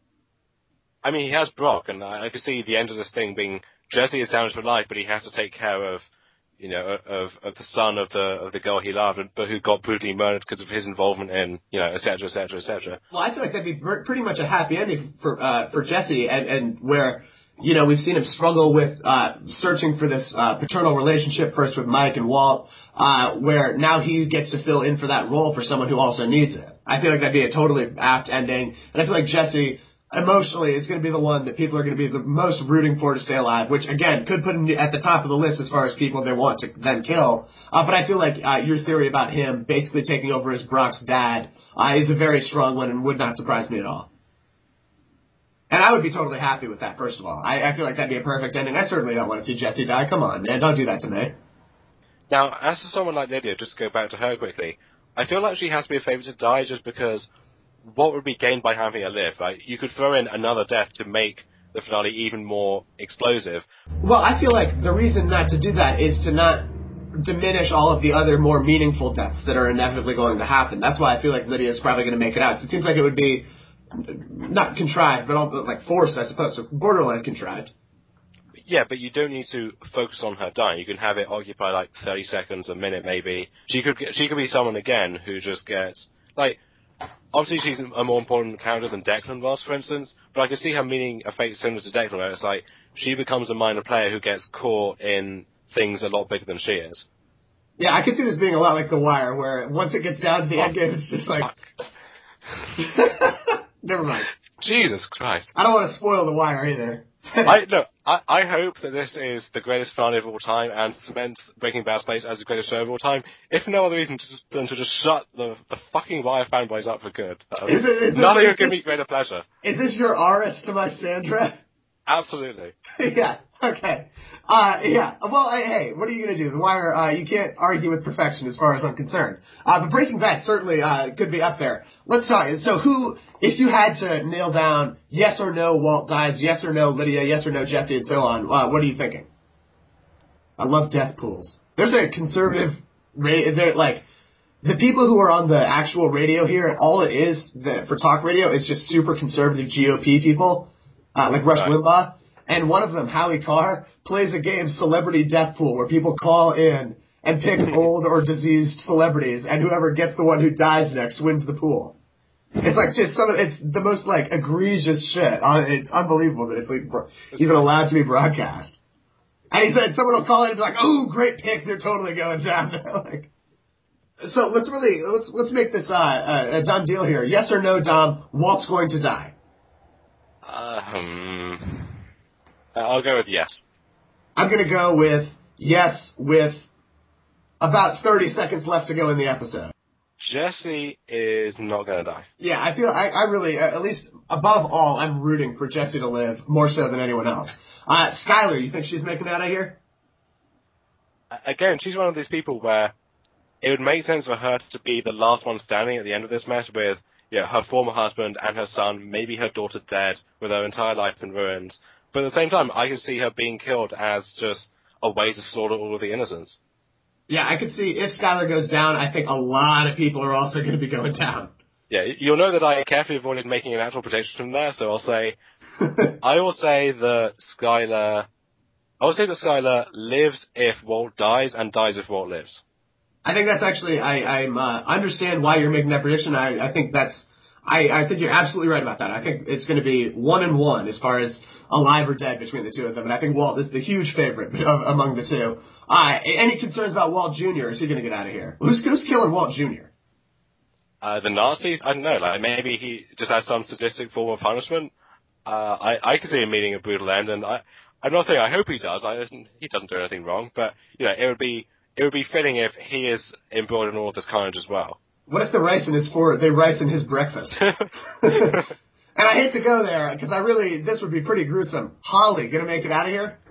I mean, he has Brock, and I, I can see the end of this thing being Jesse is damaged for life, but he has to take care of, you know, of, of the son of the of the girl he loved, but who got brutally murdered because of his involvement in, you know, et cetera, et cetera, et cetera. Well, I feel like that'd be pretty much a happy ending for uh, for Jesse, and, and where, you know, we've seen him struggle with uh, searching for this uh, paternal relationship, first with Mike and Walt, uh, where now he gets to fill in for that role for someone who also needs it. I feel like that'd be a totally apt ending, and I feel like Jesse emotionally is going to be the one that people are going to be the most rooting for to stay alive, which, again, could put him at the top of the list as far as people they want to then kill. Uh, but I feel like uh, your theory about him basically taking over as Brock's dad uh, is a very strong one and would not surprise me at all. And I would be totally happy with that, first of all. I, I feel like that'd be a perfect ending. I certainly don't want to see Jesse die. Come on, man. Don't do that to me. Now, as for someone like Lydia, just to go back to her quickly, I feel like she has to be a favorite to die just because what would be gained by having her live? Right? You could throw in another death to make the finale even more explosive. Well, I feel like the reason not to do that is to not diminish all of the other more meaningful deaths that are inevitably going to happen. That's why I feel like Lydia's probably going to make it out. It seems like it would be not contrived, but all, like forced, I suppose, so borderline contrived. Yeah, but you don't need to focus on her dying. You can have it occupy like thirty seconds, a minute maybe. She could she could be someone again who just gets, like, obviously she's a more important character than Declan was, for instance, but I could see her meaning a fate similar to Declan, where it's like she becomes a minor player who gets caught in things a lot bigger than she is. Yeah, I could see this being a lot like The Wire, where once it gets down to the oh, end game, it's just like... Never mind. Jesus Christ. I don't want to spoil The Wire either. I no, I, I hope that this is the greatest finale of all time and cements Breaking Bad's place as the greatest show of all time, if no other reason to, than to just shut the, the fucking Wire fanboys up for good. Um, is it, is nothing this, would give me greater pleasure. Is this your Aris to my Sandra? Absolutely. yeah, okay. Uh, yeah, well, hey, what are you going to do? The Wire, uh, you can't argue with perfection as far as I'm concerned. Uh, but Breaking Bad certainly uh, could be up there. Let's talk. So who, if you had to nail down yes or no Walt dies, yes or no Lydia, yes or no Jesse, and so on, uh, what are you thinking? I love death pools. There's a conservative, they're like, the people who are on the actual radio here, all it is the, for talk radio is just super conservative G O P people. Uh, like Rush right. Limbaugh, and one of them, Howie Carr, plays a game, Celebrity Death Pool, where people call in and pick old or diseased celebrities, and whoever gets the one who dies next wins the pool. It's like just some of, it's the most like egregious shit. It's unbelievable that it's like even allowed to be broadcast. And he said someone will call in and be like, "Oh, great pick, they're totally going down." like, so let's really let's let's make this uh, a done deal here. Yes or no, Dom? Walt's going to die. Um, I'll go with yes. I'm going to go with yes with about thirty seconds left to go in the episode. Jesse is not going to die. Yeah, I feel, I, I really, uh, at least above all, I'm rooting for Jesse to live more so than anyone else. Uh, Skyler, you think she's making it out of here? Again, she's one of these people where it would make sense for her to be the last one standing at the end of this mess with, you know, her former husband and her son, maybe her daughter dead, with her entire life in ruins. But at the same time, I could see her being killed as just a way to slaughter all of the innocents. Yeah, I could see if Skyler goes down, I think a lot of people are also going to be going down. Yeah, you'll know that I carefully avoided making an actual prediction from there, so I'll say, I will say that Skyler, I will say that Skyler lives if Walt dies and dies if Walt lives. I think that's actually, I, I uh, understand why you're making that prediction. I, I think that's, I, I think you're absolutely right about that. I think it's going to be one and one as far as alive or dead between the two of them, and I think Walt is the huge favorite of, among the two. Uh, any concerns about Walt Junior? Is he going to get out of here? Who's, who's killing Walt Junior? Uh, the Nazis? I don't know, like, maybe he just has some sadistic form of punishment. Uh, I, I could see him meeting a brutal end, and I, I'm not saying I hope he does, I, he doesn't do anything wrong, but, you know, it would be, it would be fitting if he is embroiled in all of this carnage as well. What if the rice in his for they rice in his breakfast? And I hate to go there, because I really, this would be pretty gruesome. Holly, gonna make it out of here?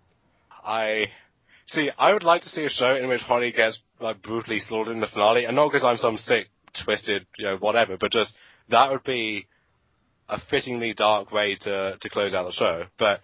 I, see, I would like to see a show in which Holly gets, like, brutally slaughtered in the finale, and not because I'm some sick, twisted, you know, whatever, but just, that would be a fittingly dark way to, to close out the show. But,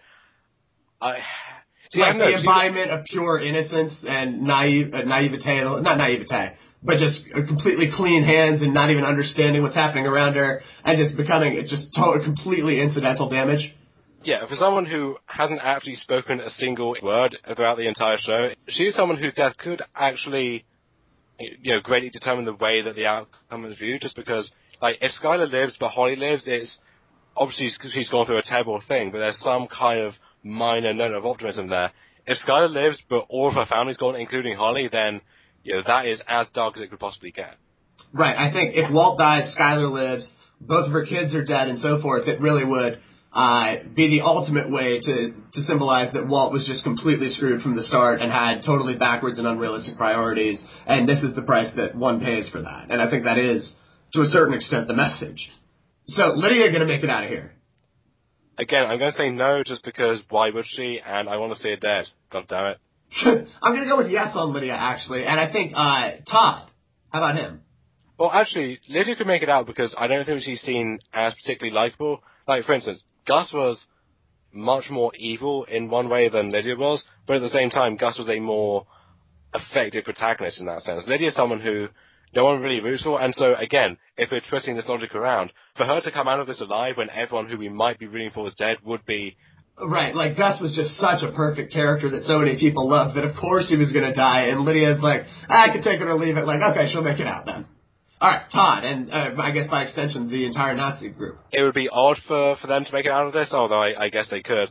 I, see, like I know, the embodiment of pure innocence and naive, uh, naivete, not naivete, but just completely clean hands and not even understanding what's happening around her, and just becoming just totally, completely incidental damage. Yeah, for someone who hasn't actually spoken a single word throughout the entire show, she's someone whose death could actually, you know, greatly determine the way that the outcome is viewed, just because, like, if Skyler lives but Holly lives, it's obviously she's gone through a terrible thing, but there's some kind of minor note of optimism there. If Skyler lives but all of her family's gone, including Holly, then, you know, that is as dark as it could possibly get. Right. I think if Walt dies, Skyler lives, both of her kids are dead and so forth, it really would uh, be the ultimate way to, to symbolize that Walt was just completely screwed from the start and had totally backwards and unrealistic priorities, and this is the price that one pays for that. And I think that is, to a certain extent, the message. So, Lydia going to make it out of here. Again, I'm going to say no just because why would she, and I want to see her dead. God damn it. I'm going to go with yes on Lydia, actually, and I think, uh, Todd, how about him? Well, actually, Lydia could make it out because I don't think she's seen as particularly likable. Like, for instance, Gus was much more evil in one way than Lydia was, but at the same time, Gus was a more effective protagonist in that sense. Lydia's someone who no one really roots for, and so, again, if we're twisting this logic around, for her to come out of this alive when everyone who we might be rooting for is dead would be... Right, like, Gus was just such a perfect character that so many people loved that of course he was going to die, and Lydia's like, I could take it or leave it, like, okay, she'll make it out then. Alright, Todd, and uh, I guess by extension, the entire Nazi group. It would be odd for, for them to make it out of this, although I, I guess they could.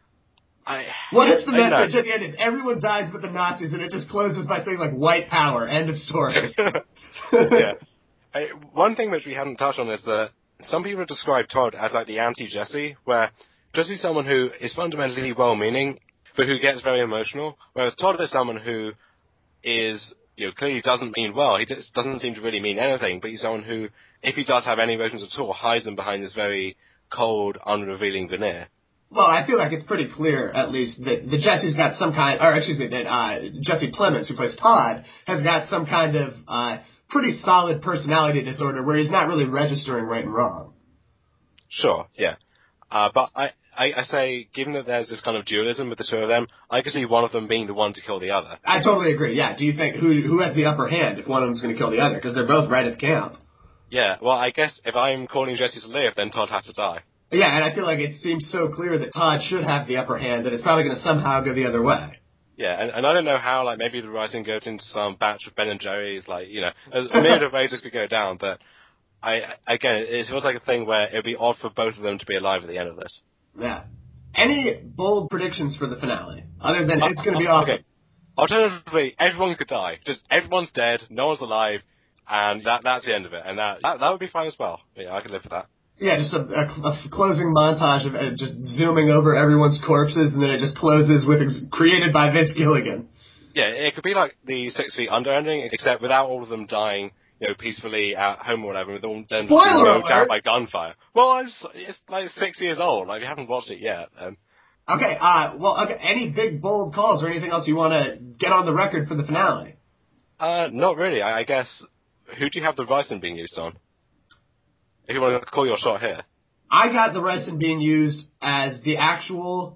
I, what is the I message at the end is everyone dies but the Nazis, and it just closes by saying, like, white power, end of story. Yeah. I, one thing which we haven't touched on is that some people describe Todd as like the anti-Jesse, where Jesse's someone who is fundamentally well-meaning, but who gets very emotional, whereas Todd is someone who is, you know, clearly doesn't mean well. He just doesn't seem to really mean anything, but he's someone who, if he does have any emotions at all, hides them behind this very cold, unrevealing veneer. Well, I feel like it's pretty clear, at least, that, that Jesse's got some kind, or excuse me, that uh, Jesse Plemons, who plays Todd, has got some kind of uh, pretty solid personality disorder where he's not really registering right and wrong. Sure, yeah. Uh, but I, I, I say, given that there's this kind of dualism with the two of them, I could see one of them being the one to kill the other. I totally agree, yeah. Do you think, who who has the upper hand if one of them's going to kill the other? Because they're both right at the camp. Yeah, well, I guess if I'm calling Jesse to live, then Todd has to die. Yeah, and I feel like it seems so clear that Todd should have the upper hand that it's probably going to somehow go the other way. Yeah, and, and I don't know how, like, maybe the writing goes into some batch of Ben and Jerry's, like, you know, a myriad of ways this could go down, but I, again, it feels like a thing where it would be odd for both of them to be alive at the end of this. Yeah. Any bold predictions for the finale? Other than it's going to be uh, awesome. Okay. Alternatively, everyone could die. Just everyone's dead, no one's alive, and that that's the end of it. And that that, that would be fine as well. Yeah, I could live with that. Yeah, just a, a, a closing montage of uh, just zooming over everyone's corpses, and then it just closes with ex- created by Vince Gilligan. Yeah, it could be like the Six Feet Under ending, except without all of them dying, you know, peacefully at home or whatever, with all them Spoiler mowed down alert! by gunfire. Well, it's, it's like six years old. Like, you haven't watched it yet. Um, Okay, uh, well, okay, any big, bold calls or anything else you want to get on the record for the finale? uh, not really. I, I guess, who do you have the ricin being used on? If you want to call your shot here. I got the ricin being used as the actual,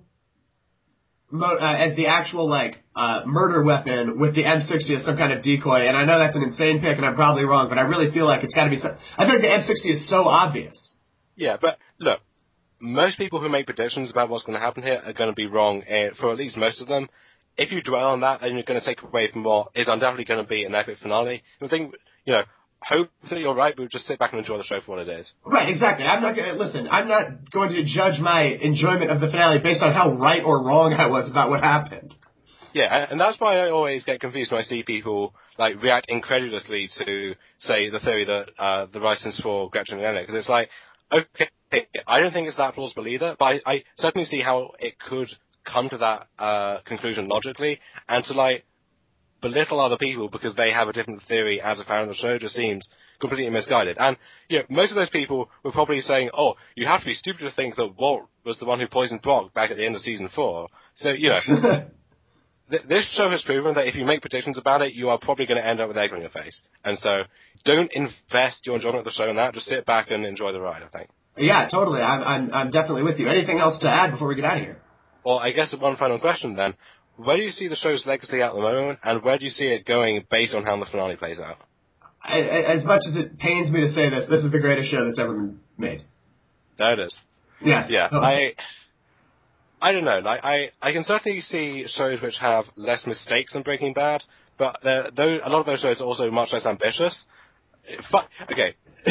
mo- uh, as the actual, like, uh, murder weapon with the M sixty as some kind of decoy, and I know that's an insane pick, and I'm probably wrong, but I really feel like it's gotta be some, I think the M sixty is so obvious. Yeah, but, look, most people who make predictions about what's going to happen here are going to be wrong uh, for at least most of them. If you dwell on that, then you're going to take away from what is undoubtedly going to be an epic finale. I think, you know, hopefully you're right, but just sit back and enjoy the show for what it is. Right, exactly. I'm not going to, listen, I'm not going to judge my enjoyment of the finale based on how right or wrong I was about what happened. Yeah, and that's why I always get confused when I see people, like, react incredulously to, say, the theory that uh, the license for Gretchen and Anna, because it's like, okay, I don't think it's that plausible either, but I, I certainly see how it could come to that uh, conclusion logically, and to, like, belittle other people because they have a different theory as a fan of the show just seems completely misguided. And, you know, most of those people were probably saying, oh, you have to be stupid to think that Walt was the one who poisoned Brock back at the end of season four. So, you know... This show has proven that if you make predictions about it, you are probably going to end up with egg on your face. And so, don't invest your enjoyment of the show in that. Just sit back and enjoy the ride, I think. Yeah, totally. I'm, I'm, I'm definitely with you. Anything else to add before we get out of here? Well, I guess one final question then. Where do you see the show's legacy at the moment, and where do you see it going based on how the finale plays out? I, as much as it pains me to say this, this is the greatest show that's ever been made. There it is. Yes. Yeah, I... I don't know. Like, I, I can certainly see shows which have less mistakes than Breaking Bad, but though a lot of those shows are also much less ambitious. But, okay.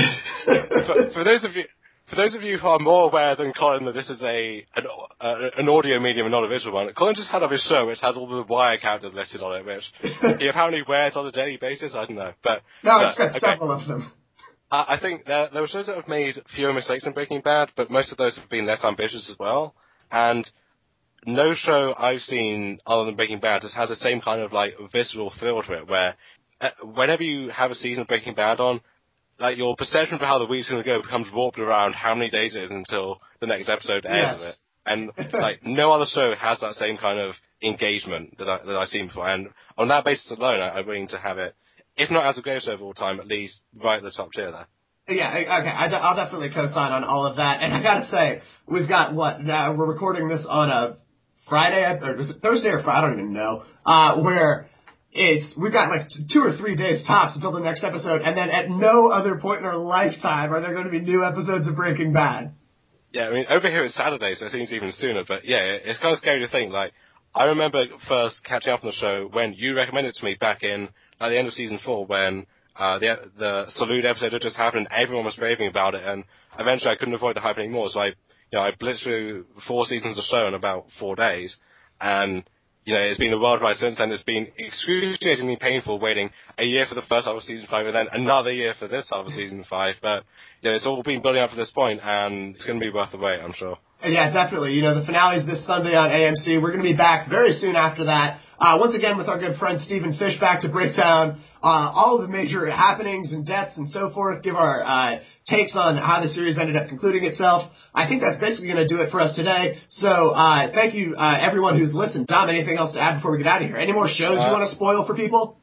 for, for those of you, for those of you who are more aware than Colin that this is a an, uh, an audio medium and not a visual one, Colin just had up his show which has all the Wire characters listed on it, which he apparently wears on a daily basis. I don't know, but no, no, it's got okay. several of them. I, I think there, there were shows that have made fewer mistakes than Breaking Bad, but most of those have been less ambitious as well. And no show I've seen other than Breaking Bad has had the same kind of like visceral feel to it, where uh, whenever you have a season of Breaking Bad on, like your perception for how the week's going to go becomes warped around how many days it is until the next episode airs Yes. of it. And like no other show has that same kind of engagement that I, that I've seen before. And on that basis alone, I, I'm willing to have it, if not as the greatest show of all time, at least right at the top tier there. Yeah, okay, I, I'll definitely co-sign on all of that. And I gotta say, we've got what, now we're recording this on a Friday, or was it Thursday or Friday, I don't even know, uh, where it's, we've got like two or three days tops until the next episode, and then at no other point in our lifetime are there going to be new episodes of Breaking Bad. Yeah, I mean, over here it's Saturday, so it seems even sooner, but yeah, it's kind of scary to think, like, I remember first catching up on the show when you recommended it to me back in, at the end of season four, when Uh, the the Salute episode had just happened, and everyone was raving about it, and eventually I couldn't avoid the hype anymore. So I, you know, I blitzed through four seasons of show in about four days, and you know, it's been a wild ride since then. It's been excruciatingly painful waiting a year for the first half of season five, and then another year for this half of season five. But you know, it's all been building up to this point, and it's going to be worth the wait, I'm sure. Yeah, definitely. You know, the finale's this Sunday on A M C. We're going to be back very soon after that. Uh, once again with our good friend Stephen Fish back to break down uh, all of the major happenings and deaths and so forth, give our uh, takes on how the series ended up concluding itself. I think that's basically going to do it for us today. So uh, thank you, uh, everyone who's listened. Dom, anything else to add before we get out of here? Any more shows uh, you want to spoil for people?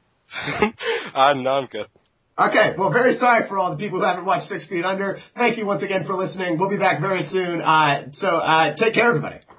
uh, no, I'm good. Okay, well, very sorry for all the people who haven't watched Six Feet Under. Thank you once again for listening. We'll be back very soon. Uh, so uh, take care, everybody.